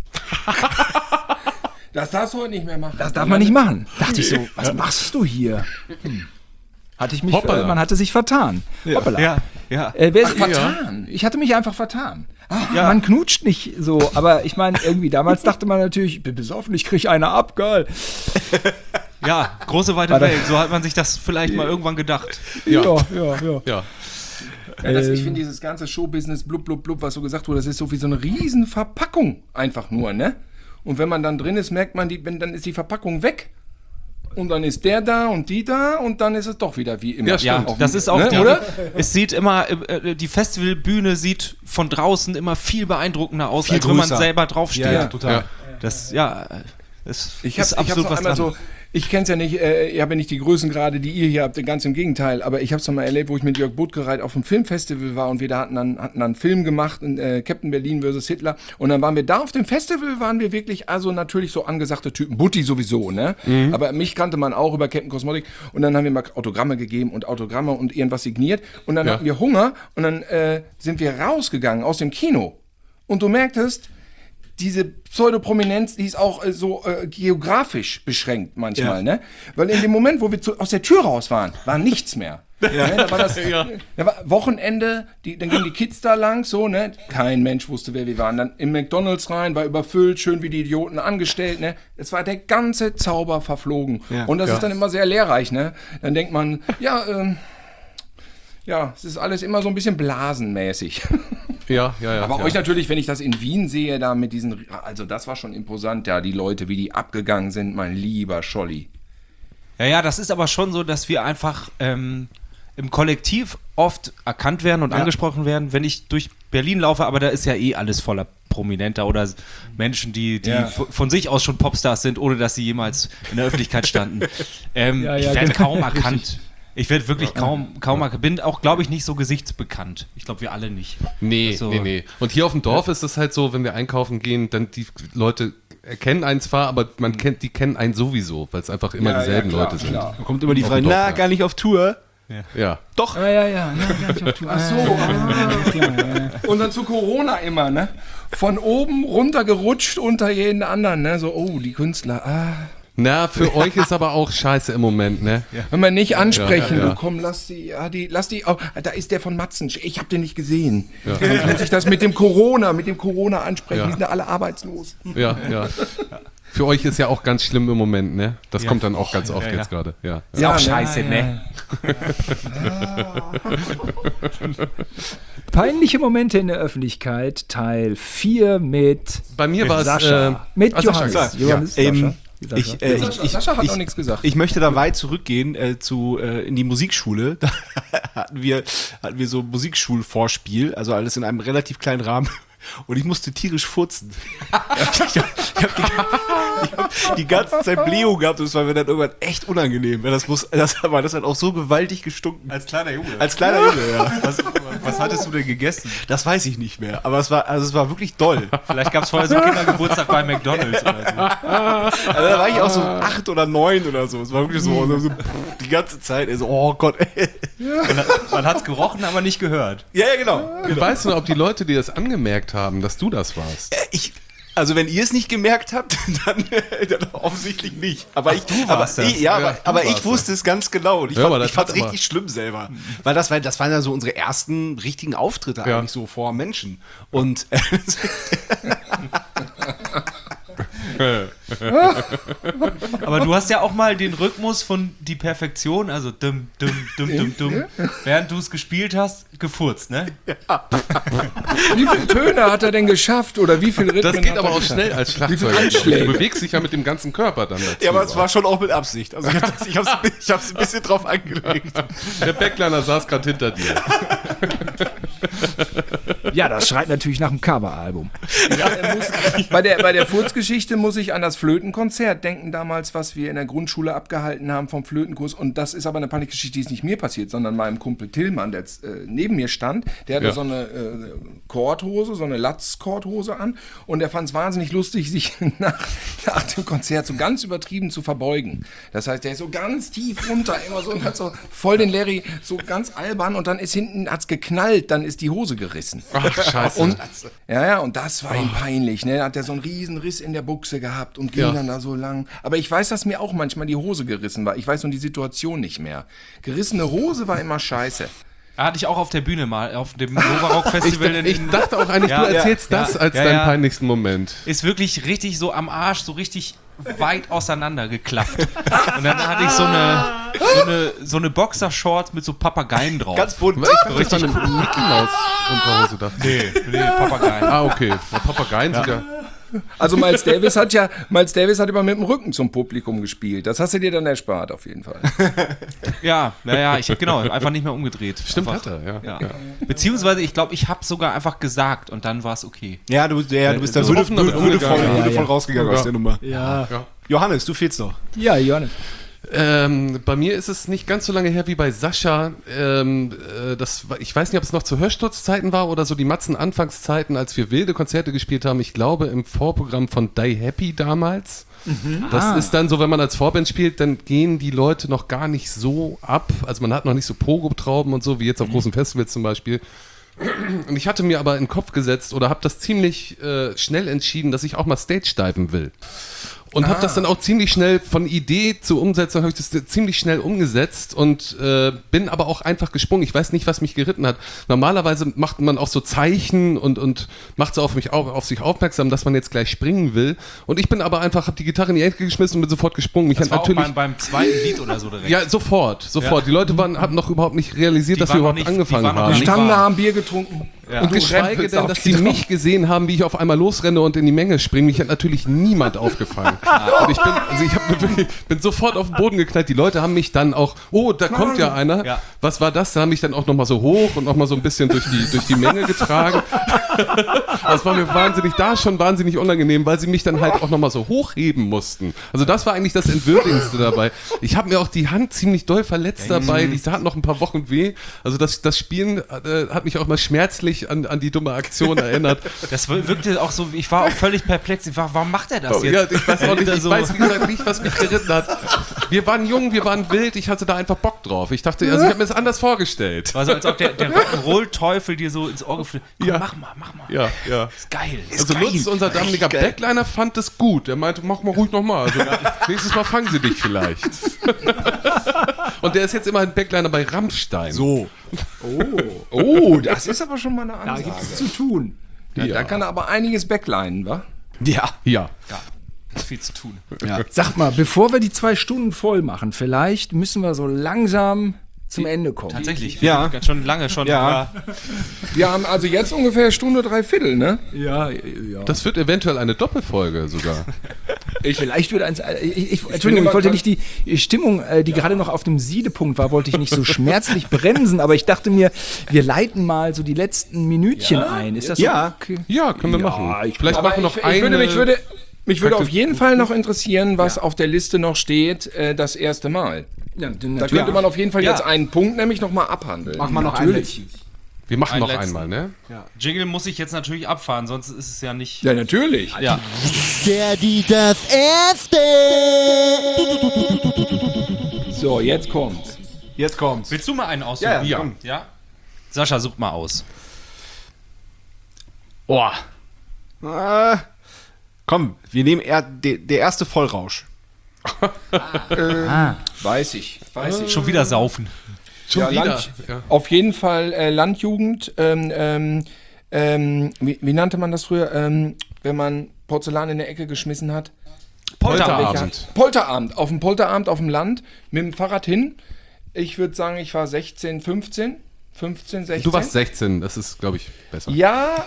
Das darfst du heute nicht mehr machen. Das darf man nicht machen. Dachte ich so, was machst du hier? Hatte ich mich, Hoppala. man hatte sich vertan. Hoppala. Ja. Vertan. Ich hatte mich einfach vertan. Man knutscht nicht so, aber ich meine, irgendwie damals dachte man natürlich, ich bin besoffen, ich kriege eine ab, geil. Ja, große weite Welt. So hat man sich das vielleicht mal irgendwann gedacht. Ja. Ja. Ich finde dieses ganze Showbusiness, blub, was so gesagt wurde, das ist so wie so eine riesen Verpackung einfach nur, ne? Und wenn man dann drin ist, merkt man, dann ist die Verpackung weg. Und dann ist der da und die da und dann ist es doch wieder wie immer. Ja, stimmt. Ja, das ist auch ne, die, oder? Es sieht immer, die Festivalbühne sieht von draußen immer viel beeindruckender aus, Viel als wenn man größer. selber draufsteht. Ja, total. Ja. Das, es Ich ist hab's absolut noch was einmal dran. so, ich kenn's ja nicht, ihr habt ja nicht die Größengrade, die ihr hier habt, ganz im Gegenteil, aber ich hab's noch mal erlebt, wo ich mit Jörg Buttgereit auf einem Filmfestival war und wir da hatten dann einen Film gemacht, Captain Berlin vs. Hitler, und dann waren wir da auf dem Festival, waren wir wirklich, also natürlich so angesagte Typen, Butti sowieso, ne? Aber mich kannte man auch über Captain Cosmotic und dann haben wir mal Autogramme gegeben und irgendwas signiert und dann hatten wir Hunger und dann sind wir rausgegangen aus dem Kino und du merktest, diese Pseudoprominenz, die ist auch so geografisch beschränkt manchmal, ne? Weil in dem Moment, wo wir aus der Tür raus waren, war nichts mehr. Ne? Da war das da war Wochenende, dann gingen die Kids da lang, so, ne? Kein Mensch wusste, wer wir waren. Dann im McDonald's rein, war überfüllt, schön wie die Idioten angestellt, ne? Es war der ganze Zauber verflogen. Ja, und das ist dann immer sehr lehrreich, ne? Dann denkt man, es ist alles immer so ein bisschen blasenmäßig. Ja. Aber euch natürlich, wenn ich das in Wien sehe, da mit diesen, also das war schon imposant, ja, die Leute, wie die abgegangen sind, mein lieber Scholli. Ja, das ist aber schon so, dass wir einfach im Kollektiv oft erkannt werden und angesprochen werden, wenn ich durch Berlin laufe, aber da ist ja alles voller Prominenter oder Menschen, die von sich aus schon Popstars sind, ohne dass sie jemals in der Öffentlichkeit standen. Ich werde kaum erkannt. Ich werde wirklich kaum bin auch, glaube ich, nicht so gesichtsbekannt. Ich glaube, wir alle nicht. Nee. Und hier auf dem Dorf ist es halt so, wenn wir einkaufen gehen, dann die Leute erkennen einen zwar, aber die kennen einen sowieso, weil es einfach immer dieselben Leute sind. Da kommt immer die Frage, gar nicht auf Tour. Ja. Doch. Ja, gar nicht auf Tour. Ach so. Und dann zu Corona immer, ne? Von oben runtergerutscht unter jeden anderen, ne? So, die Künstler, Na, für euch ist aber auch scheiße im Moment, ne? Ja. Wenn wir nicht ansprechen, Ja. komm, lass die, da ist der von Matzen, ich hab den nicht gesehen. Ja. Sonst muss ich das mit dem Corona ansprechen, die sind ja alle arbeitslos. Ja. Für euch ist ja auch ganz schlimm im Moment, ne? Das kommt dann auch ganz oft jetzt gerade. Ja. Ist auch scheiße, ne? Peinliche Momente in der Öffentlichkeit, Teil 4 mit Bei mir war es Sascha. Mit Johannes. Sascha hat noch nichts gesagt. Ich möchte da weit zurückgehen in die Musikschule. Da hatten wir so Musikschulvorspiel, also alles in einem relativ kleinen Rahmen. Und ich musste tierisch furzen. Ich hab die ganze Zeit Blähung gehabt und es war mir dann irgendwann echt unangenehm. Das hat auch so gewaltig gestunken. Als kleiner Junge. Ja. Was hattest du denn gegessen? Das weiß ich nicht mehr. Aber es war wirklich doll. Vielleicht gab es vorher so einen Kindergeburtstag bei McDonald's oder so. Also da war ich auch so 8 oder 9 oder so. Es war wirklich so die ganze Zeit. So, oh Gott, ey. Man hat es gerochen, aber nicht gehört. Ja, genau. Weißt du, ob die Leute dir das angemerkt haben, dass du das warst? Also wenn ihr es nicht gemerkt habt, dann offensichtlich nicht. Aber ich wusste es ganz genau. Und ich fand es richtig schlimm selber. Weil das waren ja so unsere ersten richtigen Auftritte eigentlich so vor Menschen. Und aber du hast ja auch mal den Rhythmus von Die Perfektion, also dumm, während du es gespielt hast, gefurzt, ne? Ja. Wie viele Töne hat er denn geschafft oder wie viele Rhythmen? Das geht aber auch schnell als Schlagzeug. Du bewegst dich ja mit dem ganzen Körper dann dazu. Ja, aber es war schon auch mit Absicht. Also ich hab's ein bisschen drauf angelegt. Der Backliner saß gerade hinter dir. Ja, das schreit natürlich nach einem Coveralbum. Ja, bei der Furzgeschichte muss ich an das Flötenkonzert denken damals, was wir in der Grundschule abgehalten haben vom Flötenkurs. Und das ist aber eine Panikgeschichte, die ist nicht mir passiert, sondern meinem Kumpel Tillmann, der jetzt neben mir stand. Der hatte so eine Korthose, so eine Latzkorthose an. Und der fand es wahnsinnig lustig, sich nach dem Konzert so ganz übertrieben zu verbeugen. Das heißt, der ist so ganz tief runter, immer so und hat so voll den Larry, so ganz albern. Und dann ist hinten, hat's geknallt, dann ist die Hose gerissen. Ach, scheiße. Und das war ihm peinlich. Ne? Da hat er so einen riesen Riss in der Buchse gehabt und ging dann da so lang. Aber ich weiß, dass mir auch manchmal die Hose gerissen war. Ich weiß nun die Situation nicht mehr. Gerissene Hose war immer scheiße. Hatte ich auch auf der Bühne mal, auf dem Nova Rock Festival. Ich dachte auch eigentlich, du erzählst das als deinen peinlichsten Moment. Ist wirklich richtig so am Arsch, so richtig weit auseinander geklafft. Und dann hatte ich so eine Boxershorts mit so Papageien drauf. Ganz bunt. Ich dachte, eine Mickey Maus Unterhose dachte. Nee, Papageien. Ah, okay. Papageien sind ja... Also Miles Davis hat immer mit dem Rücken zum Publikum gespielt. Das hast du dir dann erspart, auf jeden Fall. Genau, einfach nicht mehr umgedreht. Stimmt, einfach, hat er, ja. Beziehungsweise, ich glaube, ich habe sogar einfach gesagt und dann war es okay. Ja, du bist da würdevoll rausgegangen aus der Nummer. Ja. Johannes, du fehlst noch. Ja, Johannes. Bei mir ist es nicht ganz so lange her wie bei Sascha. Ich weiß nicht, ob es noch zu Hörsturzzeiten war oder so die Matzen-Anfangszeiten, als wir wilde Konzerte gespielt haben. Ich glaube im Vorprogramm von Die Happy damals. Das ist dann so, wenn man als Vorband spielt, dann gehen die Leute noch gar nicht so ab. Also man hat noch nicht so Pogo-Trauben und so, wie jetzt auf großen Festivals zum Beispiel. Und ich hatte mir aber in den Kopf gesetzt oder habe das ziemlich schnell entschieden, dass ich auch mal Stage-Diven will. Und habe das dann auch ziemlich schnell von Idee zur Umsetzung, habe ich das ziemlich schnell umgesetzt und bin aber auch einfach gesprungen. Ich weiß nicht, was mich geritten hat. Normalerweise macht man auch so Zeichen und macht so auf sich aufmerksam, dass man jetzt gleich springen will. Und ich bin aber einfach, habe die Gitarre in die Ecke geschmissen und bin sofort gesprungen. Das war auch beim zweiten Lied oder so direkt. Ja, sofort. Ja. Die Leute hatten noch überhaupt nicht realisiert, dass wir überhaupt angefangen haben. Die standen da, haben Bier getrunken. Ja. Und geschweige denn, dass die mich gesehen haben, wie ich auf einmal losrenne und in die Menge springe. Mich hat natürlich niemand aufgefangen. Und ich bin sofort auf den Boden geknallt. Die Leute haben mich dann auch, da kommt ja einer. Ja. Was war das? Da haben mich dann auch nochmal so hoch und nochmal so ein bisschen durch die Menge getragen. Das war mir wahnsinnig unangenehm, weil sie mich dann halt auch nochmal so hochheben mussten. Also das war eigentlich das Entwürdigendste dabei. Ich habe mir auch die Hand ziemlich doll verletzt dabei. Die tat noch ein paar Wochen weh. Also das Spielen hat mich auch mal schmerzlich an die dumme Aktion erinnert. Das wirkte auch so, ich war auch völlig perplex. Warum macht er das jetzt? Ja, ich weiß auch nicht, ich weiß wie gesagt nicht, was mich geritten hat. Wir waren jung, wir waren wild, ich hatte da einfach Bock drauf. Ich dachte, ich habe mir das anders vorgestellt. Also als ob der Rock'n'Roll-Teufel dir so ins Ohr geflüstert. Mach mal. Ja. Ist geil. Also Lutz, unser damaliger Backliner, fand das gut. Er meinte, mach mal ruhig nochmal. Also, nächstes Mal fangen sie dich vielleicht. Und der ist jetzt immerhin Backliner bei Rammstein. So. Oh, das ist aber schon mal eine Ansage. Da gibt es zu tun. Da kann er aber einiges backlinen, wa? Ja. Viel zu tun. Ja. Sag mal, bevor wir die 2 Stunden voll machen, vielleicht müssen wir so langsam zum Ende kommen. Tatsächlich. Ja. Schon lange schon. Ja. Wir haben also jetzt ungefähr Stunde 3/4, ne? Ja. Das wird eventuell eine Doppelfolge sogar. Vielleicht wird Entschuldigung, ich wollte nicht die Stimmung, die gerade noch auf dem Siedepunkt war, wollte ich nicht so schmerzlich bremsen, aber ich dachte mir, wir leiten mal so die letzten Minütchen ein. Ist das okay? Ja, können wir machen. Vielleicht machen wir noch Mich würde auf jeden Fall noch interessieren, was auf der Liste noch steht, das erste Mal. Ja, da könnte man auf jeden Fall jetzt einen Punkt nämlich nochmal abhandeln. Machen wir noch einen letzten. Wir machen noch letzten. einmal, ne? Ja. Jingle muss ich jetzt natürlich abfahren, sonst ist es ja nicht... Ja, natürlich. Ja. Das Erste. So, jetzt kommt's. Willst du mal einen aussuchen? Ja. Sascha, such mal aus. Komm, wir nehmen der erste Vollrausch. Weiß ich. Schon wieder saufen. Auf jeden Fall Landjugend. Wie nannte man das früher, wenn man Porzellan in der Ecke geschmissen hat? Polterabend. Auf dem Polterabend auf dem Land mit dem Fahrrad hin. Ich würde sagen, ich war 16, 15, 16. Du warst 16, das ist, glaube ich, besser. Ja,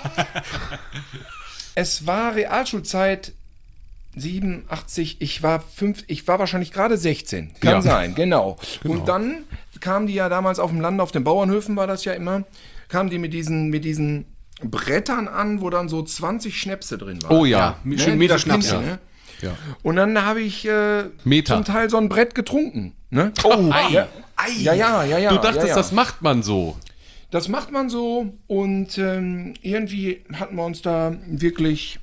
es war Realschulzeit 87, ich war wahrscheinlich gerade 16. Kann sein, genau. Und dann kamen die ja damals auf dem Land, auf den Bauernhöfen war das ja immer, kamen die mit diesen Brettern an, wo dann so 20 Schnäpse drin waren. Oh ja. Schön Meter Schnaps. Ne? Ja. Und dann habe ich zum Teil so ein Brett getrunken. Ne? Ja. Du dachtest, das macht man so. Das macht man so und irgendwie hatten wir uns da wirklich,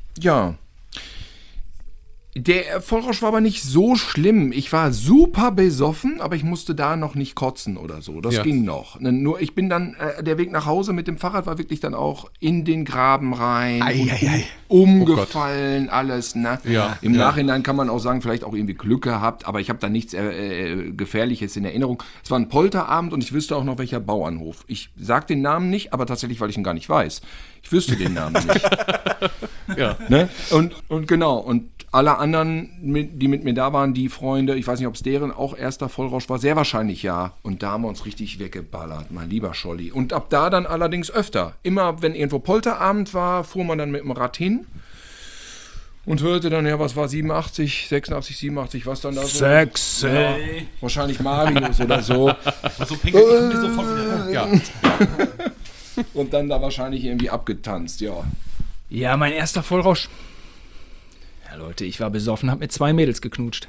der Vollrausch war aber nicht so schlimm. Ich war super besoffen, aber ich musste da noch nicht kotzen oder so. Das ging noch. Nur ich bin dann, der Weg nach Hause mit dem Fahrrad war wirklich dann auch in den Graben rein. Umgefallen, alles. Ne? Ja. Im Nachhinein kann man auch sagen, vielleicht auch irgendwie Glück gehabt, aber ich habe da nichts Gefährliches in Erinnerung. Es war ein Polterabend und ich wüsste auch noch, welcher Bauernhof. Ich sage den Namen nicht, aber tatsächlich, weil ich ihn gar nicht weiß. Ich wüsste den Namen nicht. Ne? Und genau, und alle anderen, die mit mir da waren, die Freunde, ich weiß nicht, ob es deren auch erster Vollrausch war, sehr wahrscheinlich ja. Und da haben wir uns richtig weggeballert, mein lieber Scholli. Und ab da dann allerdings öfter. Immer, wenn irgendwo Polterabend war, fuhr man dann mit dem Rad hin und hörte dann, was war 86, 86, 87, was dann da so? Sexy. Ja, wahrscheinlich Marius oder so. So pinkelt die sofort wieder. Ja. Und dann da wahrscheinlich irgendwie abgetanzt, Ja, mein erster Vollrausch. Ja, Leute, ich war besoffen, hab mit 2 Mädels geknutscht.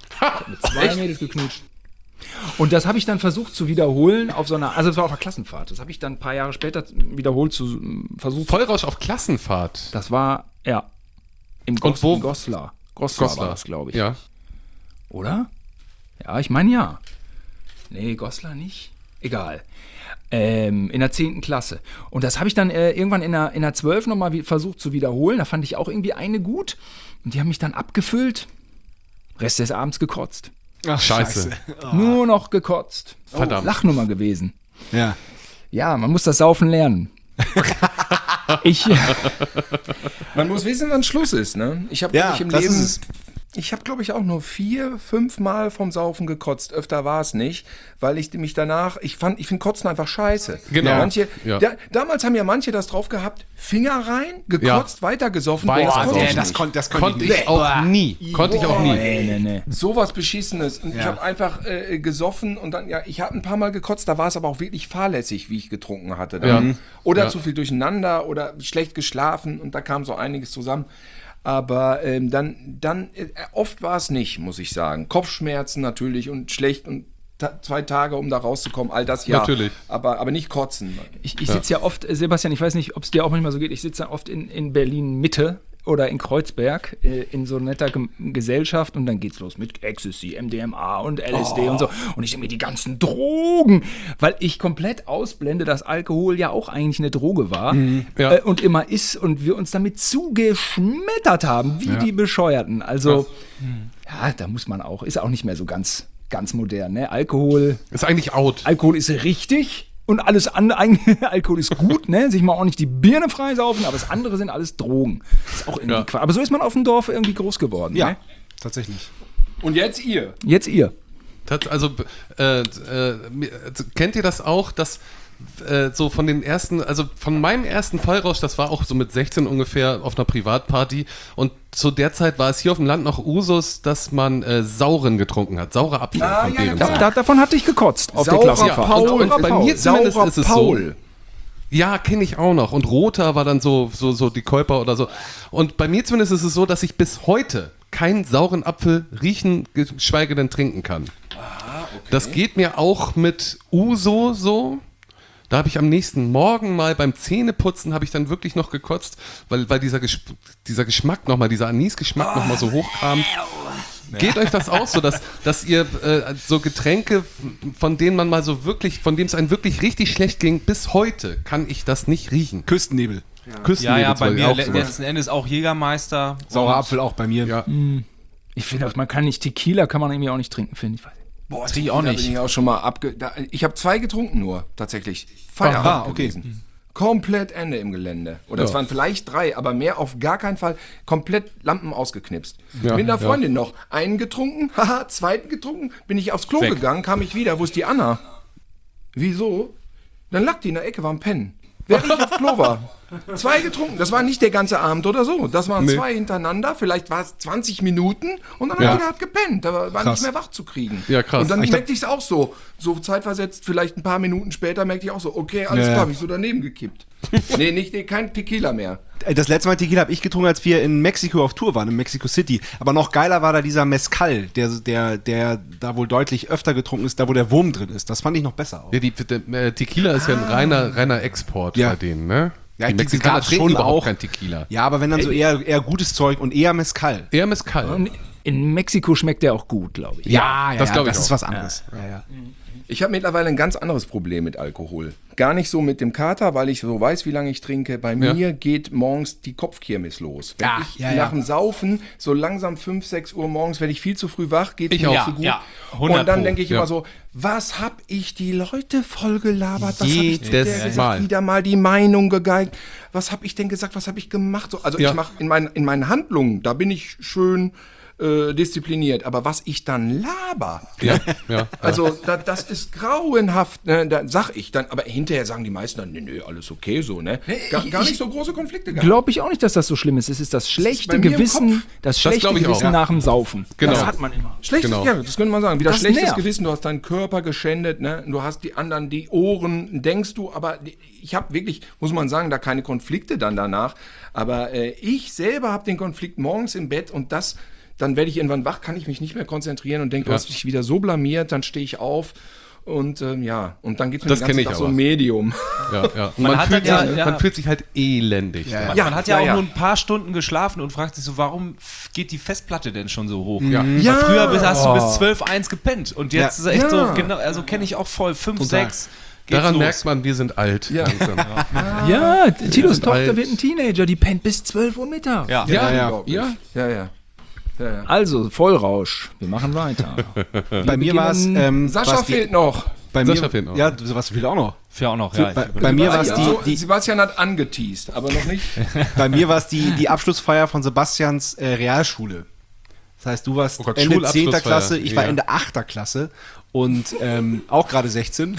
Und das habe ich dann versucht zu wiederholen auf so einer, also es war auf einer Klassenfahrt. Das habe ich dann ein paar Jahre später wiederholt versucht. Vollrausch auf Klassenfahrt. Das war, im Goslar. Goslar war das, glaube ich. Ja. Oder? Ja, ich meine ja. Nee, Goslar nicht. egal. In der 10. Klasse. Und das habe ich dann irgendwann in der 12 nochmal versucht zu wiederholen. Da fand ich auch irgendwie eine gut. Und die haben mich dann abgefüllt. Rest des Abends gekotzt. Ach, Scheiße. Nur noch gekotzt. Verdammt. Lachnummer gewesen. Ja. Ja, man muss das Saufen lernen. Man muss wissen, wann Schluss ist, ne? Ich habe Ja, im das Leben, ist es. ich habe glaube ich auch nur 4, 5 Mal vom Saufen gekotzt. Öfter war es nicht, weil ich mich danach, ich finde Kotzen einfach scheiße. Genau. Manche, Ja. damals haben ja manche das drauf gehabt, Finger rein, gekotzt, weiter gesoffen. Weiter Boah, gesoffen. das konnte ich nicht. Konnte ich auch nie. Konnte ich auch nie. Nee. Sowas Beschissenes. Und ich habe einfach gesoffen und dann, ich habe ein paar Mal gekotzt, da war es aber auch wirklich fahrlässig, wie ich getrunken hatte. Dann. Ja. Oder Ja. zu viel durcheinander oder schlecht geschlafen und da kam so einiges zusammen. Aber dann oft war es nicht, muss ich sagen. Kopfschmerzen natürlich und schlecht und 2 Tage, um da rauszukommen, all das ja. Natürlich. Aber nicht kotzen. Ich sitze ja oft, Sebastian, ich weiß nicht, ob es dir auch manchmal so geht, ich sitze ja oft in Berlin-Mitte oder in Kreuzberg in so netter Gesellschaft und dann geht's los mit Ecstasy, MDMA und LSD und so. Und ich sehe mir die ganzen Drogen, weil ich komplett ausblende, dass Alkohol ja auch eigentlich eine Droge war Ja. und immer ist und wir uns damit zugeschmettert haben, wie die Bescheuerten. Also, ja, da muss man auch, ist auch nicht mehr so ganz modern, ne? Alkohol Ist eigentlich out. ist richtig und alles andere, Alkohol ist gut, ne? Sich mal auch nicht die Birne freisaufen, aber das andere sind alles Drogen. Ist auch irgendwie Quatsch. Aber so ist man auf dem Dorf irgendwie groß geworden. Ja, Ne? tatsächlich. Und jetzt ihr. Jetzt ihr. Also, kennt ihr das auch, dass so von den ersten, also von meinem ersten Fallrausch, das war auch so mit 16 ungefähr auf einer Privatparty und zu der Zeit war es hier auf dem Land noch Usus, dass man Sauren getrunken hat, saure Apfel von Beeren. Davon hatte ich gekotzt auf der Saurer Klassenfahrt. Paul. Und bei mir zumindest Saurer ist es Paul. so. Ja, kenne ich auch noch. Und roter war dann so die Käuper oder so. Und bei mir zumindest ist es so, dass ich bis heute keinen sauren Apfel riechen, geschweige denn trinken kann. Das geht mir auch mit Uso so. Da habe ich am nächsten Morgen mal beim Zähneputzen habe ich dann wirklich noch gekotzt, weil dieser Geschmack nochmal, dieser Anisgeschmack nochmal so hochkam. Geht euch das auch so, dass ihr so Getränke, von denen man mal so wirklich, von dem es einem wirklich richtig schlecht ging, bis heute kann ich das nicht riechen. Küstennebel. Ja, bei mir auch sowas. letzten Endes auch Jägermeister. Saurer Und- Apfel auch bei mir. Ja. Ich finde, man kann nicht Tequila, kann man irgendwie auch nicht trinken, finde ich. Boah, trinke ich auch da nicht. bin ich auch schon mal ich habe 2 getrunken nur, tatsächlich. Feierabend Aha, okay. gewesen. Komplett Ende im Gelände. Oder es waren vielleicht 3, aber mehr auf gar keinen Fall. Komplett Lampen ausgeknipst. Ja, Mit einer ja. Freundin noch. Einen getrunken, haha, 2. getrunken, bin ich aufs Klo gegangen, kam ich wieder. Wo ist die Anna? Wieso? Dann lag die in der Ecke, war am Pennen. Während ich auf Klo war. 2 getrunken. Das war nicht der ganze Abend oder so. Das waren 2 hintereinander. Vielleicht war es 20 Minuten und dann Ja. hat gepennt. Da war nicht mehr wach zu kriegen. Ja, krass. Und dann Ich merkte ich es auch so zeitversetzt, vielleicht ein paar Minuten später merkte ich auch so, okay, alles Ja. klar, hab ich so daneben gekippt. Nee, kein Tequila mehr. Das letzte Mal Tequila habe ich getrunken, als wir in Mexiko auf Tour waren, in Mexico City. Aber noch geiler war da dieser Mezcal, der da wohl deutlich öfter getrunken ist, da wo der Wurm drin ist. Das fand ich noch besser. Auch. Ja, Tequila ist ja ein reiner Export Ja. bei denen, ne? Ja, die die Mexikaner gab's trinken schon überhaupt auch. kein Tequila. Ja, aber wenn dann so eher gutes Zeug und eher Mezcal. Eher Mezcal. Und in Mexiko schmeckt der auch gut, glaube ich. Ja, das glaub ich das auch. ist was anderes. Ja. Ich habe mittlerweile ein ganz anderes Problem mit Alkohol. Gar nicht so mit dem Kater, weil ich so weiß, wie lange ich trinke. Bei mir geht morgens die Kopfkirmes los. Wenn ich nach dem Saufen so langsam 5, 6 Uhr morgens, werde ich viel zu früh wach, geht Ich mir auch. nicht so gut. Ja, 100 und dann Pro. denke ich Ja. immer so, was hab ich die Leute voll gelabert? Was hab ich zu Jedes der gesagt? Mal. Wieder mal die Meinung gegeigt. Was habe ich denn gesagt? Was habe ich gemacht? So, also Ja. ich mache in meinen Handlungen, da bin ich schön diszipliniert. Aber was ich dann laber, Ja. also das ist grauenhaft, ne? Da sag ich dann, aber hinterher sagen die meisten dann, nee, alles okay so, ne? Gar nicht so große Konflikte gehabt. Glaube ich auch nicht, dass das so schlimm ist. Es ist das schlechte bei mir im Gewissen, Kopf. das schlechte glaub ich auch. Gewissen Ja. nach dem Saufen. Genau. Das hat man immer. Schlechtes, Genau. ja, das könnte man sagen. Wieder Das schlechtes nervt. Gewissen, du hast deinen Körper geschändet, ne? Du hast die anderen, die Ohren, denkst du, aber ich habe wirklich, muss man sagen, da keine Konflikte dann danach. Aber ich selber habe den Konflikt morgens im Bett und dann werde ich irgendwann wach, kann ich mich nicht mehr konzentrieren und denke, du hast dich wieder so blamiert, dann stehe ich auf und und dann geht es mir Das den kenn ganzen ich Tag so aber. ein Medium. Ja. Und Man man, hat fühlt halt sich, ja- man fühlt sich halt elendig. Man hat ja auch nur ein paar Stunden geschlafen und fragt sich so, warum geht die Festplatte denn schon so hoch? Ja. Weil früher hast du bis 12:1 gepennt und jetzt ist echt so, genau, also kenne ich auch voll, 5, Total. 6 geht's Daran los. merkt man, wir sind alt. Ja. langsam. Ja, Tilos Tochter alt. wird ein Teenager, die pennt bis 12 Uhr Mittag. Ja. Ja. Ja. Also, Vollrausch. Wir machen weiter. Bei mir war es. Sascha fehlt noch. Bei Sascha mir, fehlt noch. Ja, sowas fehlt auch noch. Für auch noch, ja. Bei mir war es Sebastian hat angeteased, aber noch nicht. bei mir war es die Abschlussfeier von Sebastians Realschule. Das heißt, du warst Oh Gott, Ende 10. Schulabschlussfeier. Klasse, ich war Ja. Ende 8. Klasse und auch gerade 16.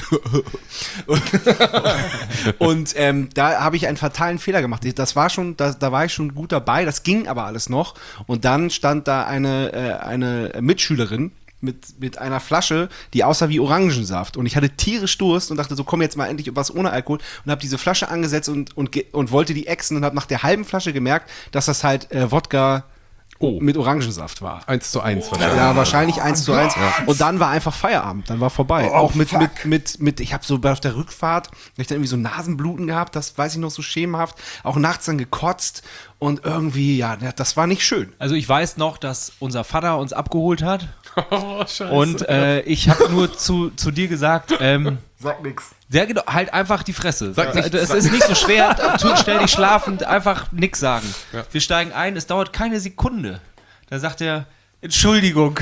und da habe ich einen fatalen Fehler gemacht. Das war schon, da war ich schon gut dabei, das ging aber alles noch. Und dann stand da eine Mitschülerin mit einer Flasche, die aussah wie Orangensaft. Und ich hatte tierisch Durst und dachte so, komm jetzt mal endlich was ohne Alkohol. Und habe diese Flasche angesetzt und wollte die ächzen und habe nach der halben Flasche gemerkt, dass das halt Wodka mit Orangensaft war. 1:1 wahrscheinlich. Ja, wahrscheinlich 1:1. Und dann war einfach Feierabend, dann war vorbei. Auch mit ich habe so auf der Rückfahrt, hab ich dann irgendwie so Nasenbluten gehabt, das weiß ich noch so schemenhaft. Auch nachts dann gekotzt und irgendwie, ja, das war nicht schön. Also ich weiß noch, dass unser Vater uns abgeholt hat Oh, scheiße. und ich habe nur zu dir gesagt, Sag nix. ja, genau, halt einfach die Fresse. Sag nichts. Das ist nicht so schwer, stell dich schlafend, einfach nix sagen. Wir steigen ein, es dauert keine Sekunde. Da sagt er, Entschuldigung.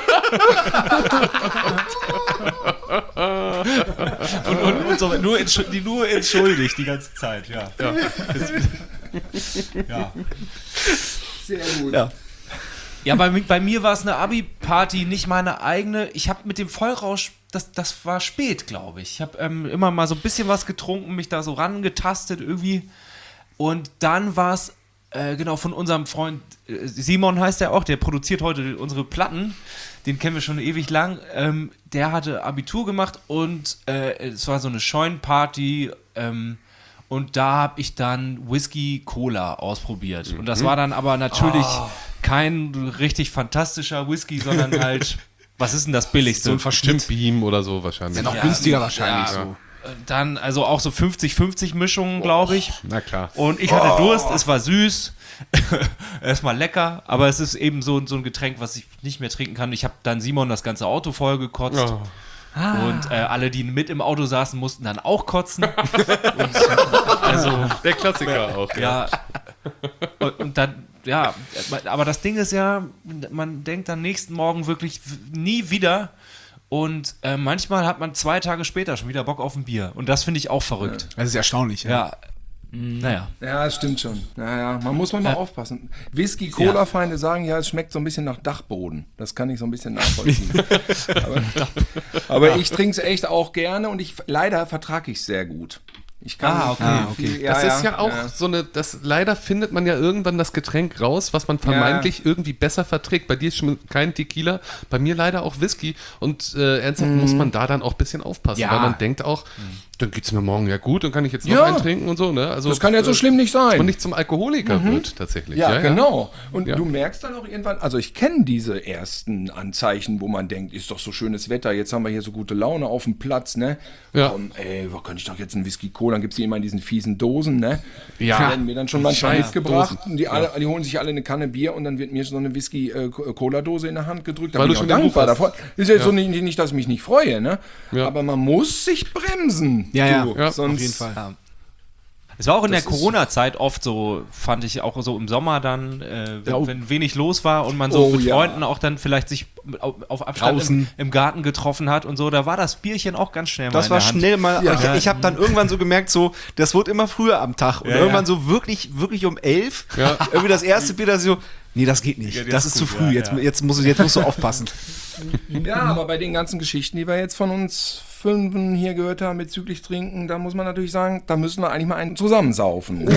und so, nur entschuldigt die ganze Zeit, ja. Ja. Sehr gut. Ja, bei mir war es eine Abi-Party, nicht meine eigene. Ich habe mit dem Vollrausch, das war spät, glaube ich. Ich habe immer mal so ein bisschen was getrunken, mich da so rangetastet irgendwie. Und dann war es, genau, von unserem Freund, Simon heißt der auch, der produziert heute unsere Platten. Den kennen wir schon ewig lang. Der hatte Abitur gemacht und es war so eine Scheunenparty. Und da habe ich dann Whisky Cola ausprobiert. Und das war dann aber natürlich kein richtig fantastischer Whisky, sondern halt, was ist denn das billigste? So ein Verschnitt. Jim Beam oder so wahrscheinlich. Noch günstiger wahrscheinlich ja. so. Dann also auch so 50-50 Mischungen, glaube ich. Na klar. Und ich hatte Durst, es war süß, erstmal lecker, aber es ist eben so ein Getränk, was ich nicht mehr trinken kann. Ich habe dann Simon das ganze Auto voll gekotzt. Oh. Und alle, die mit im Auto saßen, mussten dann auch kotzen. Also, Der Klassiker auch. ja. Und dann, ja, aber das Ding ist ja, man denkt am nächsten Morgen wirklich nie wieder. Und manchmal hat man 2 Tage später schon wieder Bock auf ein Bier. Und das finde ich auch verrückt. Das ist erstaunlich, Ja. Naja. Ja, das stimmt schon. Naja, man muss mal aufpassen. Whisky-Cola-Feinde sagen ja, es schmeckt so ein bisschen nach Dachboden. Das kann ich so ein bisschen nachvollziehen. aber ich trinke es echt auch gerne und leider vertrage ich es sehr gut. Ich kann okay. Das ist ja auch so eine, leider findet man ja irgendwann das Getränk raus, was man vermeintlich irgendwie besser verträgt. Bei dir ist schon kein Tequila, bei mir leider auch Whisky. Und ernsthaft muss man da dann auch ein bisschen aufpassen, Ja. weil man denkt auch, dann geht's mir morgen ja gut, dann kann ich jetzt noch Ja. einen trinken und so. Ne? Also, Das kann ja so schlimm nicht sein. dass man nicht zum Alkoholiker wird, tatsächlich. Ja, genau. Und Ja. du merkst dann auch irgendwann, also ich kenne diese ersten Anzeichen, wo man denkt, ist doch so schönes Wetter, jetzt haben wir hier so gute Laune auf dem Platz, ne? Ja. Komm, ey, wo könnte ich doch jetzt einen Whisky Cola, dann gibt es die immer in diesen fiesen Dosen, ne? Ja. Die werden mir dann schon manchmal Scheiß mitgebracht. Und die holen sich alle eine Kanne Bier und dann wird mir so eine Whisky Cola Dose in der Hand gedrückt. Da Weil bin du ich schon auch den Ruf dankbar hast. davon. Ist ja so nicht, dass ich mich nicht freue, ne? Ja. Aber man muss sich bremsen. Ja, du. ja. Sonst, Auf jeden Fall. Es war auch in der Das ist- Corona-Zeit oft so, fand ich auch so im Sommer dann, wenn wenig los war und man so Oh, mit ja. Freunden auch dann vielleicht sich auf Abstand Draußen. im Garten getroffen hat und so, da war das Bierchen auch ganz schnell Das mal war in der Hand. schnell mal. Ja. Ich habe dann irgendwann so gemerkt, so, das wird immer früher am Tag. Und Ja, irgendwann so wirklich um 11. Ja. Irgendwie das erste Bier, das so, nee, das geht nicht. Ja, das ist zu gut, früh. ja, Jetzt musst du aufpassen. Ja, aber bei den ganzen Geschichten, die wir jetzt von uns Fünfen hier gehört haben bezüglich Trinken, da muss man natürlich sagen, da müssen wir eigentlich mal einen zusammensaufen.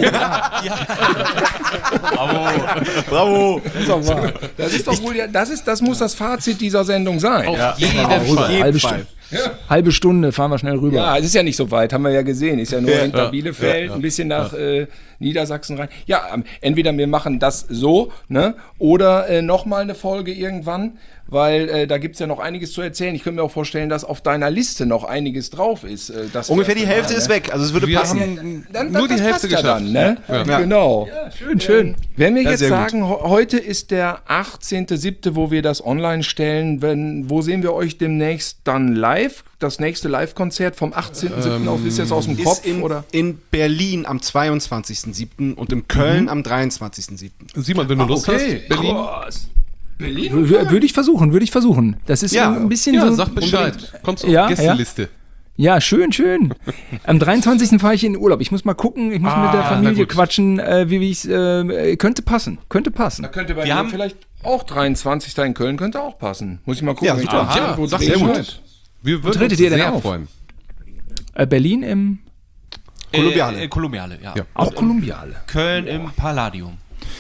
Bravo. Das ist doch wahr. Das ist doch wohl, das muss das Fazit dieser Sendung sein. Auf jeden Rüber, Fall. halbe Stunde. Halbe Stunde fahren wir schnell rüber. Ja, es ist ja nicht so weit, haben wir ja gesehen. Ist ja nur hinter Bielefeld, ein bisschen nach Niedersachsen rein. Ja, entweder wir machen das so, ne? Oder nochmal eine Folge irgendwann, weil da gibt es ja noch einiges zu erzählen. Ich könnte mir auch vorstellen, dass auf deiner Liste noch einiges drauf ist. Ungefähr die Hälfte ist weg. Also es würde Wir passen. haben Dann, nur die das Hälfte passt ja geschafft. dann, ne? Ja. Genau. Schön. Wenn wir Ja, jetzt sehr gut. sagen, heute ist der 18.07., wo wir das online stellen, wo sehen wir euch demnächst dann live? Das nächste Live-Konzert vom 18.07. aus, ist jetzt aus dem Kopf? Ist Oder? in Berlin am 22.07. und in Köln am 23.07. Simon, wenn du Lust hast, Berlin. Berlin? Würde ich versuchen. Das ist Ja. ein bisschen Ja, so. sag Bescheid. Kommst auf Ja, die Gästeliste. Ja, schön. Am 23. fahre ich in den Urlaub. Ich muss mal gucken, ich muss mit der na Familie gut. quatschen, wie ich es könnte passen. Da könnte bei mir vielleicht auch 23. in Köln könnte auch passen. Muss ich mal gucken. Ja, wenn ich super. da Ja, irgendwo sag drehe. sehr gut. Wir würden tretet uns ihr denn sehr auf? freuen. Berlin im Kolumbiale. Kolumbiale, ja. Ja. auch Kolumbiale. Köln im Palladium.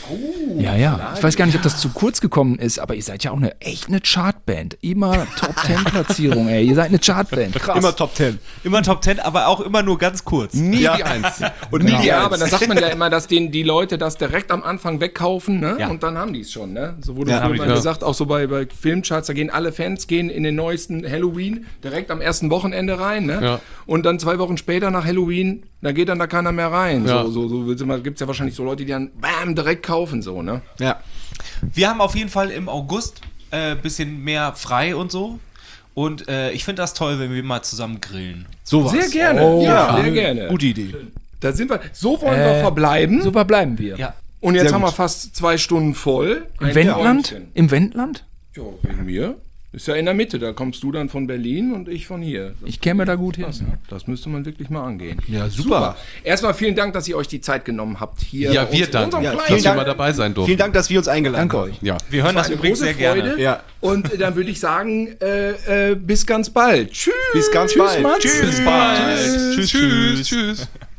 Ja. Ich weiß gar nicht, ob das zu kurz gekommen ist, aber ihr seid ja auch echt eine Chartband. Immer Top-10-Platzierung, ey. Ihr seid eine Chartband. Krass. Immer Top 10. Immer Top 10, aber auch immer nur ganz kurz. Nie Ja. die Eins. Und nie die Ja, Eins. aber dann sagt man ja immer, dass die Leute das direkt am Anfang wegkaufen, ne? Ja. Und dann haben die es schon, ne? So wurde Ja, früher haben die mal das. gesagt, auch so bei Filmcharts, da gehen alle Fans in den neuesten Halloween direkt am ersten Wochenende rein, ne? Ja. Und dann 2 Wochen später nach Halloween, da geht dann da keiner mehr rein. Ja. So gibt es ja wahrscheinlich so Leute, die dann bam, direkt kaufen, so, ne? Ja. Wir haben auf jeden Fall im August bisschen mehr frei und so. Und ich finde das toll, wenn wir mal zusammen grillen. Sowas. Sehr gerne. Oh, ja, sehr gerne. Gute Idee. Da sind wir. So wollen wir verbleiben. So verbleiben wir. Ja. Und jetzt Sehr haben wir gut. fast 2 Stunden voll. Im Wendland? Träumchen. Im Wendland? Ja, wegen mir. Ist ja in der Mitte. Da kommst du dann von Berlin und ich von hier. Ich käme da gut hin. Das müsste man wirklich mal angehen. Ja, super. Erstmal vielen Dank, dass ihr euch die Zeit genommen habt hier. Ja, bei wir uns in danken, unserem Ja, kleinen- vielen dass wir Dank. mal dabei sein durften. Vielen Dank, dass wir uns eingeladen haben. Ja. Wir hören war das eine übrigens große sehr Freude. gerne. Ja. Und dann würde ich sagen, bis ganz bald. Tschüss. Bis ganz bald. Mats. Tschüss. Bis bald. Tschüss.